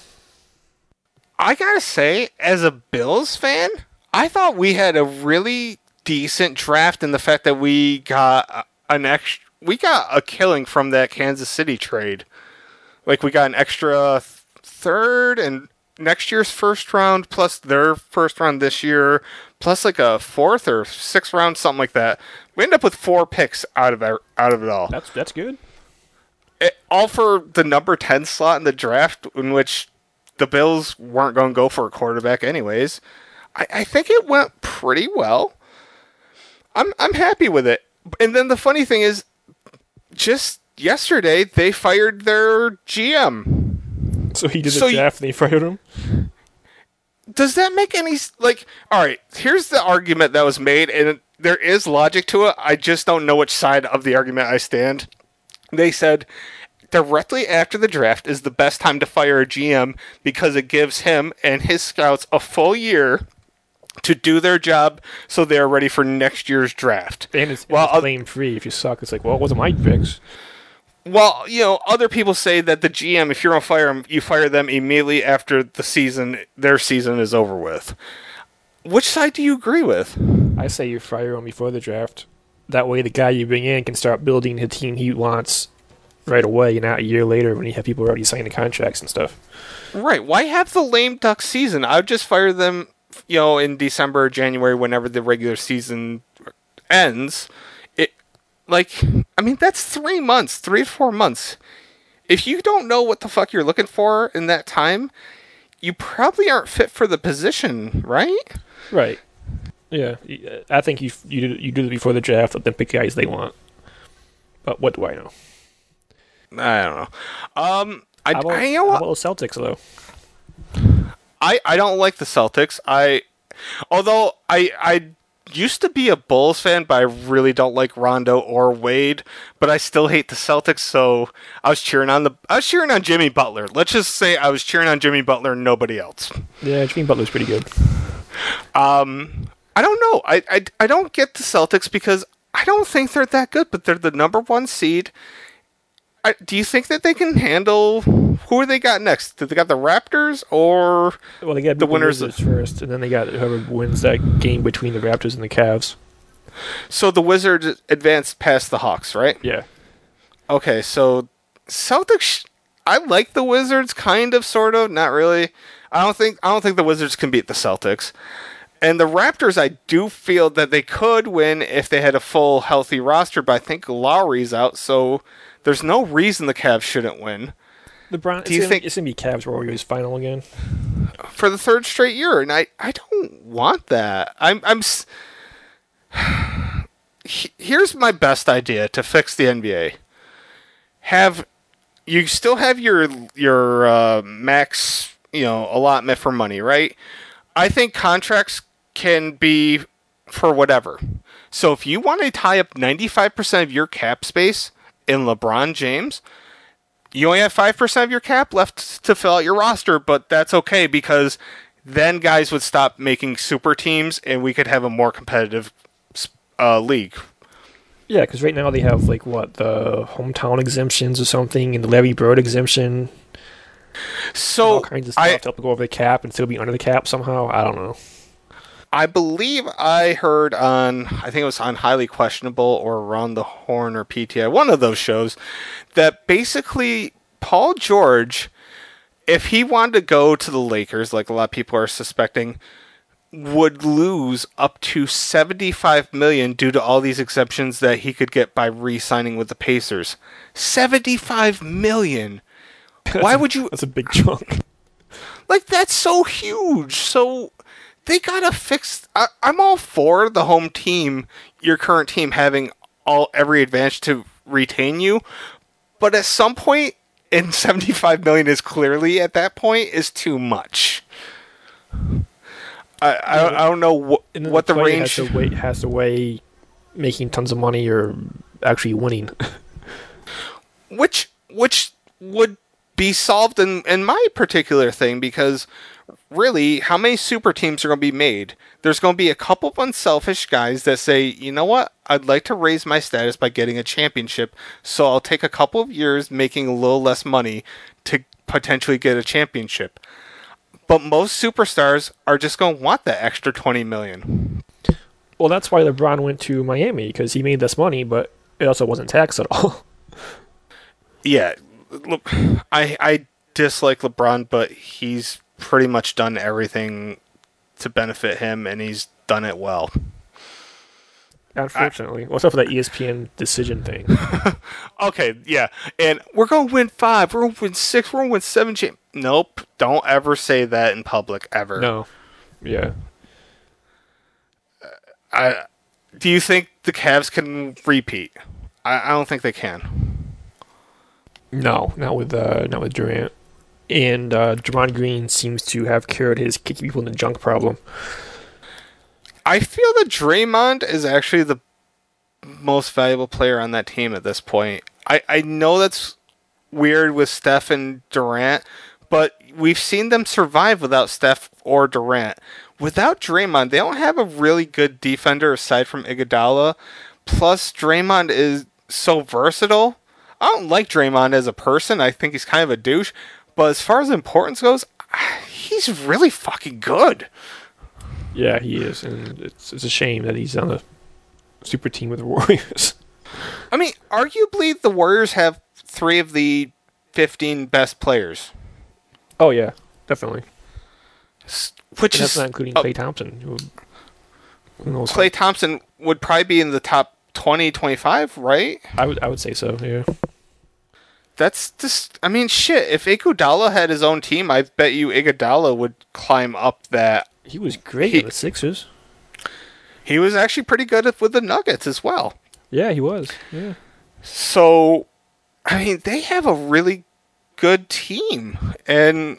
I gotta say, as a Bills fan, I thought we had a really decent draft in the fact that we got a killing from that Kansas City trade. Like, we got an extra third and next year's first round, plus their first round this year, plus like a fourth or sixth round, something like that. We end up with 4 picks out of it all. That's good. All for the number 10 slot in the draft, in which the Bills weren't going to go for a quarterback anyways. I think it went pretty well. I'm happy with it. And then the funny thing is, just yesterday they fired their GM. So he did the draft and they fired him? Does that make any... all right, here's the argument that was made, and there is logic to it. I just don't know which side of the argument I stand. They said directly after the draft is the best time to fire a GM because it gives him and his scouts a full year to do their job so they're ready for next year's draft. And it's blame-free. If you suck, it's like, well, it wasn't my picks. Well, other people say that the GM, if you're going to fire them, you fire them immediately after their season is over with. Which side do you agree with? I say you fire him before the draft. That way the guy you bring in can start building the team he wants right away, not a year later when you have people already signing the contracts and stuff. Right. Why have the lame duck season? I would just fire them, in December or January, whenever the regular season ends. That's 3 months, 3 to 4 months. If you don't know what the fuck you're looking for in that time, you probably aren't fit for the position, right? Right. Yeah. I think you do it before the draft, let them pick guys they want. But what do I know? I don't know. How about the Celtics, though? I don't like the Celtics. Although I used to be a Bulls fan, but I really don't like Rondo or Wade. But I still hate the Celtics, so I was cheering on Jimmy Butler. Let's just say I was cheering on Jimmy Butler and nobody else. Yeah, Jimmy Butler's pretty good. I don't know. I don't get the Celtics because I don't think they're that good, but they're the number 1 seed. Do you think that they can handle... Who are they got next? Did they got the Raptors or they got the winners first, and then they got whoever wins that game between the Raptors and the Cavs. So the Wizards advanced past the Hawks, right? Yeah. Okay, so Celtics... I like the Wizards, kind of, sort of, not really. I don't think the Wizards can beat the Celtics. And the Raptors, I do feel that they could win if they had a full, healthy roster, but I think Lowry's out, so there's no reason the Cavs shouldn't win. Do you think it's going to be Cavs Warriors final again? For the 3rd straight year, and I don't want that. Here's my best idea to fix the NBA. You still have your max, allotment for money, right? I think contracts can be for whatever. So if you want to tie up 95% of your cap space in LeBron James, you only have 5% of your cap left to fill out your roster, but that's okay because then guys would stop making super teams and we could have a more competitive league. Yeah, because right now they have like the hometown exemptions or something, and the Larry Bird exemption, So and all kinds of stuff to help go over the cap and still be under the cap somehow. I don't know. I believe I heard on, I think it was on Highly Questionable or Around the Horn or PTI, one of those shows, that basically Paul George, if he wanted to go to the Lakers, like a lot of people are suspecting, would lose up to $75 million due to all these exceptions that he could get by re-signing with the Pacers. $75 million. Why would you? That's a big chunk. Like, that's so huge. So they gotta fix. I'm all for the home team, your current team, having every advantage to retain you, but at some point, and $75 million is clearly at that point is too much. I don't know what the range has to weigh making tons of money or actually winning. which would be solved in my particular thing, because really, how many super teams are going to be made? There's going to be a couple of unselfish guys that say, you know what, I'd like to raise my status by getting a championship, so I'll take a couple of years making a little less money to potentially get a championship. But most superstars are just going to want that extra $20 million. Well, that's why LeBron went to Miami, because he made this money, but it also wasn't taxed at all. Yeah, look, I dislike LeBron, but he's pretty much done everything to benefit him, and he's done it well. Unfortunately. What's up with that ESPN decision thing? Okay, yeah. And we're going to win 5, we're going to win 6, we're going to win 7. Nope. Don't ever say that in public, ever. No. Yeah. Do you think the Cavs can repeat? I don't think they can. No, not with Durant. And Draymond Green seems to have cured his kicking people in the junk problem. I feel that Draymond is actually the most valuable player on that team at this point. I know that's weird with Steph and Durant, but we've seen them survive without Steph or Durant. Without Draymond, they don't have a really good defender aside from Iguodala. Plus, Draymond is so versatile. I don't like Draymond as a person. I think he's kind of a douche. But as far as importance goes, he's really fucking good. Yeah, he is, and it's a shame that he's on a super team with the Warriors. I mean, arguably the Warriors have 3 of the 15 best players. Oh yeah, definitely. Which and is that's not including Klay Thompson. Who knows? Klay Thompson would probably be in the top 20, 25, right? I would say so. Yeah. That's just, I mean, shit. If Iguodala had his own team, I bet you Iguodala would climb up that. He was great with the Sixers. He was actually pretty good with the Nuggets as well. Yeah, he was. Yeah. So, I mean, they have a really good team, and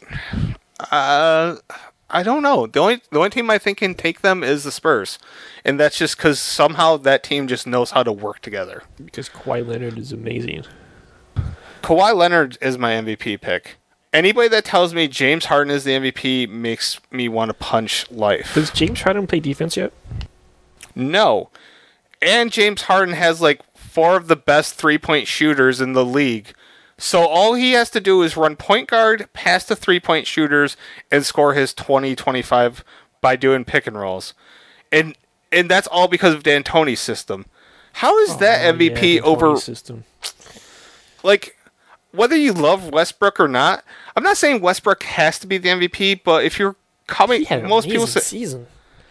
I don't know. The only team I think can take them is the Spurs, and that's just because somehow that team just knows how to work together. Because Kawhi Leonard is amazing. Kawhi Leonard is my MVP pick. Anybody that tells me James Harden is the MVP makes me want to punch life. Does James Harden play defense yet? No. And James Harden has like 4 of the best 3-point shooters in the league. So all he has to do is run point guard, pass the 3-point shooters, and score his 20-25 by doing pick and rolls. And that's all because of D'Antoni's system. How is that MVP over... system. Like, whether you love Westbrook or not, I'm not saying Westbrook has to be the MVP, but if you're coming... He had an most people amazing say, season.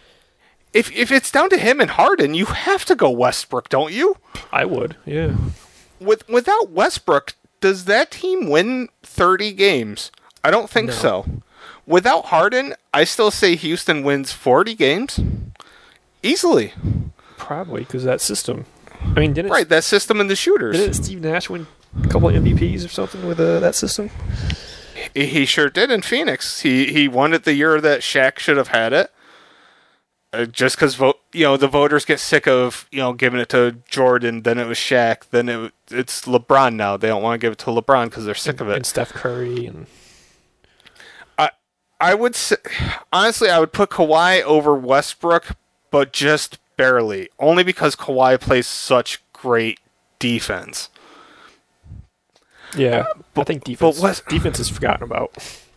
If it's down to him and Harden, you have to go Westbrook, don't you? I would, yeah. Without Westbrook, does that team win 30 games? I don't think so. Without Harden, I still say Houston wins 40 games. Easily. Probably, because that system. I mean, Right, that system and the shooters. Didn't Steve Nash win a couple of MVPs or something with that system? He sure did in Phoenix. He won it the year that Shaq should have had it. Just because the voters get sick of giving it to Jordan, then it was Shaq, then it's LeBron now. They don't want to give it to LeBron because they're sick of it. And Steph Curry and I would say, honestly, I would put Kawhi over Westbrook, but just barely, only because Kawhi plays such great defense. Yeah, I think defense is forgotten about.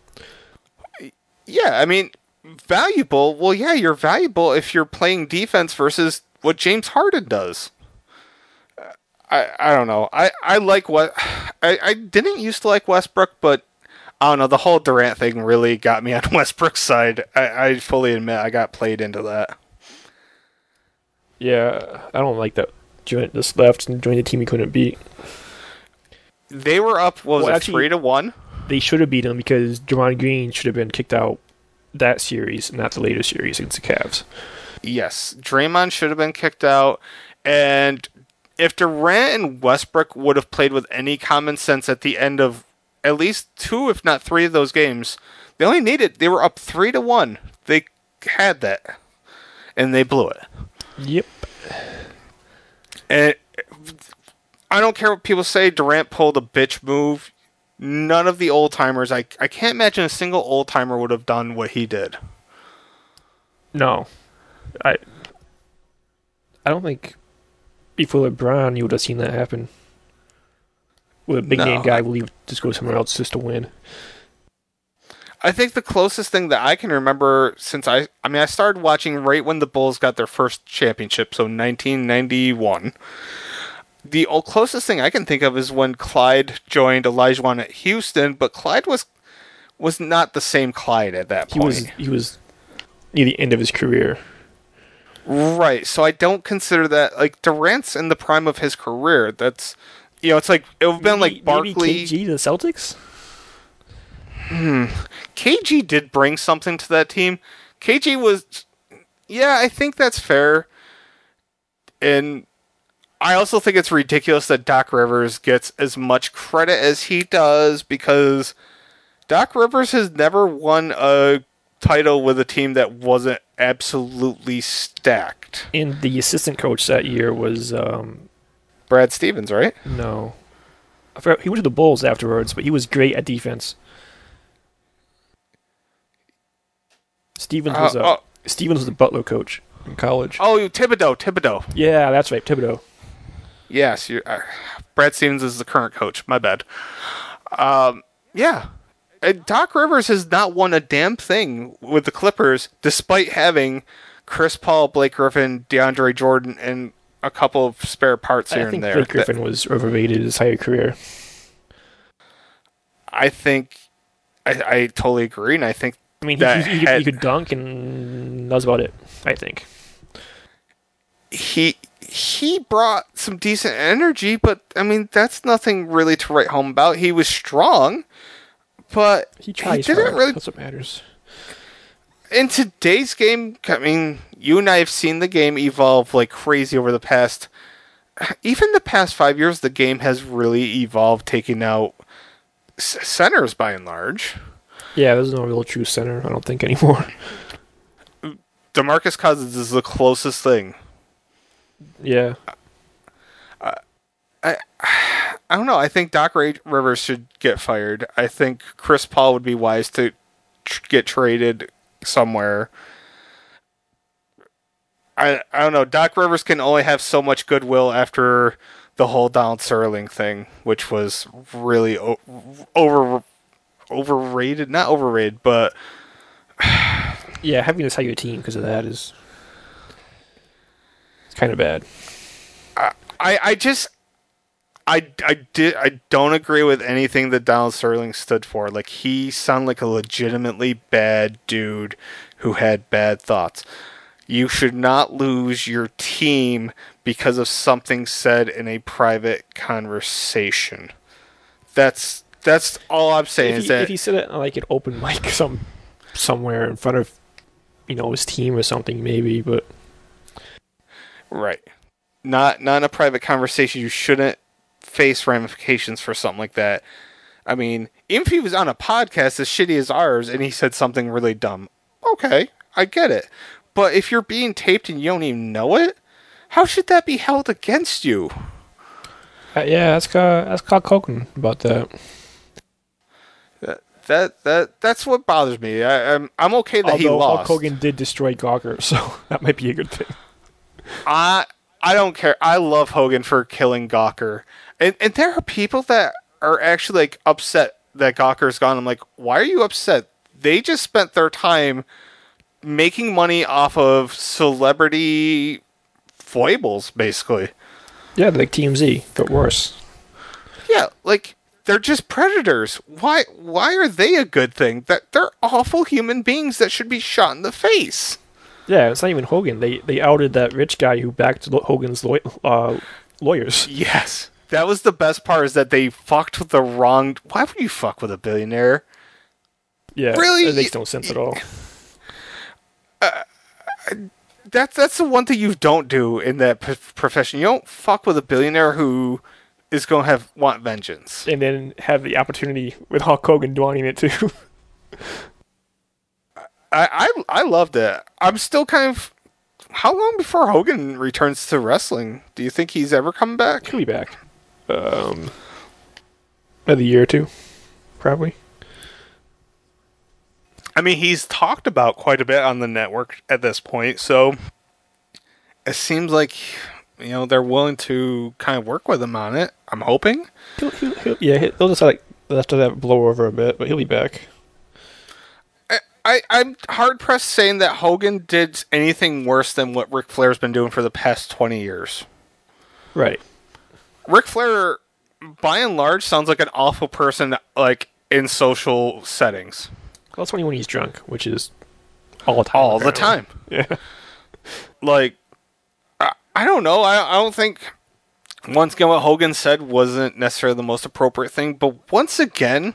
Yeah, I mean, valuable. Well, yeah, you're valuable if you're playing defense versus what James Harden does. I don't know. I like what I didn't used to like Westbrook, but I don't know. The whole Durant thing really got me on Westbrook's side. I fully admit I got played into that. Yeah, I don't like that. Durant just left and joined a team he couldn't beat. They were up. What was it, 3-1? They should have beat him because Draymond Green should have been kicked out that series, not the later series against the Cavs. Yes, Draymond should have been kicked out, and if Durant and Westbrook would have played with any common sense at the end of at least 2, if not 3 of those games, they were up 3-1. They had that, and they blew it. Yep. And I don't care what people say, Durant pulled a bitch move. None of the old-timers, I can't imagine a single old-timer would have done what he did. No. I don't think before LeBron you would have seen that happen. With a big name guy will just go somewhere else just to win. I think the closest thing that I can remember since I started watching right when the Bulls got their first championship, so 1991. The closest thing I can think of is when Clyde joined Olajuwon at Houston, but Clyde was not the same Clyde at that point. He was near the end of his career. Right, so I don't consider that, like, Durant's in the prime of his career. That's, it's like, it would have been like Barkley. Maybe KG to the Celtics? KG did bring something to that team. KG was, yeah, I think that's fair. And I also think it's ridiculous that Doc Rivers gets as much credit as he does because Doc Rivers has never won a title with a team that wasn't absolutely stacked. And the assistant coach that year was Brad Stevens, right? No. I forgot, he went to the Bulls afterwards, but he was great at defense. Stevens was the Butler coach in college. Oh, Thibodeau. Yeah, that's right, Thibodeau. Yes, Brad Stevens is the current coach. My bad. Yeah. Doc Rivers has not won a damn thing with the Clippers, despite having Chris Paul, Blake Griffin, DeAndre Jordan, and a couple of spare parts here and there. I think Blake Griffin was overrated his entire career. I think I totally agree, and I think he could dunk, and that was about it, I think. He brought some decent energy, but, that's nothing really to write home about. He was strong, but he didn't really... That's what matters. In today's game, you and I have seen the game evolve like crazy over the past... Even the past 5 years, the game has really evolved, taking out centers by and large. Yeah, there's no real true center, I don't think, anymore. DeMarcus Cousins is the closest thing. Yeah. I don't know. I think Doc Rivers should get fired. I think Chris Paul would be wise to get traded somewhere. I don't know. Doc Rivers can only have so much goodwill after the whole Donald Sterling thing, which was really overrated. Not overrated, but... Yeah, having to tell your team because of that is... It's kind of bad. I don't agree with anything that Donald Sterling stood for. Like, he sounded like a legitimately bad dude who had bad thoughts. You should not lose your team because of something said in a private conversation. That's all I'm saying. If he said it like an open mic somewhere in front of his team or something, maybe, but right. Not in a private conversation. You shouldn't face ramifications for something like that. Even if he was on a podcast as shitty as ours and he said something really dumb, okay, I get it. But if you're being taped and you don't even know it, how should that be held against you? Yeah, ask Koken about that. That's what bothers me. I'm okay that he lost. Hulk Hogan did destroy Gawker, so that might be a good thing. I don't care. I love Hogan for killing Gawker. And there are people that are actually like upset that Gawker's gone. I'm like, why are you upset? They just spent their time making money off of celebrity foibles, basically. Yeah, like TMZ, but worse. Yeah, like they're just predators. Why are they a good thing? That they're awful human beings that should be shot in the face. Yeah, it's not even Hogan. They outed that rich guy who backed Hogan's lawyers. Yes. That was the best part, is that they fucked with the wrong... Why would you fuck with a billionaire? Yeah, Really? it makes no sense at all. That's the one thing you don't do in that profession. You don't fuck with a billionaire who is going to want vengeance. And then have the opportunity with Hulk Hogan wanting it too. I loved it. I'm still kind of... How long before Hogan returns to wrestling? Do you think he's ever coming back? He'll be back. Another year or two, probably. I mean, he's talked about quite a bit on the network at this point, so it seems like, you know, they're willing to kind of work with him on it. I'm hoping. He'll just like have to that blow over a bit, but he'll be back. I'm hard pressed saying that Hogan did anything worse than what Ric Flair's been doing for the past 20 years. Right. Ric Flair, by and large, sounds like an awful person, like in social settings. Well, that's only when he's drunk, which is all the time. All the time. Yeah. Like, I don't know. I don't think, once again, what Hogan said wasn't necessarily the most appropriate thing. But once again,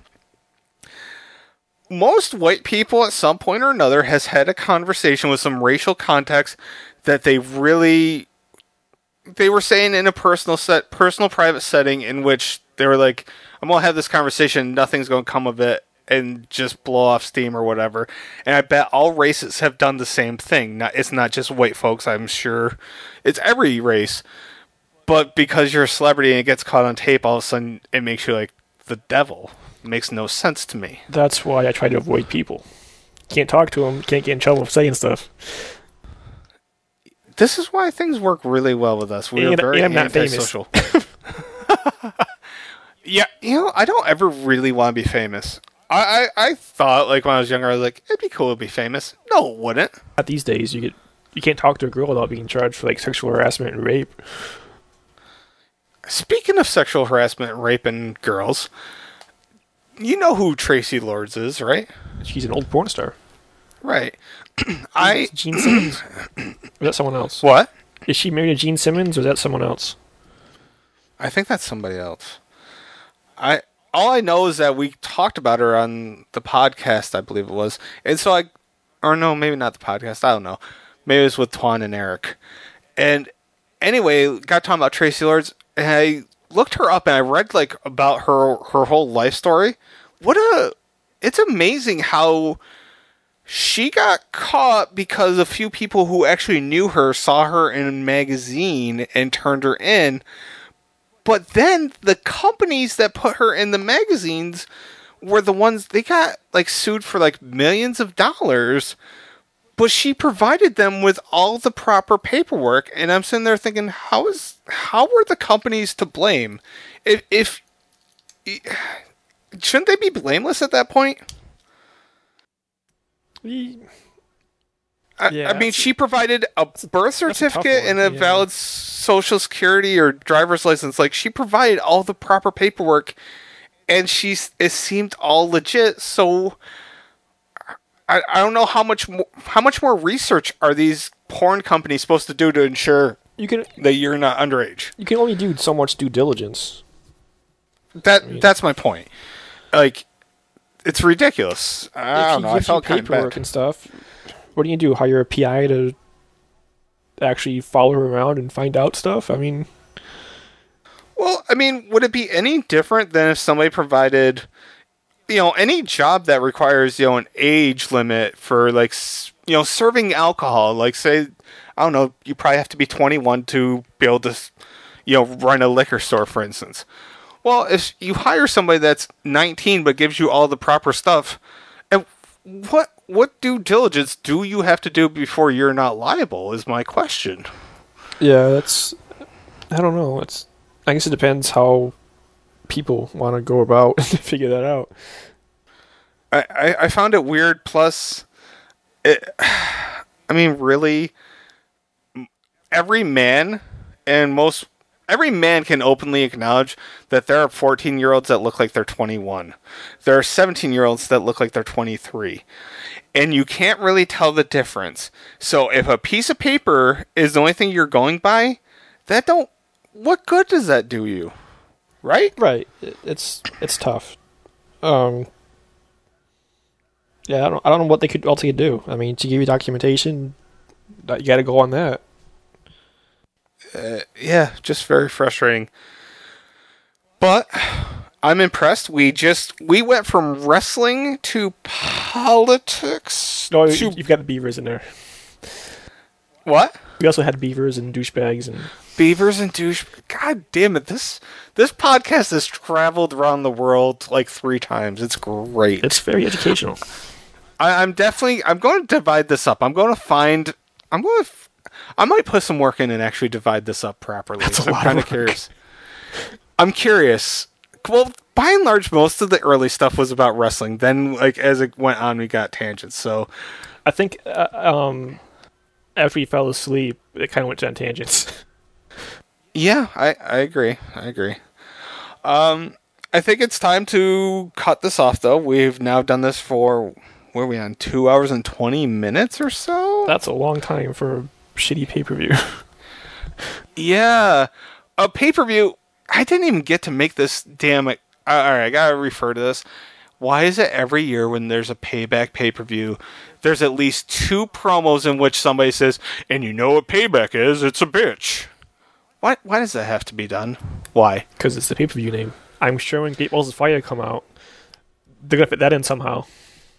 most white people at some point or another has had a conversation with some racial context that they were saying in a personal private setting, in which they were like, I'm going to have this conversation, nothing's going to come of it, and just blow off steam or whatever. And I bet all races have done the same thing. It's not just white folks, I'm sure. It's every race. But because you're a celebrity and it gets caught on tape, all of a sudden it makes you like the devil. It makes no sense to me. That's why I try to avoid people. Can't talk to them, can't get in trouble for saying stuff. This is why things work really well with us. We're very antisocial. Yeah, you know, I don't ever really want to be famous. I thought, like, when I was younger, I was like, it'd be cool to be famous. No, it wouldn't. Not these days. You can't talk to a girl without being charged for like sexual harassment and rape. Speaking of sexual harassment and raping girls, you know who Tracy Lords is, right? She's an old porn star. Right. Gene Simmons? Or is that someone else? What? Is she married to Gene Simmons, or is that someone else? I think that's somebody else. All I know is that we talked about her on the podcast, I believe it was. And so or no, maybe not the podcast, I don't know. Maybe it was with Twan and Eric. And anyway, got talking about Tracy Lords, and I looked her up and I read like about her whole life story. It's amazing how she got caught because a few people who actually knew her saw her in a magazine and turned her in. But then the companies that put her in the magazines were the ones, they got like sued for like millions of dollars, but she provided them with all the proper paperwork. And I'm sitting there thinking, how were the companies to blame? If shouldn't they be blameless at that point? Yeah, I mean, she provided a birth certificate and a valid social security or driver's license. Like, she provided all the proper paperwork, and it seemed all legit. So, I don't know how much more research are these porn companies supposed to do to ensure that you're not underage. You can only do so much due diligence. That's my point. Like, it's ridiculous. I don't know. I felt kind of bad. And stuff. What do you do? Hire a PI to actually follow her around and find out stuff? I mean... Well, I mean, would it be any different than if somebody provided, you know, any job that requires, you know, an age limit for, like, you know, serving alcohol? Like, say, I don't know, you probably have to be 21 to be able to, you know, run a liquor store, for instance. Well, if you hire somebody that's 19 but gives you all the proper stuff, and what due diligence do you have to do before you're not liable is my question. Yeah, that's. I don't know. I guess it depends how people want to go about to figure that out. I found it weird. Plus, it, I mean, really, every man and most every man can openly acknowledge that there are 14-year-olds that look like they're 21. There are 17-year-olds that look like they're 23. And you can't really tell the difference. So if a piece of paper is the only thing you're going by, what good does that do you? Right? Right. It's tough. Yeah, I don't know what they could else they could do. I mean, to give you documentation, you got to go on that. Yeah, just very frustrating. But I'm impressed. We went from wrestling to politics. No, you've got the beavers in there. What? We also had beavers and douchebags and Beavers and douche. God damn it! This podcast has traveled around the world like 3 times. It's great. It's very educational. I'm going to divide this up. I might put some work in and actually divide this up properly. That's a lot I'm kind of curious. I'm curious. Well, by and large, most of the early stuff was about wrestling. Then, like as it went on, we got tangents. So, I think after he fell asleep, it kind of went on tangents. yeah, I agree. I think it's time to cut this off, though. We've now done this for, where are we on, 2 hours and 20 minutes or so? That's a long time for a shitty pay-per-view. Yeah. A pay-per-view, I didn't even get to make this damn... Alright, I gotta refer to this. Why is it every year when there's a Payback pay-per-view, there's at least 2 promos in which somebody says, and you know what Payback is, it's a bitch. Why does that have to be done? Why? Because it's the pay-per-view name. I'm sure when Great Balls of Fire come out, they're going to fit that in somehow.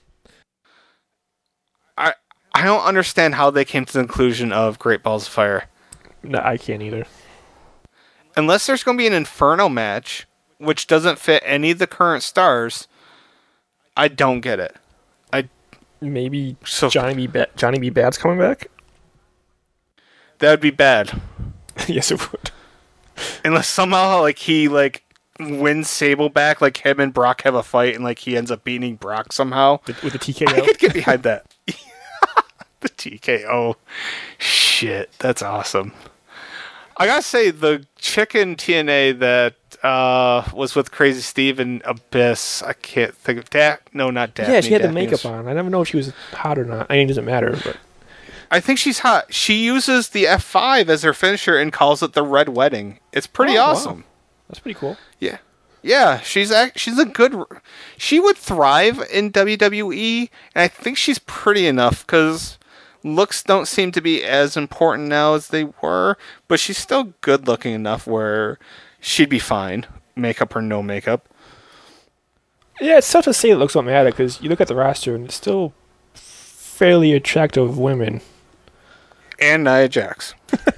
I don't understand how they came to the conclusion of Great Balls of Fire. No, I can't either. Unless there's going to be an Inferno match, which doesn't fit any of the current stars, I don't get it. Maybe Johnny B. Bad's coming back? That would be bad. Yes, it would. Unless somehow he wins Sable back, like him and Brock have a fight, and he ends up beating Brock somehow. With the TKO? I could get behind that. The TKO. Shit, that's awesome. I gotta say, the chicken TNA that was with Crazy Steve and Abyss, I can't think of no, not Daphne. Yeah, she had the Daphne makeup on. I never know if she was hot or not. I mean, it doesn't matter, but I think she's hot. She uses the F5 as her finisher and calls it the Red Wedding. It's pretty awesome. Wow. That's pretty cool. Yeah. Yeah, she's a good... She would thrive in WWE, and I think she's pretty enough, because looks don't seem to be as important now as they were, but she's still good looking enough where she'd be fine, makeup or no makeup. Yeah, it's tough to say it looks don't matter, because you look at the roster, and it's still fairly attractive women. And Nia Jax.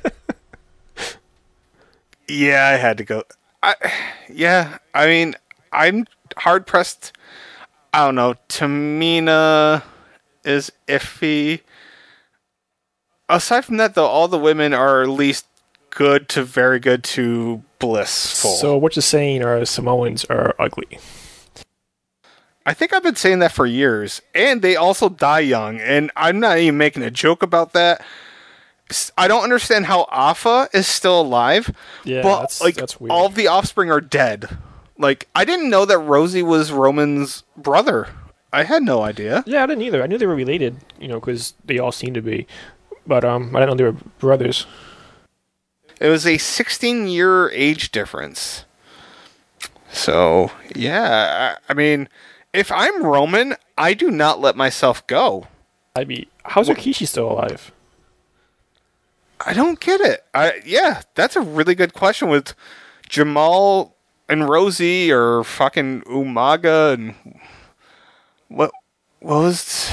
Yeah, I had to go... I mean, I'm hard pressed. I don't know. Tamina is iffy. Aside from that, though, all the women are at least good to very good to blissful. So what you're saying are Samoans are ugly. I think I've been saying that for years. And they also die young. And I'm not even making a joke about that. I don't understand how Afa is still alive. Yeah, but that's weird. All of the offspring are dead. I didn't know that Rosie was Roman's brother. I had no idea. Yeah, I didn't either. I knew they were related, because they all seem to be. But I didn't know they were brothers. It was a 16-year age difference. So, yeah. I mean, if I'm Roman, I do not let myself go. How's Rikishi still alive? I don't get it. Yeah, that's a really good question with Jamal and Rosie or fucking Umaga and what was...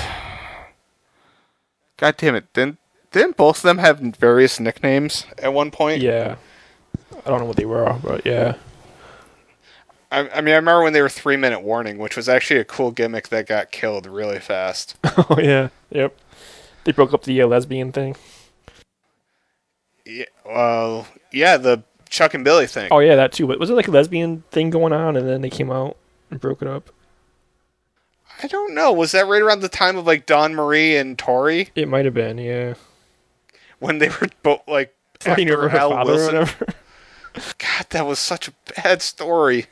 God damn it. Didn't both of them have various nicknames at one point? Yeah. I don't know what they were, but yeah. I mean, I remember when they were 3-minute warning, which was actually a cool gimmick that got killed really fast. Oh, yeah. Yep. They broke up the lesbian thing. Yeah, the Chuck and Billy thing. Oh yeah, that too. But was it like a lesbian thing going on, and then they came out and broke it up? I don't know. Was that right around the time of like Dawn Marie and Tori It might have been, yeah. when they were both like Fighting over her Al father Wilson? or whatever. God, that was such a bad story.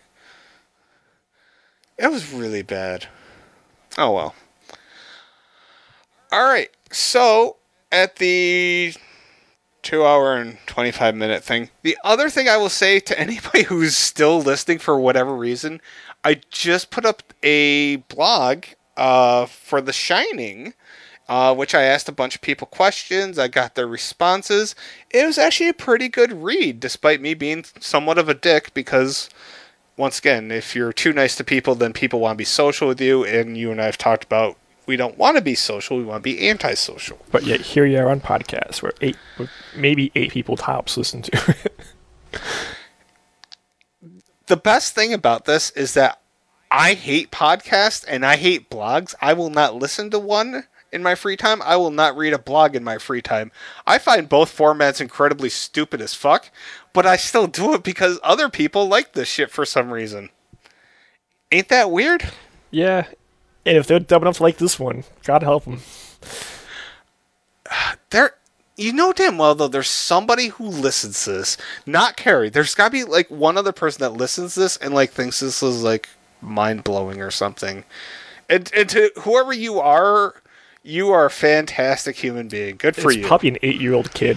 It was really bad. Oh well. All right. So at the 2 hour and 25-minute thing, the other thing I will say to anybody who's still listening for whatever reason, I just put up a blog for The Shining, which I asked a bunch of people questions. I got their responses. It was actually a pretty good read, despite me being somewhat of a dick, because, once again, if you're too nice to people, then people want to be social with you, and you and I have talked about we don't want to be social, we want to be antisocial. But yet here you are on podcasts where maybe eight people tops listen to it. The best thing about this is that I hate podcasts and I hate blogs. I will not listen to one in my free time. I will not read a blog in my free time. I find both formats incredibly stupid as fuck, but I still do it because other people like this shit for some reason. Ain't that weird? Yeah. And if they're dumb enough to like this one, God help them. You know damn well, though, there's somebody who listens to this. Not Carrie. There's got to be, like, one other person that listens to this and, like, thinks this is, like, mind-blowing or something. And to whoever you are a fantastic human being. Good for you. It's probably an 8-year-old kid.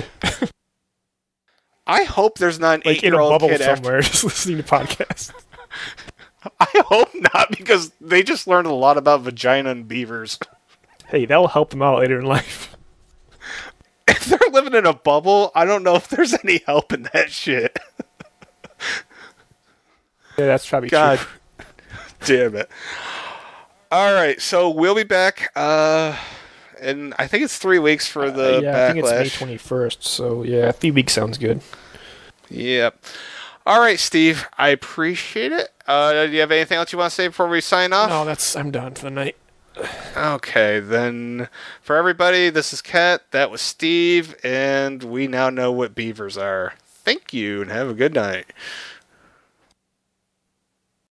I hope there's not an like 8-year-old in a kid bubble somewhere just listening to podcasts. I hope not, because they just learned a lot about vagina and beavers. Hey, that'll help them out later in life. If they're living in a bubble, I don't know if there's any help in that shit. Yeah, that's probably God true. Damn it. Alright, so we'll be back, and I think it's 3 weeks for the yeah, backlash. I think it's May 21st, so yeah, 3 weeks sounds good. Yep. Alright, Steve, I appreciate it. Do you have anything else you want to say before we sign off? No, I'm done for the night. Okay, then for everybody, this is Kat, that was Steve, and we now know what beavers are. Thank you, and have a good night.